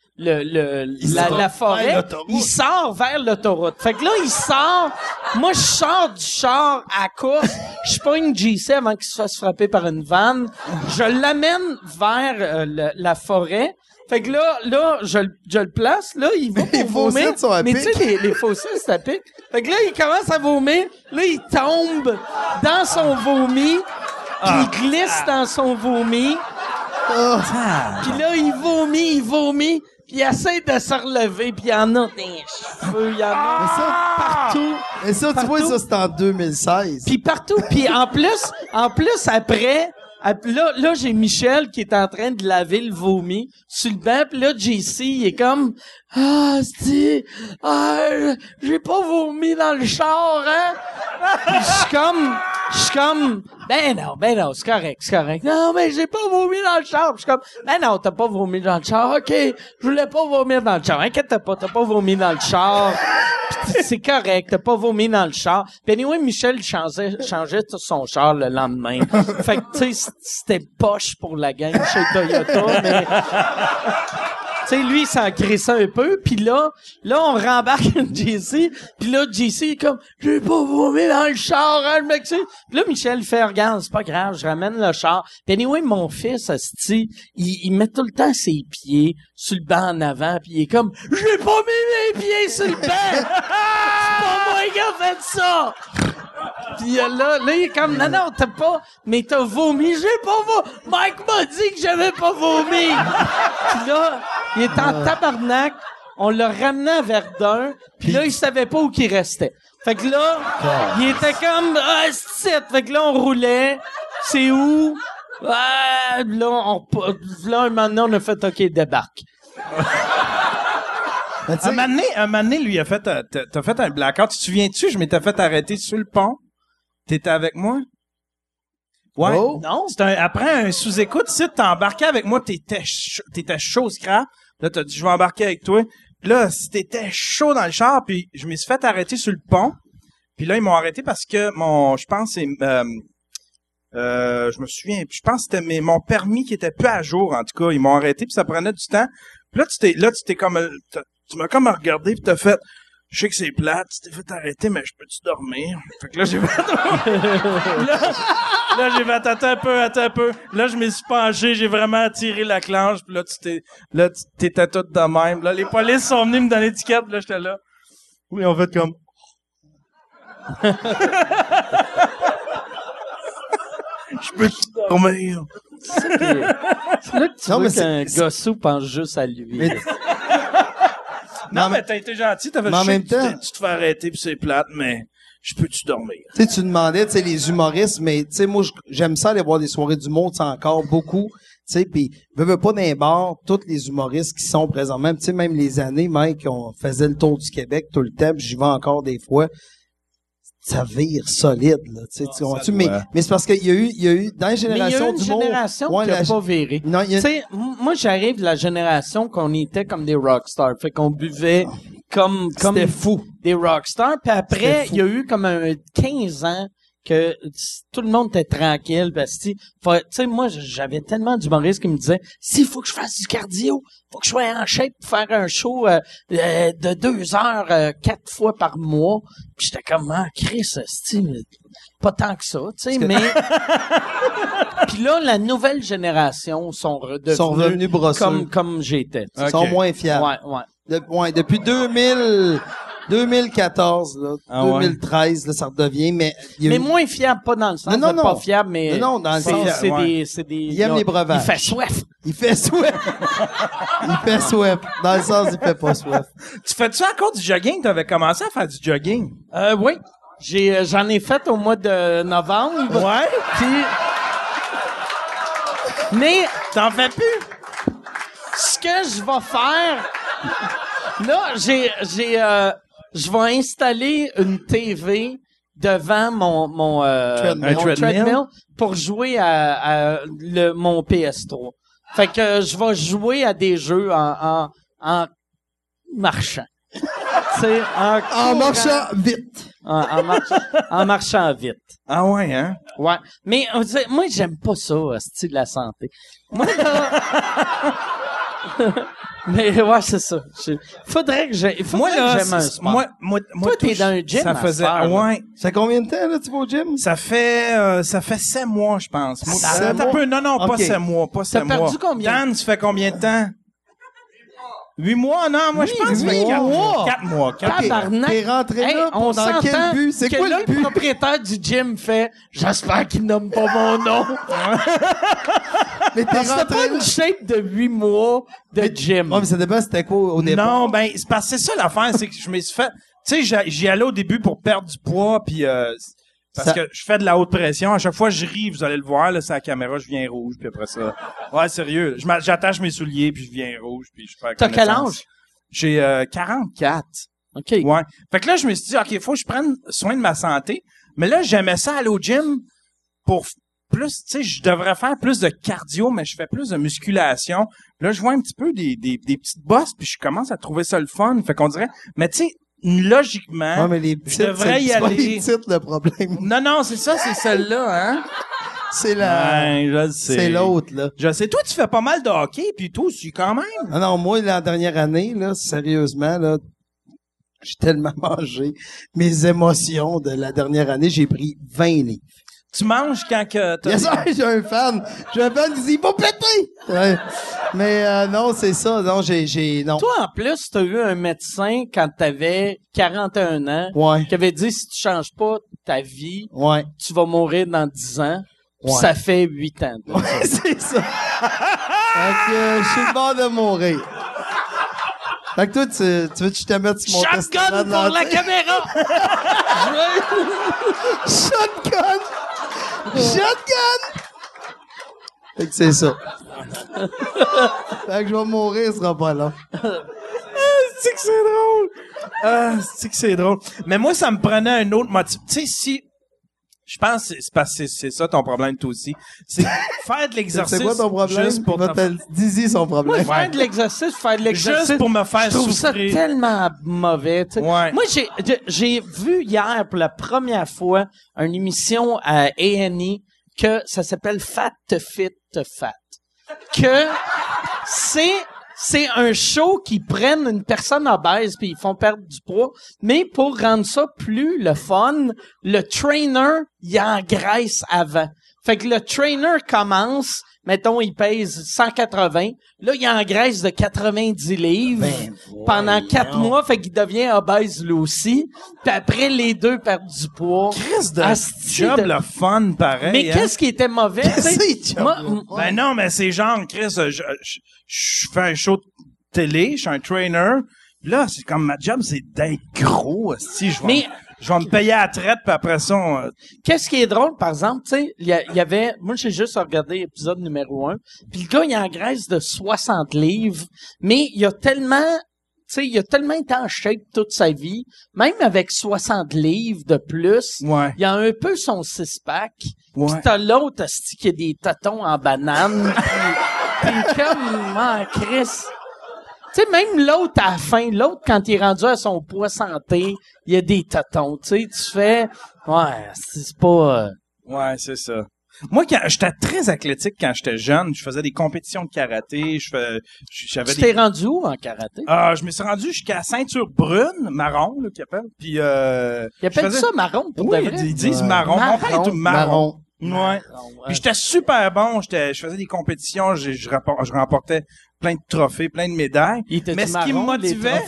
la forêt. vers l'autoroute. Il sort vers l'autoroute. Fait que là, il sort. Moi, je sors du char à course. Je pogne JC avant qu'il se fasse frapper par une vanne. Je l'amène vers la forêt. Fait que là, je le place, là, il va Les pour vomir. fossiles sont à Mais tu pic. sais, les fossiles, c'est à pic. Fait que là, il commence à vomir. Là, il tombe dans son vomi. Puis il glisse dans son vomi. Puis là, il vomit. Puis il essaie de se relever. Puis il y en a dans les cheveux. Il y en a partout. Mais ça, tu vois, ça, c'est en 2016. Puis partout. Puis en plus, après... Là, j'ai Michel qui est en train de laver le vomi sur le banc. Puis là, JC, il est comme... j'ai pas vomi dans le char, hein? Puis je suis comme... Ben non, c'est correct. Non, mais j'ai pas vomi dans le char. Puis je suis comme... Ben non, t'as pas vomi dans le char. OK, je voulais pas vomir dans le char. Inquiète pas, t'as pas vomi dans le char. Puis c'est correct, t'as pas vomi dans le char. Puis anyway, Michel changeait son char le lendemain. Fait que, tu sais, c'était poche pour la gang chez Toyota, mais... Tu sais, lui, il s'en crissait un peu, puis là, on rembarque JC, puis là, JC est comme, j'ai pas vomi dans le char, hein, le mec, tu sais. Puis là, Michel fait, regarde, c'est pas grave, je ramène le char. Puis anyway, mon fils, asti, il met tout le temps ses pieds sur le banc en avant, puis il est comme, j'ai pas mis mes pieds sur le banc! C'est pas moi qui a fait ça! Pis là, il est comme, non, t'as pas, mais t'as vomi, j'ai pas vomi. Mike m'a dit que j'avais pas vomi. Pis là, il est en tabarnak. On l'a ramené à Verdun. Pis là, il savait pas où qu'il restait. Fait que là, il était comme, c'est. Fait que là, on roulait. C'est où? Là, un moment donné, on a fait, OK, débarque. Un moment donné, lui, t'as fait un blackout. Tu te souviens-tu? Je m'étais fait arrêter sur le pont. T'étais avec moi? Ouais. Oh. Non. Après un sous-écoute, si t'as embarqué avec moi, t'étais chaud scrap. Là, t'as dit, je vais embarquer avec toi. Puis là, si t'étais chaud dans le char, puis je me suis fait arrêter sur le pont. Puis là, ils m'ont arrêté parce que je pense c'est, je me souviens, je pense que c'était mon permis qui était peu à jour, en tout cas. Ils m'ont arrêté, puis ça prenait du temps. Puis là, tu t'es comme, tu m'as comme regardé pis t'as fait, je sais que c'est plate, tu t'es fait arrêter, mais je peux-tu dormir? Fait que là, j'ai fait, là, j'ai fait, attends un peu. Là, je me suis penché, j'ai vraiment tiré la clenche, pis là, t'étais tout de même. Là, les polices sont venus me donner l'étiquette, pis là, j'étais là. Oui, on fait comme... Je peux dormir. C'est là que tu Non, vois mais qu'un gossou pense juste à lui. Mais- Non, mais t'as été gentil, t'as fait mais en je sais même que temps- tu te fais arrêter pis c'est plate, mais je peux-tu dormir? Tu sais, tu demandais, tu sais, les humoristes, mais tu sais, moi, j'aime ça aller voir des soirées d'humour, tu sais, encore beaucoup. Tu sais, puis veux pas dans les bars, tous les humoristes qui sont présents, même, tu sais, même les années, Mike, on faisait le tour du Québec tout le temps, puis j'y vais encore des fois. Ça vire solide, là, tu sais, tu comprends-tu? Mais c'est parce qu'il y a eu, dans les Mais il y a générations eu une d'humour. génération ouais, qui a pas viré. Non, il y a- Tu sais, moi, j'arrive de la génération qu'on était comme des rockstars. Fait qu'on buvait comme C'était fou. des rockstars. Puis après, C'était fou. il y a eu comme un 15 ans que tout le monde était tranquille. Parce que, tu sais, moi, j'avais tellement d'humoristes qui me disaient, s'il faut que je fasse du cardio, faut que je sois en shape pour faire un show de 2 heures 4 fois par mois. Puis j'étais comme, ah, Chris, mais pas tant que ça, tu sais, mais... Puis là, la nouvelle génération sont revenus brosseux. comme j'étais. tu sais. Ils sont moins fiables. Ouais. Depuis 2014, là, Ah ouais. 2013, là, ça redevient, mais il y a Mais eu- moins fiable, pas dans le sens Non, de non. pas fiable, mais... Non, dans le sens- c'est des... Il aime les breuvages. Il fait soif. Il fait soif. Il fait soif. Dans le sens, il fait pas soif. Tu fais-tu encore du jogging? T'avais commencé à faire du jogging. Oui. J'en ai fait au mois de novembre. Ouais? Puis... Mais... T'en fais plus? Ce que je vais faire, là, je vais installer une TV devant mon treadmill pour jouer à mon PS3. Fait que je vais jouer à des jeux en marchant. Tu sais, en courant. marchant vite. En marchant vite. Ah ouais, hein? Ouais. Mais moi, j'aime pas ça, style de la santé. Moi, là... Mais ouais, c'est ça. Faudrait que j'aime un sport. Moi, t'es dans un gym ça à faisait, cette heure, là. ouais. Ça fait combien de temps, là, tu vas au gym? Ça fait 7 mois, je pense. Moi, 7 attends un mois? peu. Non, pas Ok. 7 mois, pas 7 mois. perdu combien? Dan, tu fais combien de temps? 8 mois? Non, moi, je pense que ça fait 8 4 mois. mois. 4 mois. Ok. Tabarnak. T'es rentré là on dans s'entend quel but? C'est que quoi là, le but? le propriétaire du gym fait « J'espère qu'il nomme pas mon nom. Mais » t'es C'était pas rentré une shape de 8 mois de gym. Ouais, mais ça dépend c'était quoi au départ. Non, ben, c'est parce que c'est ça l'affaire, c'est que je me suis fait, tu sais, j'y allais au début pour perdre du poids, puis parce Ça- que je fais de la haute pression. À chaque fois, je ris, vous allez le voir, là, c'est la caméra, je viens rouge, puis après ça. Ouais, sérieux. J'attache mes souliers, puis je viens rouge, puis je perds T'as quel connaissance. âge? J'ai 44. OK. Ouais. Fait que là, je me suis dit, OK, faut que je prenne soin de ma santé. Mais là, j'aimais ça aller au gym pour plus, tu sais, je devrais faire plus de cardio, mais je fais plus de musculation. Là, je vois un petit peu des petites bosses, puis je commence à trouver ça le fun. Fait qu'on dirait, mais tu sais, logiquement, Ouais, mais les je titres, devrais y c'est pas aller. les titres, le problème. Non, c'est ça, c'est celle-là, hein? C'est la... Ouais, je le sais. C'est l'autre, là. Je sais. Toi, tu fais pas mal de hockey, puis toi aussi, quand même. Ah non, moi, la dernière année, là, sérieusement, là, j'ai tellement mangé mes émotions de la dernière année, j'ai pris 20 livres. Tu manges quand que t'as... Yes, j'ai un fan. J'ai un fan qui dit, il va péter! Ouais. Mais, non, c'est ça. Non, non. Toi, en plus, t'as eu un médecin quand t'avais 41 ans Ouais. qui avait dit « Si tu changes pas ta vie, Ouais. tu vas mourir dans 10 ans. » Puis Ouais. ça fait 8 ans. là. C'est ça. Fait que, je suis le bord de mourir. Fait que toi, tu veux que je te mette sur mon Shotgun testament de pour la l'Antique? caméra! Shotgun! Shotgun! Fait que c'est ça. Fait que je vais mourir, ce sera pas long. C'est que c'est drôle. C'est que c'est drôle. Mais moi, ça me prenait un autre motif. Tu sais, si... Je pense que c'est parce que c'est ça ton problème, toi aussi. C'est faire de l'exercice. C'est quoi ton problème? Juste pour Dis-y son problème. Moi, faire de l'exercice, Juste pour me faire je trouve ça souffrir. tellement mauvais. Tu sais. Ouais. Moi, j'ai vu hier pour la première fois une émission à A&E que ça s'appelle Fat to Fit to Fat. Que c'est c'est un show qui prennent une personne obèse puis ils font perdre du poids. Mais pour rendre ça plus le fun, le trainer, il engraisse avant. Fait que le trainer commence, mettons, il pèse 180. Là, il engraisse de 90 livres pendant 4 mois. Fait qu'il devient obèse lui aussi. Puis après, les deux perdent du poids. Chris de job, le fun, pareil. Mais qu'est-ce qui était mauvais? Ben non, mais c'est genre, Chris, je fais un show de télé, je suis un trainer. Là, c'est comme ma job, c'est d'être gros. Si je vais me payer à la traite, puis après ça, Qu'est-ce qui est drôle, par exemple, tu sais, il y avait, moi, j'ai juste regardé l'épisode numéro 1, puis le gars, il engraisse de 60 livres, mais il a tellement été en shape toute sa vie, même avec 60 livres de plus, ouais. il a un peu son six-pack, Ouais. pis t'as l'autre, qui a des tâtons en banane, pis comme, Chris... Tu sais, même l'autre, à la fin, quand il est rendu à son poids santé, il y a des tâtons, tu sais, tu fais, ouais, c'est pas... Ouais, c'est ça. Moi, j'étais très athlétique quand j'étais jeune. Je faisais des compétitions de karaté. J'avais Tu t'es rendu où en karaté? Je me suis rendu jusqu'à ceinture brune, marron, là, qu'ils appellent. Puis, Ils appellent ça marron, pour oui, de vrai? ils disent marron. Mon père est tout marron. Ouais. Puis j'étais super bon. Je faisais des compétitions. Je remportais plein de trophées, plein de médailles. Mais ce qui me motivait,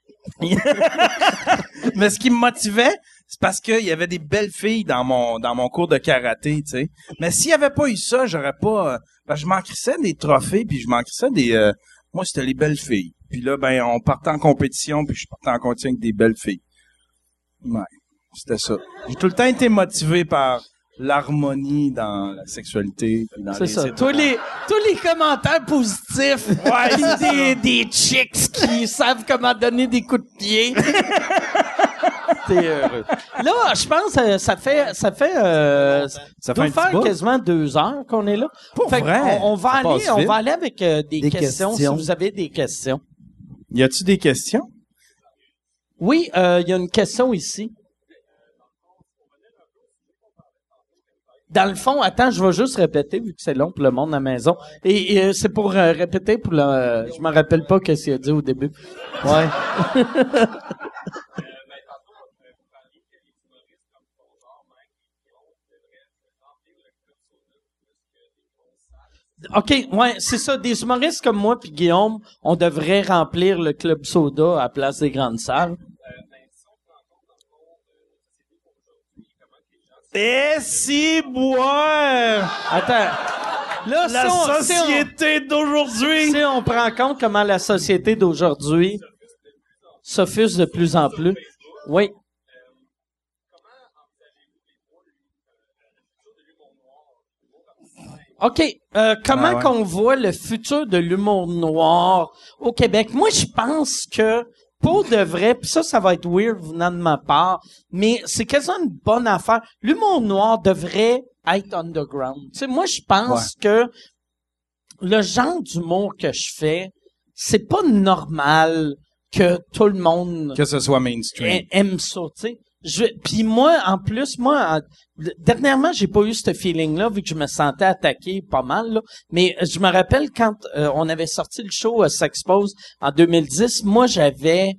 mais ce qui me motivait, c'est parce qu'il y avait des belles filles dans mon cours de karaté, tu sais. Mais s'il y avait pas eu ça, j'aurais pas, je m'en crissais des trophées, puis je m'en crissais moi c'était les belles filles. Puis là, on partait en compétition, puis je partais en compétition avec des belles filles. Ouais, c'était ça. J'ai tout le temps été motivé par l'harmonie dans la sexualité. Dans c'est ça. Tous les commentaires positifs. Ouais, des chicks qui savent comment donner des coups de pied. T'es heureux. Là, je pense ça fait doit faire quasiment 2 heures qu'on est là. Pour fait vrai. On va aller avec des questions si vous avez des questions. Y a-tu des questions? Oui, il y a une question ici. Dans le fond, attends, je vais juste répéter vu que c'est long pour le monde à la maison. Et c'est pour répéter pour le. Je me rappelle pas ce qu'il a dit au début. Ouais. OK, ouais, c'est ça. Des humoristes comme moi puis Guillaume, on devrait remplir le Club Soda à la place des grandes salles. Eh si, boire! Attends. Là, La société d'aujourd'hui! Si on prend compte comment la société d'aujourd'hui s'offusque de plus en plus. Oui. OK. Comment qu'on voit le futur de l'humour noir au Québec? Moi, je pense que pour de vrai, pis ça va être weird venant de ma part, mais c'est quasiment une bonne affaire. L'humour noir devrait être underground. Tu sais, moi, je pense que le genre d'humour que je fais, c'est pas normal que tout le monde que ce soit mainstream aime ça, tu sais. Puis moi, en plus, dernièrement, j'ai pas eu ce feeling-là, vu que je me sentais attaqué pas mal, là. Mais je me rappelle quand on avait sorti le show S'Expose en 2010, moi, j'avais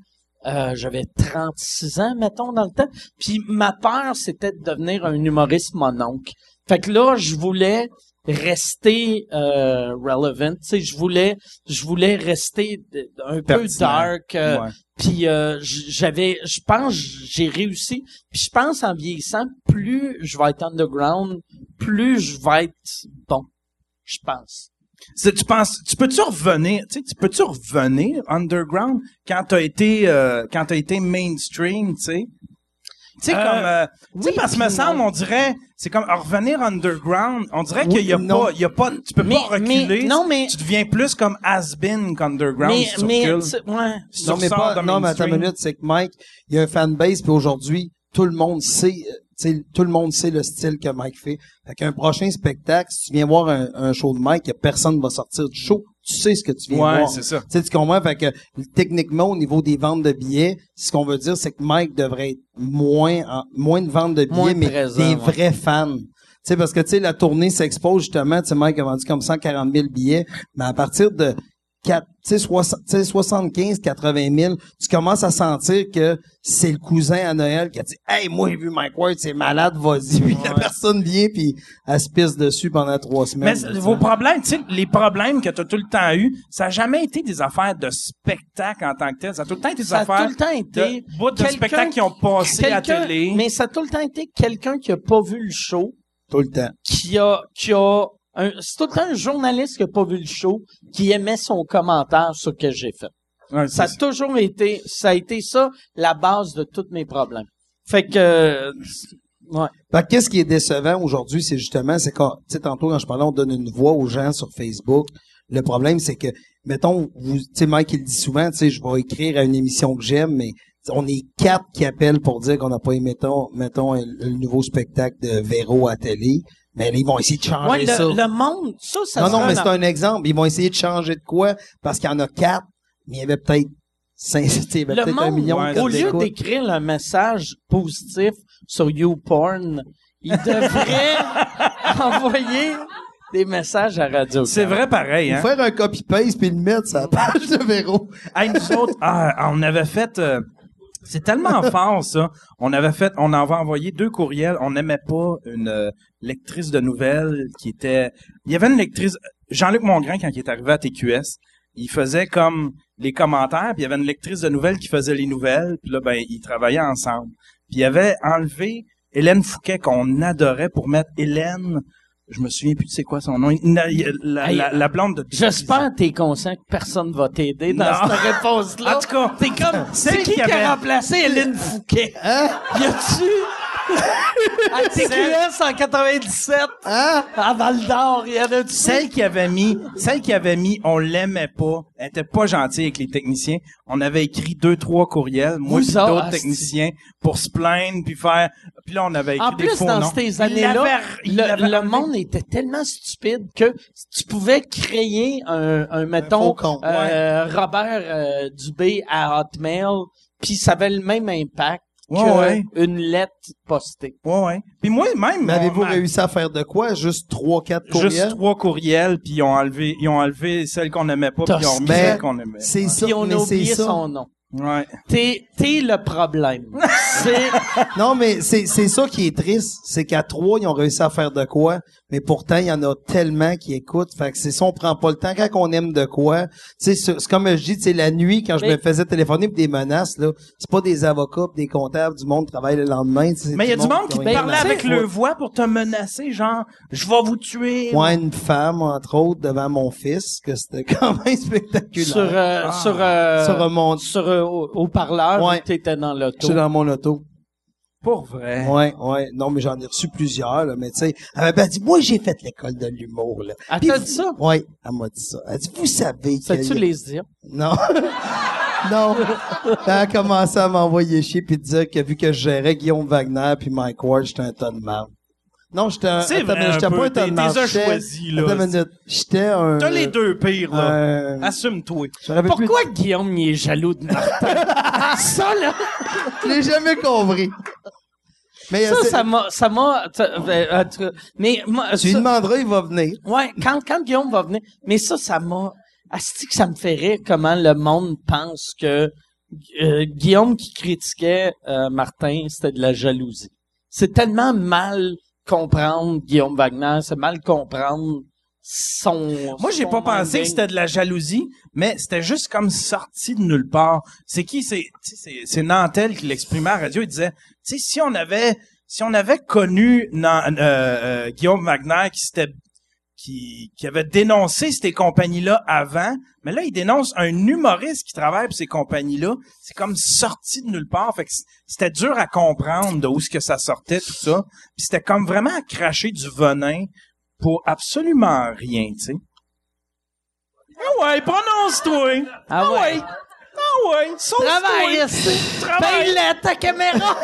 36 ans, mettons, dans le temps. Puis ma peur, c'était de devenir un humoriste mononcle. Fait que là, je voulais rester relevant, tu sais, je voulais rester un peu dark. Puis je pense j'ai réussi. Puis je pense en vieillissant, plus je vais être underground, plus je vais être bon. Je pense. Tu peux-tu revenir underground quand t'as été mainstream, tu sais? Tu sais, parce que me semble, on dirait, c'est comme revenir underground, on dirait qu'il y a pas, tu peux pas reculer. Tu deviens plus comme has-been qu'underground. Mais attends une minute, c'est que Mike, il y a un fanbase, puis aujourd'hui, tout le monde sait le style que Mike fait. Fait qu'un prochain spectacle, si tu viens voir un show de Mike, personne va sortir du show. Tu sais ce que tu viens voir. Ouais, c'est ça. Tu sais, tu comprends? Fait que, techniquement, au niveau des ventes de billets, ce qu'on veut dire, c'est que Mike devrait être moins de ventes de billets, mais présent, des vrais fans. Tu sais, parce que, tu sais, la tournée s'expose, justement, tu sais, Mike a vendu comme 140 000 billets, mais à partir de 75, 80 000, tu commences à sentir que c'est le cousin à Noël qui a dit « Hey, moi, j'ai vu Mike Ward, c'est malade, vas-y. » Puis la personne vient, puis elle se pisse dessus pendant 3 semaines. Mais vos problèmes, tu sais, les problèmes que t'as tout le temps eu, ça a jamais été des affaires de spectacle en tant que tel. Ça a tout le temps été des Ça a affaires tout le temps été de bouts de quelqu'un spectacles qui ont passé à quelqu'un- télé. Mais ça a tout le temps été quelqu'un qui a pas vu le show, Tout le temps. c'est tout le temps un journaliste qui a pas vu le show, qui aimait son commentaire sur ce que j'ai fait. Ouais, Ça a c'est- toujours été, ça a été ça, la base de tous mes problèmes. Fait que, ouais. Fait que qu'est-ce qui est décevant aujourd'hui, c'est justement, c'est quand, tu sais, tantôt, quand je parlais, on donne une voix aux gens sur Facebook. Le problème, c'est que, mettons, tu sais, Mike, il le dit souvent, tu sais, je vais écrire à une émission que j'aime, mais on est 4 qui appellent pour dire qu'on n'a pas aimé, mettons, le nouveau spectacle de Véro à télé. Mais là, ils vont essayer de changer Ouais, ça. le monde, ça Non, serait mais c'est un exemple. Ils vont essayer de changer de quoi? Parce qu'il y en a 4, mais il y avait peut-être 5, il y avait le peut-être 1 monde, million. ouais, qui au lieu l'écoutent. d'écrire un message positif sur YouPorn, il devrait envoyer des messages à Radio. C'est vrai pareil, Ou hein. faire un copy-paste puis le mettre sur la page de Véro. Hey, nous autres, on avait fait... c'est tellement fort, ça. On avait envoyé 2 courriels. On n'aimait pas une lectrice de nouvelles qui était... Il y avait une lectrice... Jean-Luc Mongrain, quand il est arrivé à TQS, il faisait comme les commentaires, puis il y avait une lectrice de nouvelles qui faisait les nouvelles, puis là, ben, ils travaillaient ensemble. Puis il avait enlevé Hélène Fouquet, qu'on adorait, pour mettre Hélène... Je me souviens plus de c'est quoi son nom. La blonde de... J'espère que t'es conscient que personne va t'aider dans Non. cette réponse-là. En tout cas, t'es comme, celle c'est qui qui a avait- remplacé Hélène Fouquet? Hein? Y a-tu? À TQS en 97, Hein? à Val-d'Or, y en a-tu? Celle qui avait mis, on l'aimait pas. Elle était pas gentille avec les techniciens. On avait écrit 2-3 courriels, moi Vous et autres, d'autres asti. techniciens, pour se plaindre puis faire, puis là, on avait écrit En des plus, faux dans noms. ces années-là, Il l'avait le enlevé. monde était tellement stupide que tu pouvais créer un mettons, faux compte, Robert Dubé à Hotmail, puis ça avait le même impact Ouais, qu'une lettre postée. Ouais. Puis moi, même, Mais avez-vous on- réussi à faire de quoi? Juste 3-4 courriels? Juste 3 courriels, puis ils ont enlevé celles qu'on aimait pas, puis ils ont remis Mais celles qu'on aimait. C'est ça, Puis on mais a c'est oublié ça. son nom. Ouais. T'es le problème. C'est Non, mais c'est ça qui est triste. C'est qu'à 3, ils ont réussi à faire de quoi, mais pourtant, il y en a tellement qui écoutent. Fait que c'est ça, on prend pas le temps quand on aime de quoi. Tu sais, c'est comme je dis, tu sais, la nuit, quand je Mais- me faisais téléphoner pour des menaces, là, c'est pas des avocats pis des comptables du monde qui travaillent le lendemain. tu sais, Mais il y a du monde qui qui ont rien parlait à avec foutre. le voix pour te menacer, genre, je vais vous tuer. Ouais, une femme, entre autres, devant mon fils, que c'était quand même spectaculaire. sur haut-parleur, Ouais. t'étais dans l'auto. J'étais dans mon auto. Pour vrai. Ouais. Non, mais j'en ai reçu plusieurs, là. Mais tu sais, elle m'a dit, moi, j'ai fait l'école de l'humour, là. Elle Puis t'a vous- dit ça? Ouais, elle m'a dit ça. Elle dit, vous savez que... Sais-tu les dire? Non. Non. Elle a commencé à m'envoyer chier puis dire que vu que je gérais Guillaume Wagner puis Mike Ward, j'étais un ton de merde. Non, j'étais un... C'est attends, vrai mais un j'étais peu. pas un ton de T'es merde. as j'étais- choisi, là. Attends une minute. J'étais un... T'as les 2 pires, là. Assume-toi. Je rappelle plus- Pourquoi Guillaume il est jaloux de Martin? Ça, là, Je l'ai jamais compris. Mais ça m'a, mais moi, tu lui ça- demanderas, il va venir. ouais, quand Guillaume va venir, mais ça m'a, asti que ça me fait rire comment le monde pense que Guillaume qui critiquait Martin, c'était de la jalousie. C'est tellement mal comprendre Guillaume Wagner, c'est mal comprendre son. Moi, j'ai son pas pensé que minding. c'était de la jalousie, mais c'était juste comme sorti de nulle part. C'est qui? C'est Nantel qui l'exprimait à la radio. Il disait, tu sais, si on avait connu Guillaume Wagner qui avait dénoncé ces compagnies-là avant, mais là, il dénonce un humoriste qui travaille pour ces compagnies-là. C'est comme sorti de nulle part. Fait que c'était dur à comprendre de où ce que ça sortait, tout ça. Puis c'était comme vraiment à cracher du venin pour absolument rien, tu sais. Ah ouais, prononce-toi. Ah ouais. Ah ouais, sauve-toi. Travaille, ici. Travaille. Paye-la, ta caméra.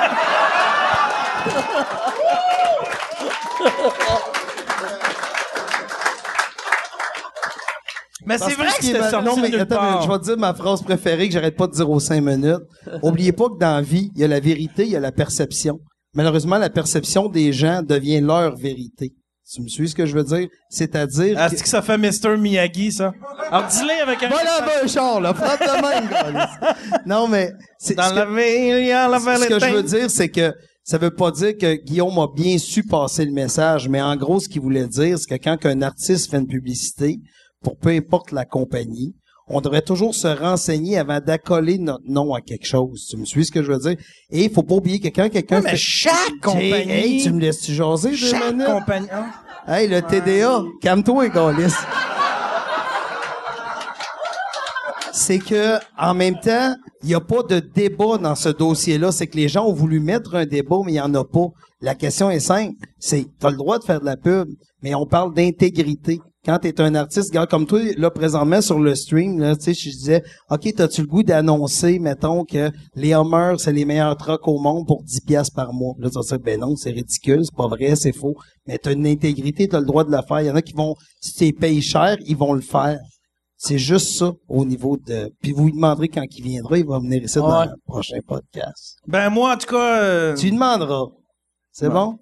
Mais c'est Parce vrai ce que qui est c'était mal- sorti Non, mais de nulle attends, part. je vais te dire ma phrase préférée que j'arrête pas de dire aux 5 minutes. Oubliez pas que dans la vie, il y a la vérité, il y a la perception. Malheureusement, la perception des gens devient leur vérité. Tu me suis ce que je veux dire? C'est-à-dire Ah, c'est que ça fait Mr. Miyagi, ça? Alors, dis-le avec un... voilà, un char, là, frappe de même, gars. Non, mais... Dans la ville, il y a la Ce que je veux Valentin. dire, c'est que ça veut pas dire que Guillaume a bien su passer le message, mais en gros, ce qu'il voulait dire, c'est que quand un artiste fait une publicité, pour peu importe la compagnie, on devrait toujours se renseigner avant d'accoler notre nom à quelque chose. Tu me suis ce que je veux dire? Et il faut pas oublier que quand quelqu'un Ouais, mais chaque compagnie... Hey, tu me laisses-tu jaser 2 Chaque minutes? compagnie... hein? Hey, le TDA, calme-toi, Gaulis. C'est que, en même temps, il n'y a pas de débat dans ce dossier-là. C'est que les gens ont voulu mettre un débat, mais il n'y en a pas. La question est simple. C'est, t'as le droit de faire de la pub, mais on parle d'intégrité. Quand t'es un artiste, regarde, comme toi, là, présentement, sur le stream, là, tu sais, je disais, OK, t'as-tu le goût d'annoncer, mettons, que les Hummers, c'est les meilleurs trucks au monde pour 10 piastres par mois? Là, tu vas dire, ben non, c'est ridicule, c'est pas vrai, c'est faux. Mais t'as une intégrité, t'as le droit de la faire. Il y en a qui vont, si tu les payes cher, ils vont le faire. C'est juste ça, au niveau de... Puis vous lui demanderez quand il viendra, il va venir ici dans le prochain podcast. Ben, moi, en tout cas... Tu lui demanderas. C'est bon?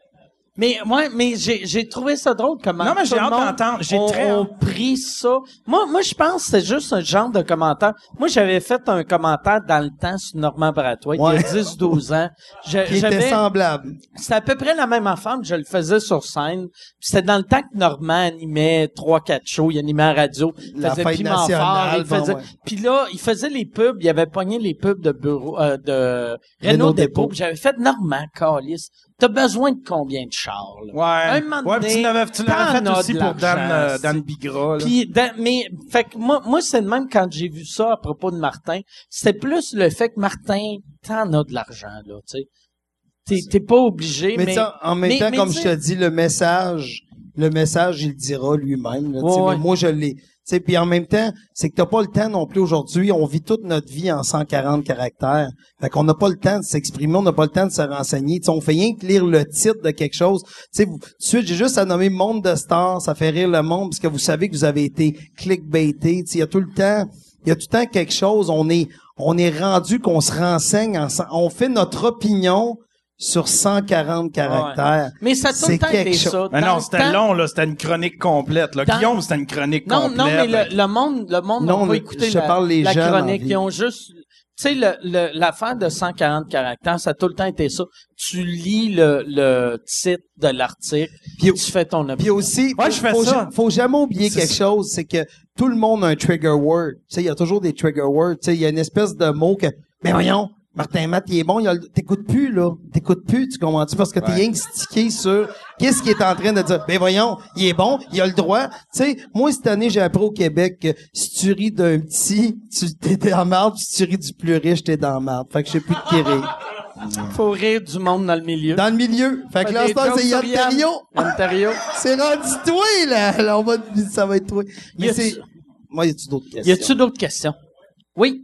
Mais j'ai trouvé ça drôle comment Non, mais j'ai tout le hâte monde d'entendre. J'ai ont très hâte. pris ça. Moi, je pense que c'est juste un genre de commentaire. Moi, j'avais fait un commentaire dans le temps sur Normand Brathwaite, il y a 10-12 ans. Qui était semblable. C'était à peu près la même affaire, mais je le faisais sur scène. Puis c'était dans le temps que Normand animait 3-4 shows. Il animait à la radio. Il La faisait fête Piment nationale, Fort. Il faisait... bon, ouais. Puis là, il faisait les pubs. Il avait pogné les pubs de bureau, de Renault Dépôt. Puis j'avais fait Normand, câlisse. T'as besoin de combien de chars, là? Ouais. Un moment Ouais, donné, puis tu l'avais t'en fait as aussi de pour l'argent, Dan Bigra, là. Puis, mais, fait que moi, c'est de même quand j'ai vu ça à propos de Martin. C'était plus le fait que Martin, t'en as de l'argent, là, tu sais. T'es pas obligé, mais. Ça, en même temps, comme je te dis, le message, il le dira lui-même, là, tu sais, Ouais. mais moi, je l'ai. Tu sais, puis en même temps, c'est que t'as pas le temps non plus aujourd'hui. On vit toute notre vie en 140 caractères. Fait qu'on n'a pas le temps de s'exprimer, on n'a pas le temps de se renseigner. Tu sais, on fait rien que lire le titre de quelque chose. Tu sais, tout de suite, j'ai juste à nommer Monde de Stars, ça fait rire le monde, parce que vous savez que vous avez été clickbaités. Tu sais, il y a tout le temps quelque chose. On est rendu qu'on se renseigne, on fait notre opinion sur 140 caractères. Mais ça a tout le temps été ça. Mais Dans non, le c'était temps- long, là. C'était une chronique complète, là. Dans- Guillaume, c'était une chronique Non, complète. non, mais le monde Non, n'a pas mais écouté je te parle les la gens chronique. dans la Ils ont juste, tu sais, l'affaire de 140 caractères, ça a tout le temps été ça. Tu lis le titre de l'article, puis tu fais ton opinion. Puis aussi, Ouais, je fais ça. faut jamais oublier C'est quelque ça. chose, c'est que tout le monde a un trigger word. Tu sais, il y a toujours des trigger words. Tu sais, il y a une espèce de mot que, mais voyons, Martin Matt, il est bon, t'écoutes plus, là. T'écoutes plus, tu comprends-tu? Parce que t'es rien que stické sur qu'est-ce qu'il est en train de dire. Ben voyons, il est bon, il a le droit. Tu sais, moi, cette année, j'ai appris au Québec que si tu ris d'un petit, t'es dans la marde, si tu ris du plus riche, t'es dans la marde. Fait que je sais plus de qui rire. Faut rire du monde dans le milieu. Dans le milieu. Fait que là, Des c'est jokes sur Yann. Ontario. Ontario. C'est rendu toi, là. Là, ça va être toi. Mais Y a-tu- c'est, moi, y a-tu d'autres questions? Y a-tu d'autres questions? Oui.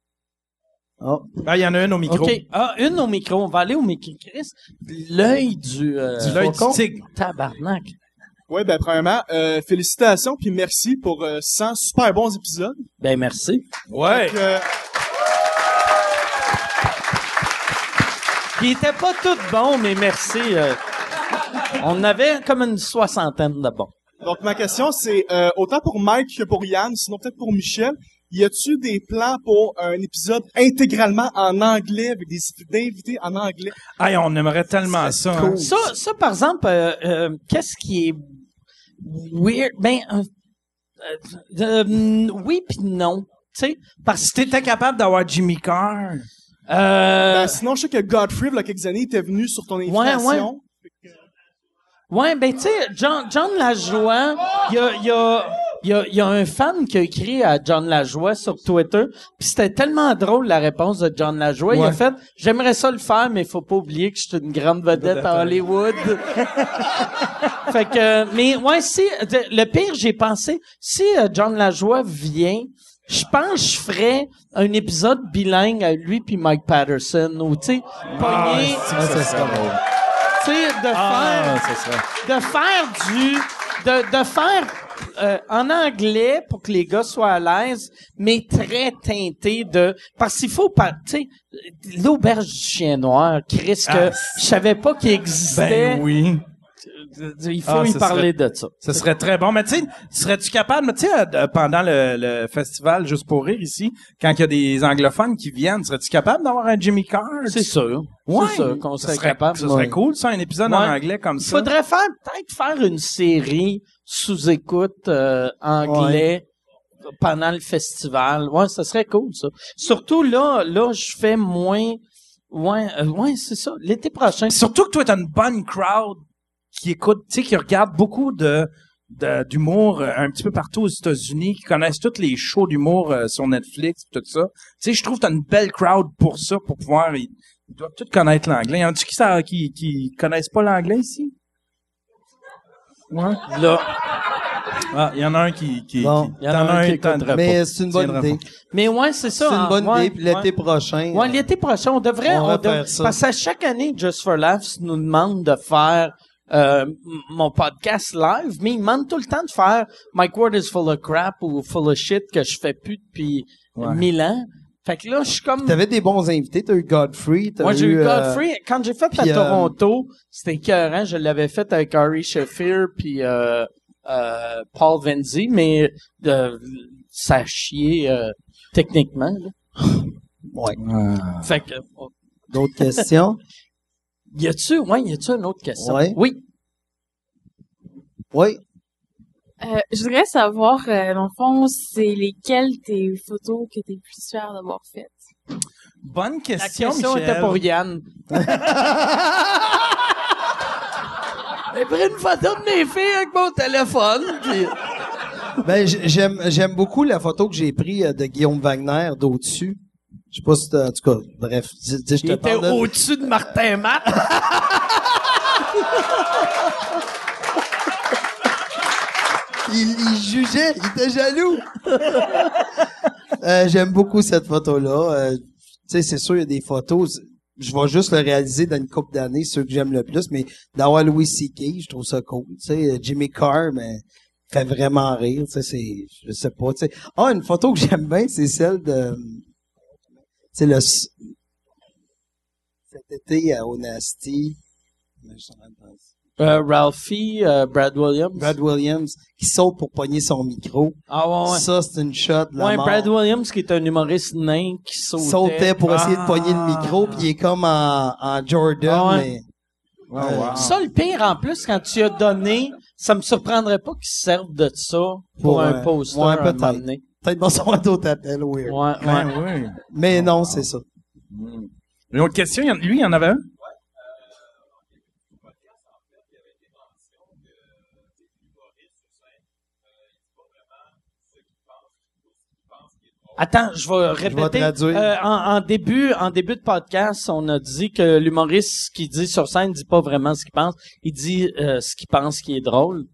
Ah. Ben, il y en a une au micro. OK. Ah, une au micro. On va aller au micro. Chris, l'œil du L'œil du faucon. tigre. Tabarnak. Ouais, ben premièrement, félicitations puis merci pour 100 super bons épisodes. Ben, merci. Ouais. Fait que, Ils étaient pas tous bons, mais merci. On avait comme une 60aine de bons. donc ma question c'est autant pour Mike que pour Yann, sinon peut-être pour Michel, y a-tu des plans pour un épisode intégralement en anglais avec des invités en anglais? Hey, on aimerait tellement ça. Hein. Ça, par exemple, qu'est-ce qui est weird? Ben, oui puis non. Tu sais, parce Si t'étais capable d'avoir Jimmy Carr. Ben, sinon, je sais que Godfrey, il y a quelques années, était venu sur ton invitation. Ouais, ben tu sais, John Lajoie, il y a un fan qui a écrit à John Lajoie sur Twitter, puis c'était tellement drôle la réponse de John Lajoie. Il a fait, j'aimerais ça le faire, mais faut pas oublier que je suis une grande vedette à Hollywood. Fait que, mais ouais, le pire, j'ai pensé, si John Lajoie vient, je pense que je ferais un épisode bilingue avec lui puis Mike Patterson, ou tu sais, pogner, tu sais, de faire en anglais pour que les gars soient à l'aise, mais très teinté parce qu'il faut pas, tu sais, l'auberge du chien noir, Chris, que je savais pas qu'il existait. Ben oui. Il faut y parler de ça. Ce serait très bon. Mais tu sais, serais-tu capable, tu sais, pendant le festival Juste pour rire ici, quand il y a des anglophones qui viennent, serais-tu capable d'avoir un Jimmy Carr? C'est sûr. Ouais. C'est sûr qu'on serait capable. Ce serait cool, ça, un épisode en anglais comme ça. Faudrait peut-être faire une série sous écoute anglais pendant le festival. Ouais, ça serait cool, ça. Surtout là, je fais moins. Ouais, c'est ça. L'été prochain. Surtout que toi, t'as une bonne crowd qui écoute, tu sais, qui regarde beaucoup d'humour un petit peu partout aux États-Unis, qui connaissent tous les shows d'humour sur Netflix, tout ça. Tu sais, je trouve que t'as une belle crowd pour ça, pour pouvoir. Ils doivent tous connaître l'anglais. Y en a-tu qui connaissent pas l'anglais ici? Ouais. Là. Ah, il y en a un qui écouterait mais pas. c'est une bonne idée. Mais ouais, c'est ça. C'est une bonne idée. Puis l'été prochain. Ouais, l'été prochain, on devrait faire ça. parce que chaque année, Just for Laughs nous demande de faire mon podcast live, mais il demande tout le temps de faire Mike Ward is full of crap ou full of shit que je fais plus depuis 1000 ans. Fait que là, je suis comme... T'avais des bons invités. T'as eu Godfrey. Moi, j'ai eu Godfrey. Quand j'ai fait à Toronto, c'était écœurant. Je l'avais fait avec Ari Shafir puis Paul Venzi, mais ça a chié techniquement. Là. Ouais. Fait que... D'autres questions? Y a-tu une autre question? Ouais. Oui. Oui. Je voudrais savoir, dans le fond, c'est lesquelles tes photos que t'es plus fier d'avoir faites? Bonne La question, question Michel. était pour Yann. J'ai pris une photo de mes filles avec mon téléphone. Puis... Ben, j'aime beaucoup la photo que j'ai prise de Guillaume Wagner d'au-dessus. Je sais pas si en tout cas, bref. Je Il était au-dessus de Martin Matt. il jugeait, il était jaloux. J'aime beaucoup cette photo-là. Tu sais, c'est sûr, il y a des photos. Je vais juste le réaliser dans une couple d'années, ceux que j'aime le plus, mais d'avoir Louis C.K., je trouve ça cool. Tu sais, Jimmy Carr, mais fait vraiment rire. Tu sais, je sais pas. Tu sais. Ah, une photo que j'aime bien, c'est celle de, c'est cet été au Nasty. Ralphie, Brad Williams. Brad Williams qui saute pour pogner son micro. Ah ouais. Ça, c'est une shot de la Ouais, mort. Brad Williams qui est un humoriste nain qui Sautait pour essayer de pogner le micro, puis il est comme en Jordan, Ah ouais. mais... Ça, le pire, en plus, quand tu as donné, ça me surprendrait pas qu'ils se servent de ça pour un poster ouais, à un peut-être. moment donné. Peut-être dans son d'autres appels, weird. Ouais. Oui. Mais non, c'est ça. Une autre question, lui, il y en avait un? Attends, je vais répéter. traduire. En début de podcast, on a dit que l'humoriste qui dit sur scène dit pas vraiment ce qu'il pense. Il dit ce qu'il pense qui est drôle.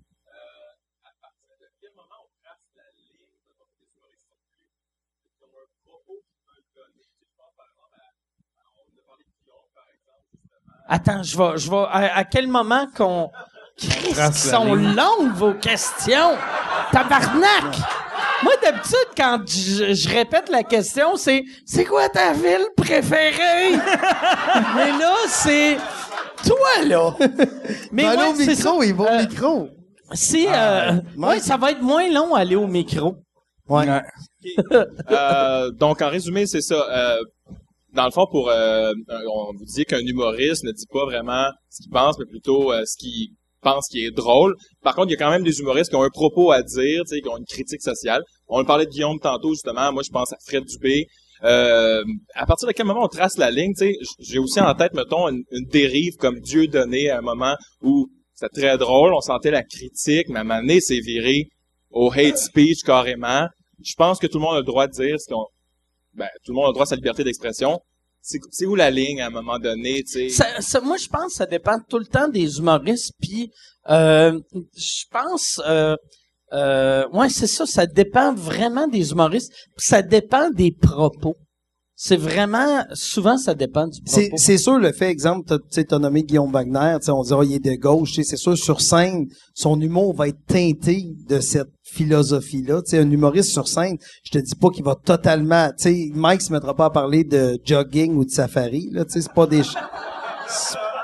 Attends, je vais, à quel moment qu'on, Christ, qui sont longues vos questions. Tabarnak! Moi, d'habitude, quand je répète la question, c'est quoi ta ville préférée? Mais là, c'est toi, là. Mais Va aller ouais, au c'est micro, ça. il va au micro. Si, ouais, ça va être moins long aller au micro. Ouais. Donc, en résumé, c'est ça. Dans le fond, on vous dit qu'un humoriste ne dit pas vraiment ce qu'il pense, mais plutôt ce qu'il pense qui est drôle. Par contre, il y a quand même des humoristes qui ont un propos à dire, tu sais, qui ont une critique sociale. On parlait de Guillaume tantôt, justement. Moi, je pense à Fred Dubé. À partir de quel moment on trace la ligne, tu sais, j'ai aussi en tête, mettons, une dérive comme Dieudonné à un moment où c'était très drôle, on sentait la critique, mais à un moment donné, c'est viré au hate speech carrément. Je pense que tout le monde a le droit de dire tout le monde a le droit à sa liberté d'expression. C'est où la ligne à un moment donné, tu sais? Moi, je pense que ça dépend tout le temps des humoristes, puis je pense... ouais, c'est ça dépend vraiment des humoristes, puis ça dépend des propos. C'est vraiment... Souvent, ça dépend du propos. C'est sûr, le fait, exemple, t'as nommé Guillaume Wagner, on dirait il est de gauche, c'est sûr, sur scène, son humour va être teinté de cette philosophie-là. Tu sais, un humoriste sur scène, je te dis pas qu'il va totalement... Tu sais, Mike se mettra pas à parler de jogging ou de safari, là, tu sais, c'est pas des...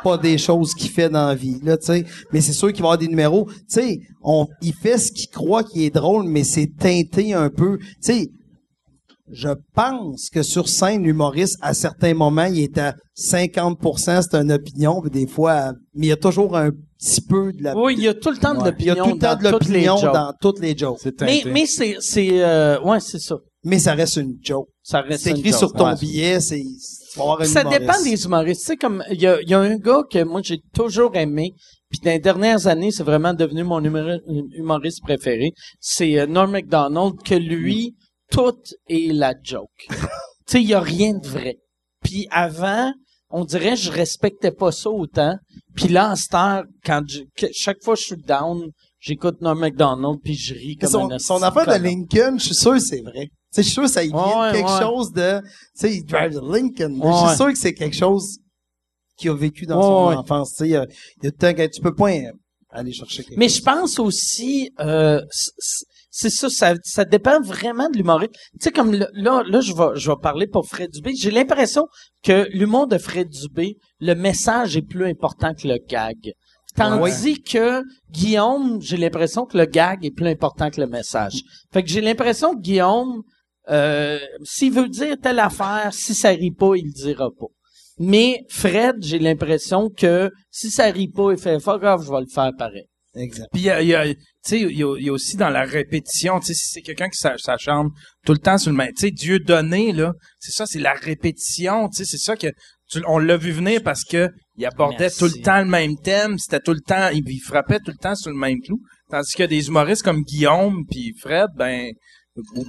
pas des choses qu'il fait dans la vie, là, tu sais. Mais c'est sûr qu'il va y avoir des numéros. Tu sais, il fait ce qu'il croit qui est drôle, mais c'est teinté un peu. Tu sais, je pense que sur scène, l'humoriste, à certains moments, il est à 50%, c'est une opinion, puis des fois, mais il y a toujours un petit peu de la... Oui, il y a tout le temps de Il y a l'opinion tout le temps de dans toutes les l'opinion jokes. dans toutes les jokes. Mais c'est ouais, c'est ça. Mais ça reste une joke. Ça reste C'est une écrit joke. sur ton Ouais. billet, tu vas avoir un Ça humoriste. dépend des humoristes. Tu sais, comme, il y a un gars que moi, j'ai toujours aimé, puis dans les dernières années, c'est vraiment devenu mon humoriste préféré. C'est Norm Macdonald, que lui, tout est la joke. Tu sais, il y a rien de vrai. Puis avant, on dirait je respectais pas ça autant. Puis là, en cette heure, chaque fois que je suis down, j'écoute Norm Macdonald, puis je ris comme un son affaire de Lincoln, je suis sûr que c'est vrai. Tu sais, je suis sûr que ça y vient de quelque chose de... Tu sais, il drive the Lincoln. Je suis sûr que c'est quelque chose qu'il a vécu dans son enfance. Tu sais, il y a tout le temps que tu peux pas aller chercher quelque chose. Mais je pense aussi, c'est ça dépend vraiment de l'humoriste. Tu sais, comme là, je vais parler pour Fred Dubé. J'ai l'impression que l'humour de Fred Dubé, le message est plus important que le gag. Tandis que Guillaume, j'ai l'impression que le gag est plus important que le message. Fait que j'ai l'impression que Guillaume, s'il veut dire telle affaire, si ça rit pas, il le dira pas. Mais Fred, j'ai l'impression que si ça rit pas, il fait fuck off, je vais le faire pareil. Exact. Puis il y a aussi dans la répétition, tu sais, si c'est quelqu'un qui s'acharne tout le temps sur le même, tu sais, Dieu donné là, c'est ça, c'est la répétition, tu sais, c'est ça que on l'a vu venir parce que il abordait tout le temps le même thème, c'était tout le temps, il frappait tout le temps sur le même clou, tandis que des humoristes comme Guillaume puis Fred, tu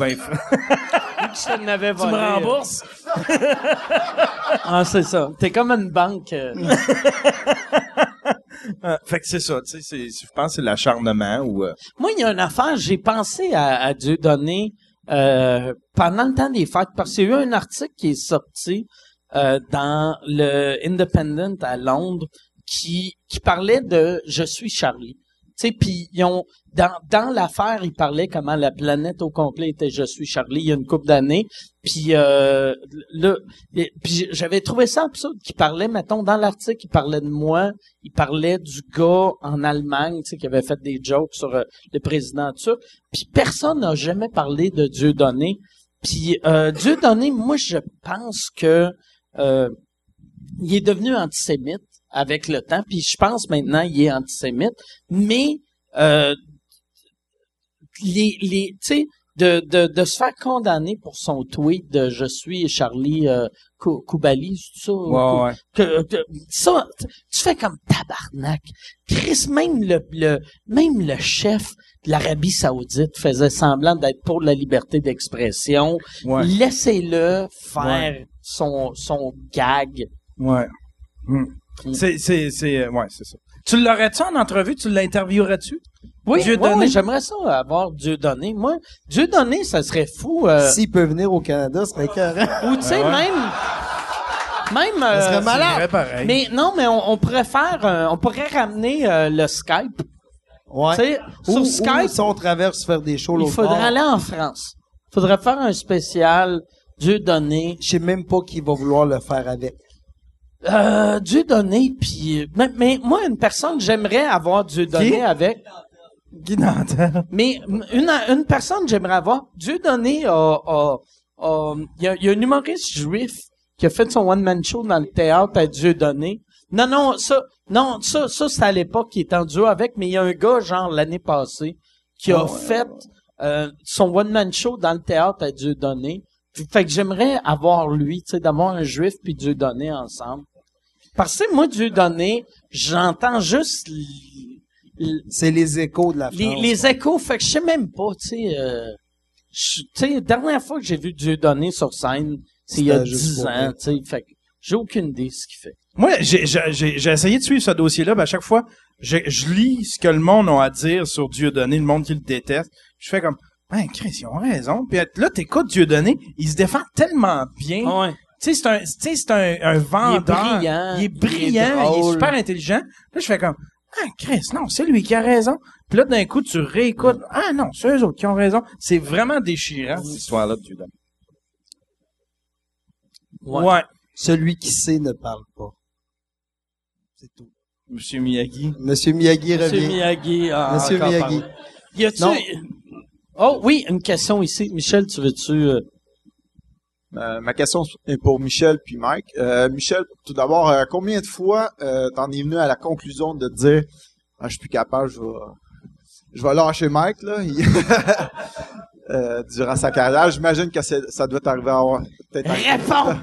me rembourses. Ah, c'est ça. T'es comme une banque. Fait que c'est ça, tu sais, je pense que c'est l'acharnement ou Moi, il y a une affaire, j'ai pensé à Dieudonné pendant le temps des fêtes, parce qu'il y a eu un article qui est sorti dans le Independent à Londres qui parlait de « Je suis Charlie ». Tu sais, puis ils ont dans l'affaire, ils parlaient comment la planète au complet était Je suis Charlie il y a une couple d'années. Puis puis j'avais trouvé ça absurde qu'il parlait, mettons, dans l'article, il parlait de moi, il parlait du gars en Allemagne, tu sais, qui avait fait des jokes sur le président turc. Puis personne n'a jamais parlé de Dieudonné. Puis Dieudonné, moi je pense que il est devenu antisémite avec le temps, puis je pense maintenant il est antisémite, mais tu sais, de se faire condamner pour son tweet de je suis Charlie Koubali, c'est ça? Ouais. Ça, tu fais comme tabarnak. Chris, même le chef de l'Arabie Saoudite faisait semblant d'être pour la liberté d'expression. Ouais. Laissez-le faire son gag. Ouais. C'est ça. Tu l'aurais-tu en entrevue? Tu l'interviewerais-tu? Oui, Dieudonné? j'aimerais ça avoir Dieudonné. Moi, Dieudonné, ça serait fou. S'il peut venir au Canada, ce serait écœurant. Ou tu sais, même Ça serait malade. Pareil. mais non, mais on pourrait on pourrait ramener le Skype. Ouais. Tu sais, sur Skype, si on traverse faire des shows il l'autre faudrait bord. aller en France. Il faudrait faire un spécial Dieudonné. Je sais même pas qui va vouloir le faire avec. Dieudonné, puis mais moi, une personne, j'aimerais avoir Dieudonné avec. Guy Nantel. Mais une personne, j'aimerais avoir. Dieudonné il y a un humoriste juif qui a fait son one-man show dans le théâtre à Dieudonné. Non, ça, c'est à l'époque qu'il était en duo avec, mais il y a un gars, genre, l'année passée, qui a fait son one-man show dans le théâtre à Dieudonné. Fait que j'aimerais avoir lui, tu sais, d'avoir un juif puis Dieudonné ensemble. Parce que moi, Dieudonné, j'entends juste C'est les échos de la France. les échos, fait que je sais même pas, tu sais, dernière fois que j'ai vu Dieudonné sur scène, c'est il y a C'était juste 10 pour ans, vrai. tu sais, fait que j'ai aucune idée de ce qu'il fait. Moi, j'ai essayé de suivre ce dossier-là, à chaque fois, je lis ce que le monde a à dire sur Dieudonné, le monde qui le déteste. Je fais comme, Chris, ils ont raison. Puis là, t'écoutes Dieudonné, il se défend tellement bien. Ouais. Tu sais, c'est un vendeur. Il est brillant. Il est brillant, il est drôle. super intelligent. Là, je fais comme, Chris, non, c'est lui qui a raison. Puis là, d'un coup, tu réécoutes, non, c'est eux autres qui ont raison. C'est vraiment déchirant, cette histoire-là de Dieudonné. Ouais. Ouais. Celui qui sait ne parle pas. C'est tout. Monsieur Miyagi. Monsieur Miyagi Monsieur revient. Miyagi. Monsieur encore Miyagi. parlé. Y a-tu... Non. Oh oui, une question ici. Michel, tu veux-tu... Ma question est pour Michel puis Mike. Michel, tout d'abord, combien de fois t'en es venu à la conclusion de te dire je suis plus capable, je vais lâcher Mike là durant sa carrière? J'imagine que ça doit t'arriver à avoir peut-être. Réponds!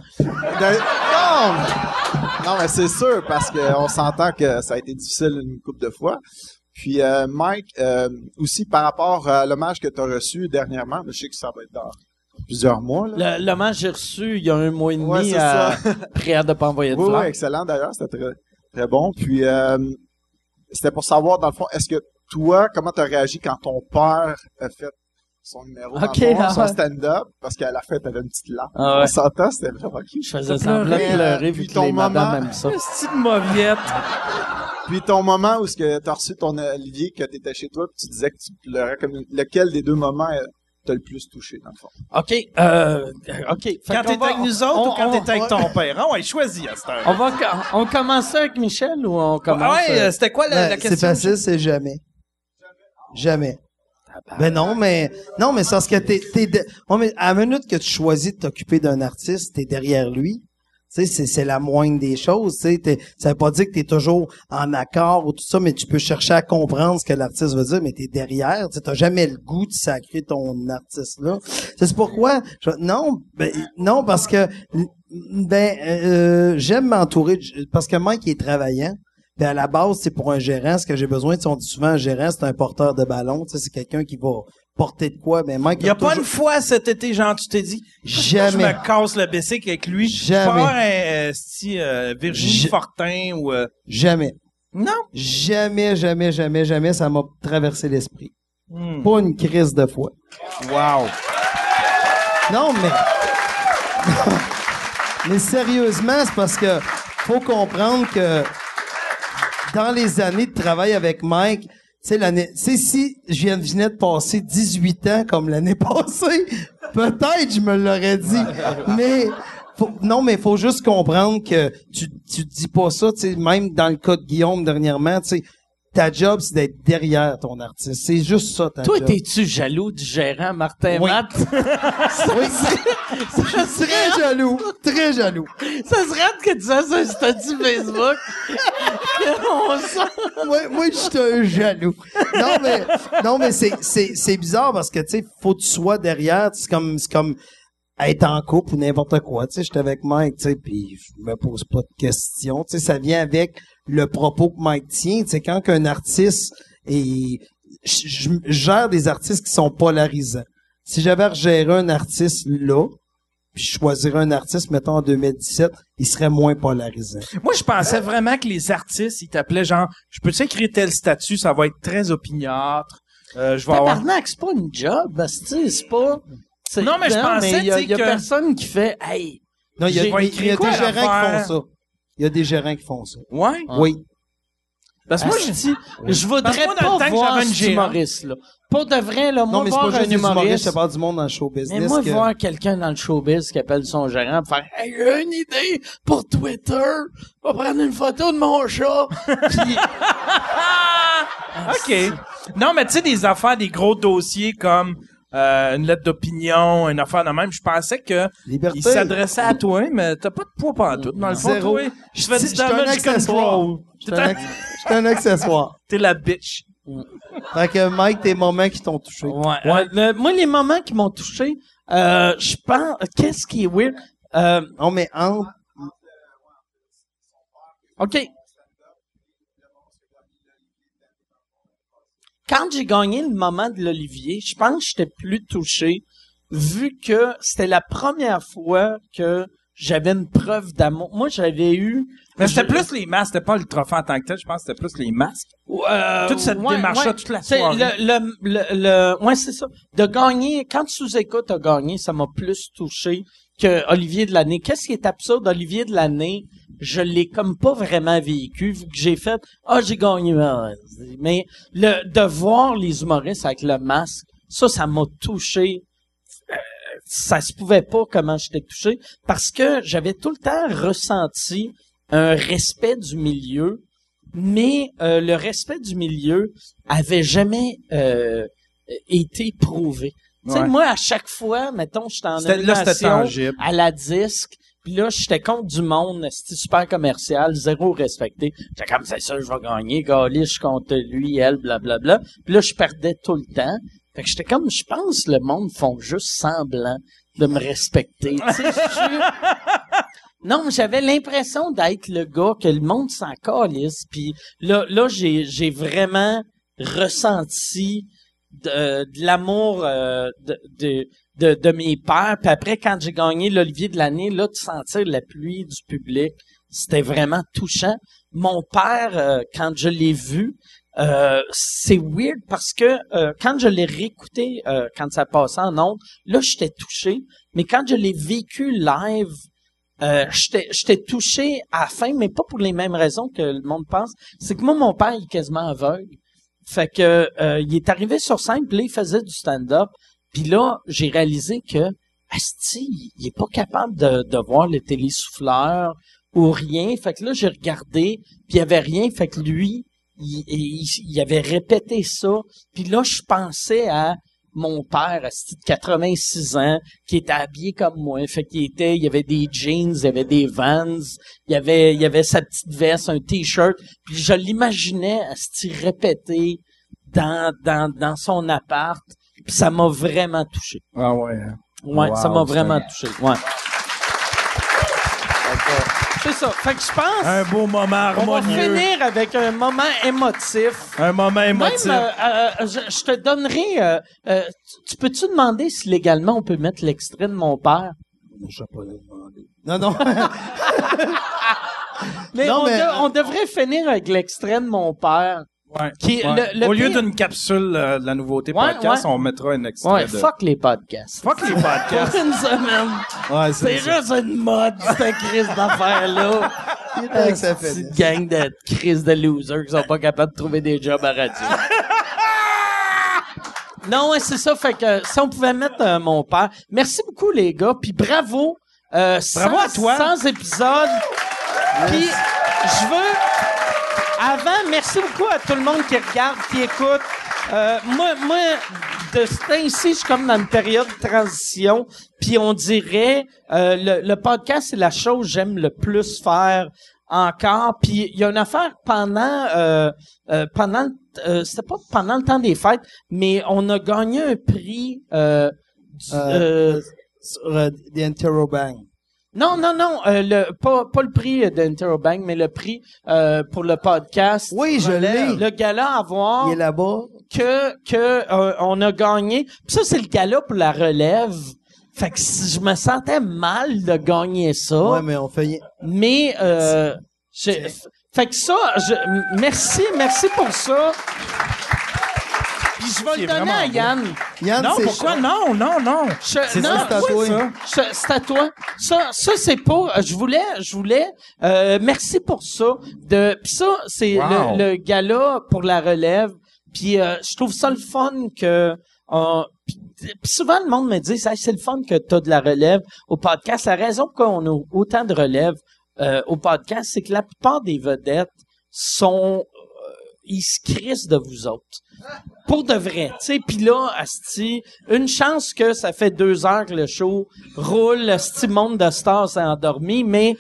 Non, mais c'est sûr parce que on s'entend que ça a été difficile une couple de fois. Puis Mike, aussi par rapport à l'hommage que tu as reçu dernièrement, je sais que ça va être dans plusieurs mois. Là. L'hommage que j'ai reçu il y a 1 mois et demi Ouais, c'est à ça. prière de pas envoyer de Oui, fleurs. oui, excellent d'ailleurs, c'était très très bon. Puis c'était pour savoir dans le fond, est-ce que toi, comment t'as réagi quand ton père a fait son numéro, dans le fond, son stand-up, parce qu'à la fin t'avais une petite larme. Ah ouais. On s'entend, c'était vraiment cute. Je faisais semblant de pleurer vu que ton les madames moment- aiment ça. C'est une mauviette. Puis ton moment où ce que t'as reçu ton Olivier, que t'étais chez toi, puis tu disais que tu pleurais, comme lequel des deux moments t'a le plus touché dans le fond? OK. OK. Fait Quand qu'on t'étais va- avec nous autres ou quand on- t'étais avec ton père? Ah ouais, choisis à cette heure. on commence avec Michel ou on commence... Ah ouais, c'était quoi la question? C'est facile, c'est jamais. Jamais. Ben non, mais c'est parce que à la minute que tu choisis de t'occuper d'un artiste, t'es derrière lui. Tu sais, c'est la moindre des choses. Tu sais, ça veut pas dire que t'es toujours en accord ou tout ça, mais tu peux chercher à comprendre ce que l'artiste veut dire, mais t'es derrière. Tu sais, t'as jamais le goût de sacrer ton artiste là. C'est pourquoi non, parce que j'aime m'entourer parce que Mike est travaillant. Puis à la base, c'est pour un gérant, ce que j'ai besoin, on dit souvent un gérant, c'est un porteur de ballon, tu sais, c'est quelqu'un qui va porter de quoi, mais Mike Il y a pas une fois cet été, genre, tu t'es dit, Jamais. je me casse le bicycle avec lui. Jamais. Faire Virginie Fortin ou... Jamais. Non. Jamais, ça m'a traversé l'esprit. Pas une crise de foi. Wow. Non, mais sérieusement, c'est parce que faut comprendre que dans les années de travail avec Mike, tu sais, si je venais de passer 18 ans comme l'année passée, peut-être je me l'aurais dit. Mais faut juste comprendre que tu dis pas ça, tu sais, même dans le cas de Guillaume dernièrement, tu sais, ta job, c'est d'être derrière ton artiste. C'est juste ça, ta Toi, job. t'es-tu jaloux du gérant Martin Oui. Matt? Oui. Très jaloux. Très jaloux. Ça serait hâte que tu fasses un statut Facebook. On sent... Moi, je suis un jaloux. Non, mais c'est bizarre parce que, tu sais, faut que tu sois derrière. C'est comme être en couple ou n'importe quoi. Tu sais, j'étais avec Mike, tu sais, puis je me pose pas de questions. Tu sais, ça vient avec le propos que Mike tient. Tu sais, quand qu'un artiste est... Je gère des artistes qui sont polarisants. Si j'avais à gérer un artiste là, puis je choisirais un artiste, mettons, en 2017, il serait moins polarisant. Moi, je pensais vraiment que les artistes, ils t'appelaient genre, je peux écrire tel statut, ça va être très opiniâtre. Je vais avoir... Tabarnak, c'est pas une job, parce que, tu sais, c'est pas... Non, mais je pensais, il y a tu sais, que- personne qui fait, hey, Non, il y a J'ai- des quoi, gérants qui l'affaire? font ça. Il y a des gérants qui font ça. Ouais. Oui. Parce que moi, moi, je je dis, je voudrais Parce que moi, dans pas le temps que voir j'avais une cet gérante. humoriste-là. Pour de vrai, là, Non, moi, mais c'est voir pas juste un des humoristes, humoriste... je te parle du monde dans le show business. Mais moi, que- voir quelqu'un dans le showbiz qui appelle son gérant pour faire « Hey, j'ai une idée pour Twitter. Je vais prendre une photo de mon chat. » Puis, OK. Non, mais tu sais, des affaires, des gros dossiers comme une lettre d'opinion, une affaire de même, je pensais que Liberté. il s'adressait à toi, mais t'as pas de poids pantoute. Dans le fond, Zéro. toi, je fais du J'étais un damage accessoire. control. J'étais un accessoire. T'es la bitch. Fait que, Mike, tes moments qui t'ont touché. ouais. Moi, les moments qui m'ont touché, je pense... Qu'est-ce qui est weird? Non, mais entre... OK. Quand j'ai gagné le moment de l'Olivier, je pense que j'étais plus touché, vu que c'était la première fois que j'avais une preuve d'amour. Moi, j'avais eu... Mais c'était plus les masques, c'était pas le trophée en tant que tel, je pense que c'était plus les masques. Toute cette démarche-là, toute la C'est soirée. ouais, c'est ça. De gagner, quand Sous-Écoute a gagné, ça m'a plus touché que Olivier de l'année. Qu'est-ce qui est absurde, Olivier de l'année, je l'ai comme pas vraiment vécu, vu que j'ai fait, j'ai gagné. Mais de voir les humoristes avec le masque, ça m'a touché. Ça se pouvait pas comment j'étais touché, parce que j'avais tout le temps ressenti un respect du milieu, mais le respect du milieu avait jamais été prouvé. Tu sais, Ouais. moi, à chaque fois, mettons, j'étais en C'était nomination tangible. à la disque, puis là, j'étais contre du monde, c'était super commercial, zéro respecté. J'étais comme, c'est ça, je vais gagner, Gali, je suis contre lui, elle, blablabla. Puis là, je perdais tout le temps. Fait que j'étais comme, je pense, le monde font juste semblant de me respecter. Tu sais, non, mais j'avais l'impression d'être le gars que le monde s'en calisse. Puis là, j'ai vraiment ressenti de l'amour de mes pairs. Puis après, quand j'ai gagné l'Olivier de l'année, là, de sentir la pluie du public, c'était vraiment touchant. Mon père, quand je l'ai vu, c'est weird parce que quand je l'ai réécouté, quand ça passait en ondes, là, j'étais touché. Mais quand je l'ai vécu live, j'étais touché à la fin, mais pas pour les mêmes raisons que le monde pense. C'est que moi, mon père, il est quasiment aveugle. Fait que il est arrivé sur scène, puis là, il faisait du stand-up. Puis là, j'ai réalisé que asti, il est pas capable de voir le télésouffleur ou rien. Fait que là, j'ai regardé, puis il y avait rien. Fait que lui, il avait répété ça. Puis là, je pensais à mon père, asti, de 86 ans, qui était habillé comme moi. Fait il y avait des jeans, il y avait des Vans, il y avait sa petite veste, un t-shirt. Puis je l'imaginais, asti, répéter dans son appart. Puis ça m'a vraiment touché. Ah ouais. Ouais, Wow, ça m'a c'est vraiment un- touché. Ouais. C'est ça. Fait que je pense Un beau moment on va harmonieux. finir avec un moment émotif. Un moment émotif. Même, je te donnerai... tu peux-tu demander si légalement on peut mettre l'extrait de mon père? Je sais pas le demander. Non. Mais, Non, mais- on devrait finir avec l'extrait de mon père. Ouais. Qui est Ouais. le Au lieu pire- d'une capsule de la nouveauté Ouais, podcast, ouais. on mettra un extrait Ouais, de... fuck les podcasts. Fuck les podcasts. Pour une semaine. Ouais, C'est juste une mode, cette crise d'affaires-là. Il était que ça fait. Petite gang de crises de losers qui sont pas capables de trouver des jobs à radio. Non, ouais, c'est ça. Fait que si on pouvait mettre mon père. Merci beaucoup, les gars. Puis bravo. Bravo à toi. 100 épisodes. Puis je veux... Avant, merci beaucoup à tout le monde qui regarde, qui écoute. Moi, de ce temps-ci, je suis comme dans une période de transition. Puis on dirait, le podcast, c'est la chose que j'aime le plus faire encore. Puis il y a une affaire pendant c'était pas pendant le temps des fêtes, mais on a gagné un prix Sur The Interrobang. non, pas le prix d'Interobang, mais le prix pour le podcast. Oui, je l'ai. Le gala à voir Il est là-bas. on a gagné. Puis ça, c'est le gala pour la relève. Fait que je me sentais mal de gagner ça. Ouais, mais on fait... Mais fait que ça, merci pour ça. Puis je vais le donner à Yann. Yann, Non, c'est pourquoi? Non. C'est non, ça, c'est à toi. c'est à toi. Ça c'est pas. Je voulais. Merci pour ça. Puis ça, c'est Wow. le gala pour la relève. Puis je trouve ça le fun que. Puis souvent le monde me dit, c'est le fun que t'as de la relève au podcast. La raison pourquoi on a autant de relève au podcast, c'est que la plupart des vedettes sont ils se crissent de vous autres. Pour de vrai, tu sais, pis là, asti, une chance que ça fait 2 heures que le show roule, asti, monde de stars s'est endormi, mais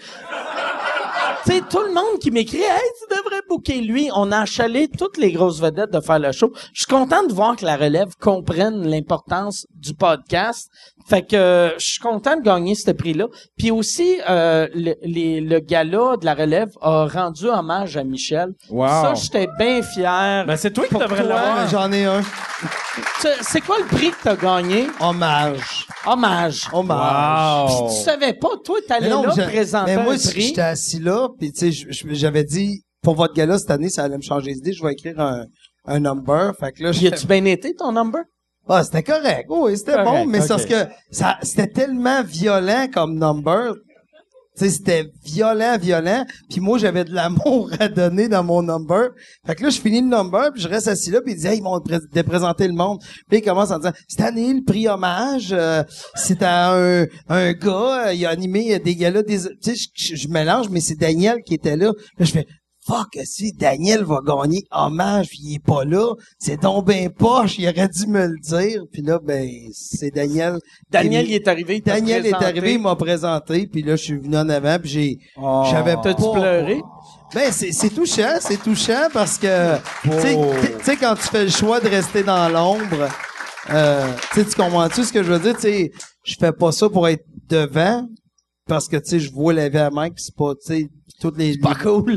tu sais, tout le monde qui m'écrit « Hey, tu devrais booker lui », on a achalé toutes les grosses vedettes de faire le show. Je suis content de voir que la relève comprenne l'importance du podcast. Fait que je suis content de gagner ce prix-là. Puis aussi, le gala de la relève a rendu hommage à Michel. Wow. Ça, j'étais bien fier. Ben, c'est toi qui Pour devrais toi, l'avoir. J'en ai un. C'est quoi le prix que t'as gagné? Hommage. Hommage. Hommage. Puis tu savais pas, toi, t'allais là présenter mais moi, un prix. j'étais assis là, puis tu sais, j'avais dit, pour votre gala cette année, ça allait me changer d'idée, je vais écrire un number. Fait que là, Y a-tu bien été ton number? Ah, c'était correct. Oui, c'était Correct, bon, mais c'est ok. parce que c'était tellement violent comme number. Tu sais, c'était violent. Puis moi, j'avais de l'amour à donner dans mon number. Fait que là, je finis le number, puis je reste assis là, puis il dit, hey, ils vont déprésenter le monde. Puis il commence en disant, cette année, le prix hommage, c'est à un gars, il a animé des galas, tu sais, je mélange, mais c'est Daniel qui était là. Là, je fais, fuck, si Daniel va gagner hommage, puis il est pas là, c'est donc ben poche, il aurait dû me le dire. Puis là, ben, c'est Daniel. Daniel, il est arrivé, il t'a Daniel est présenté. arrivé, il m'a présenté, puis là, je suis venu en avant, puis j'avais pas... T'as-tu pleuré? Ben, c'est touchant parce que, tu sais, quand tu fais le choix de rester dans l'ombre, tu comprends-tu ce que je veux dire? Tu sais, je fais pas ça pour être devant, parce que, tu sais, je vois la vie à Mike, pis c'est pas, tu sais, toutes les... C'est pas cool.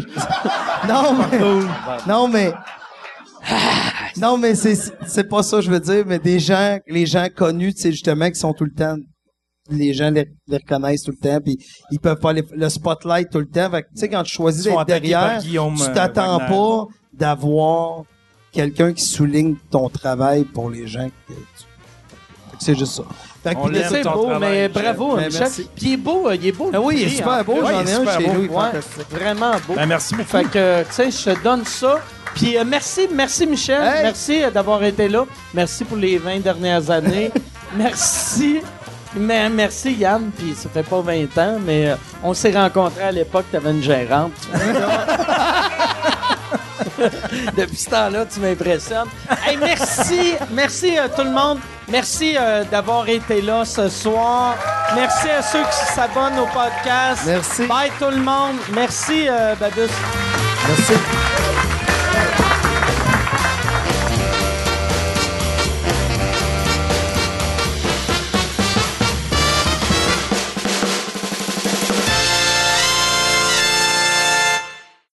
Non, mais c'est pas ça, je veux dire, mais les gens connus, tu sais, justement, qui sont tout le temps, les gens les reconnaissent tout le temps, puis ils peuvent faire le spotlight tout le temps. Fait que, tu sais, quand tu choisis d'être derrière, tu t'attends pas d'avoir quelqu'un qui souligne ton travail pour les gens. C'est juste ça. Fait que, C'est beau, mais bravo, Ben, Michel. merci. Puis il est beau. Ah oui, il est super beau, j'en ai un chez nous. Ouais, vraiment beau. Ben, merci beaucoup. Fait que, tu sais, je te donne ça. Puis merci Michel. Hey. Merci d'avoir été là. Merci pour les 20 dernières années. Merci. Mais merci Yann, puis ça fait pas 20 ans, mais on s'est rencontrés à l'époque, t'avais une gérante. Depuis ce temps-là, tu m'impressionnes. Hey, merci tout le monde. Merci d'avoir été là ce soir. Merci à ceux qui s'abonnent au podcast. Merci. Bye tout le monde. Merci Babus. Merci.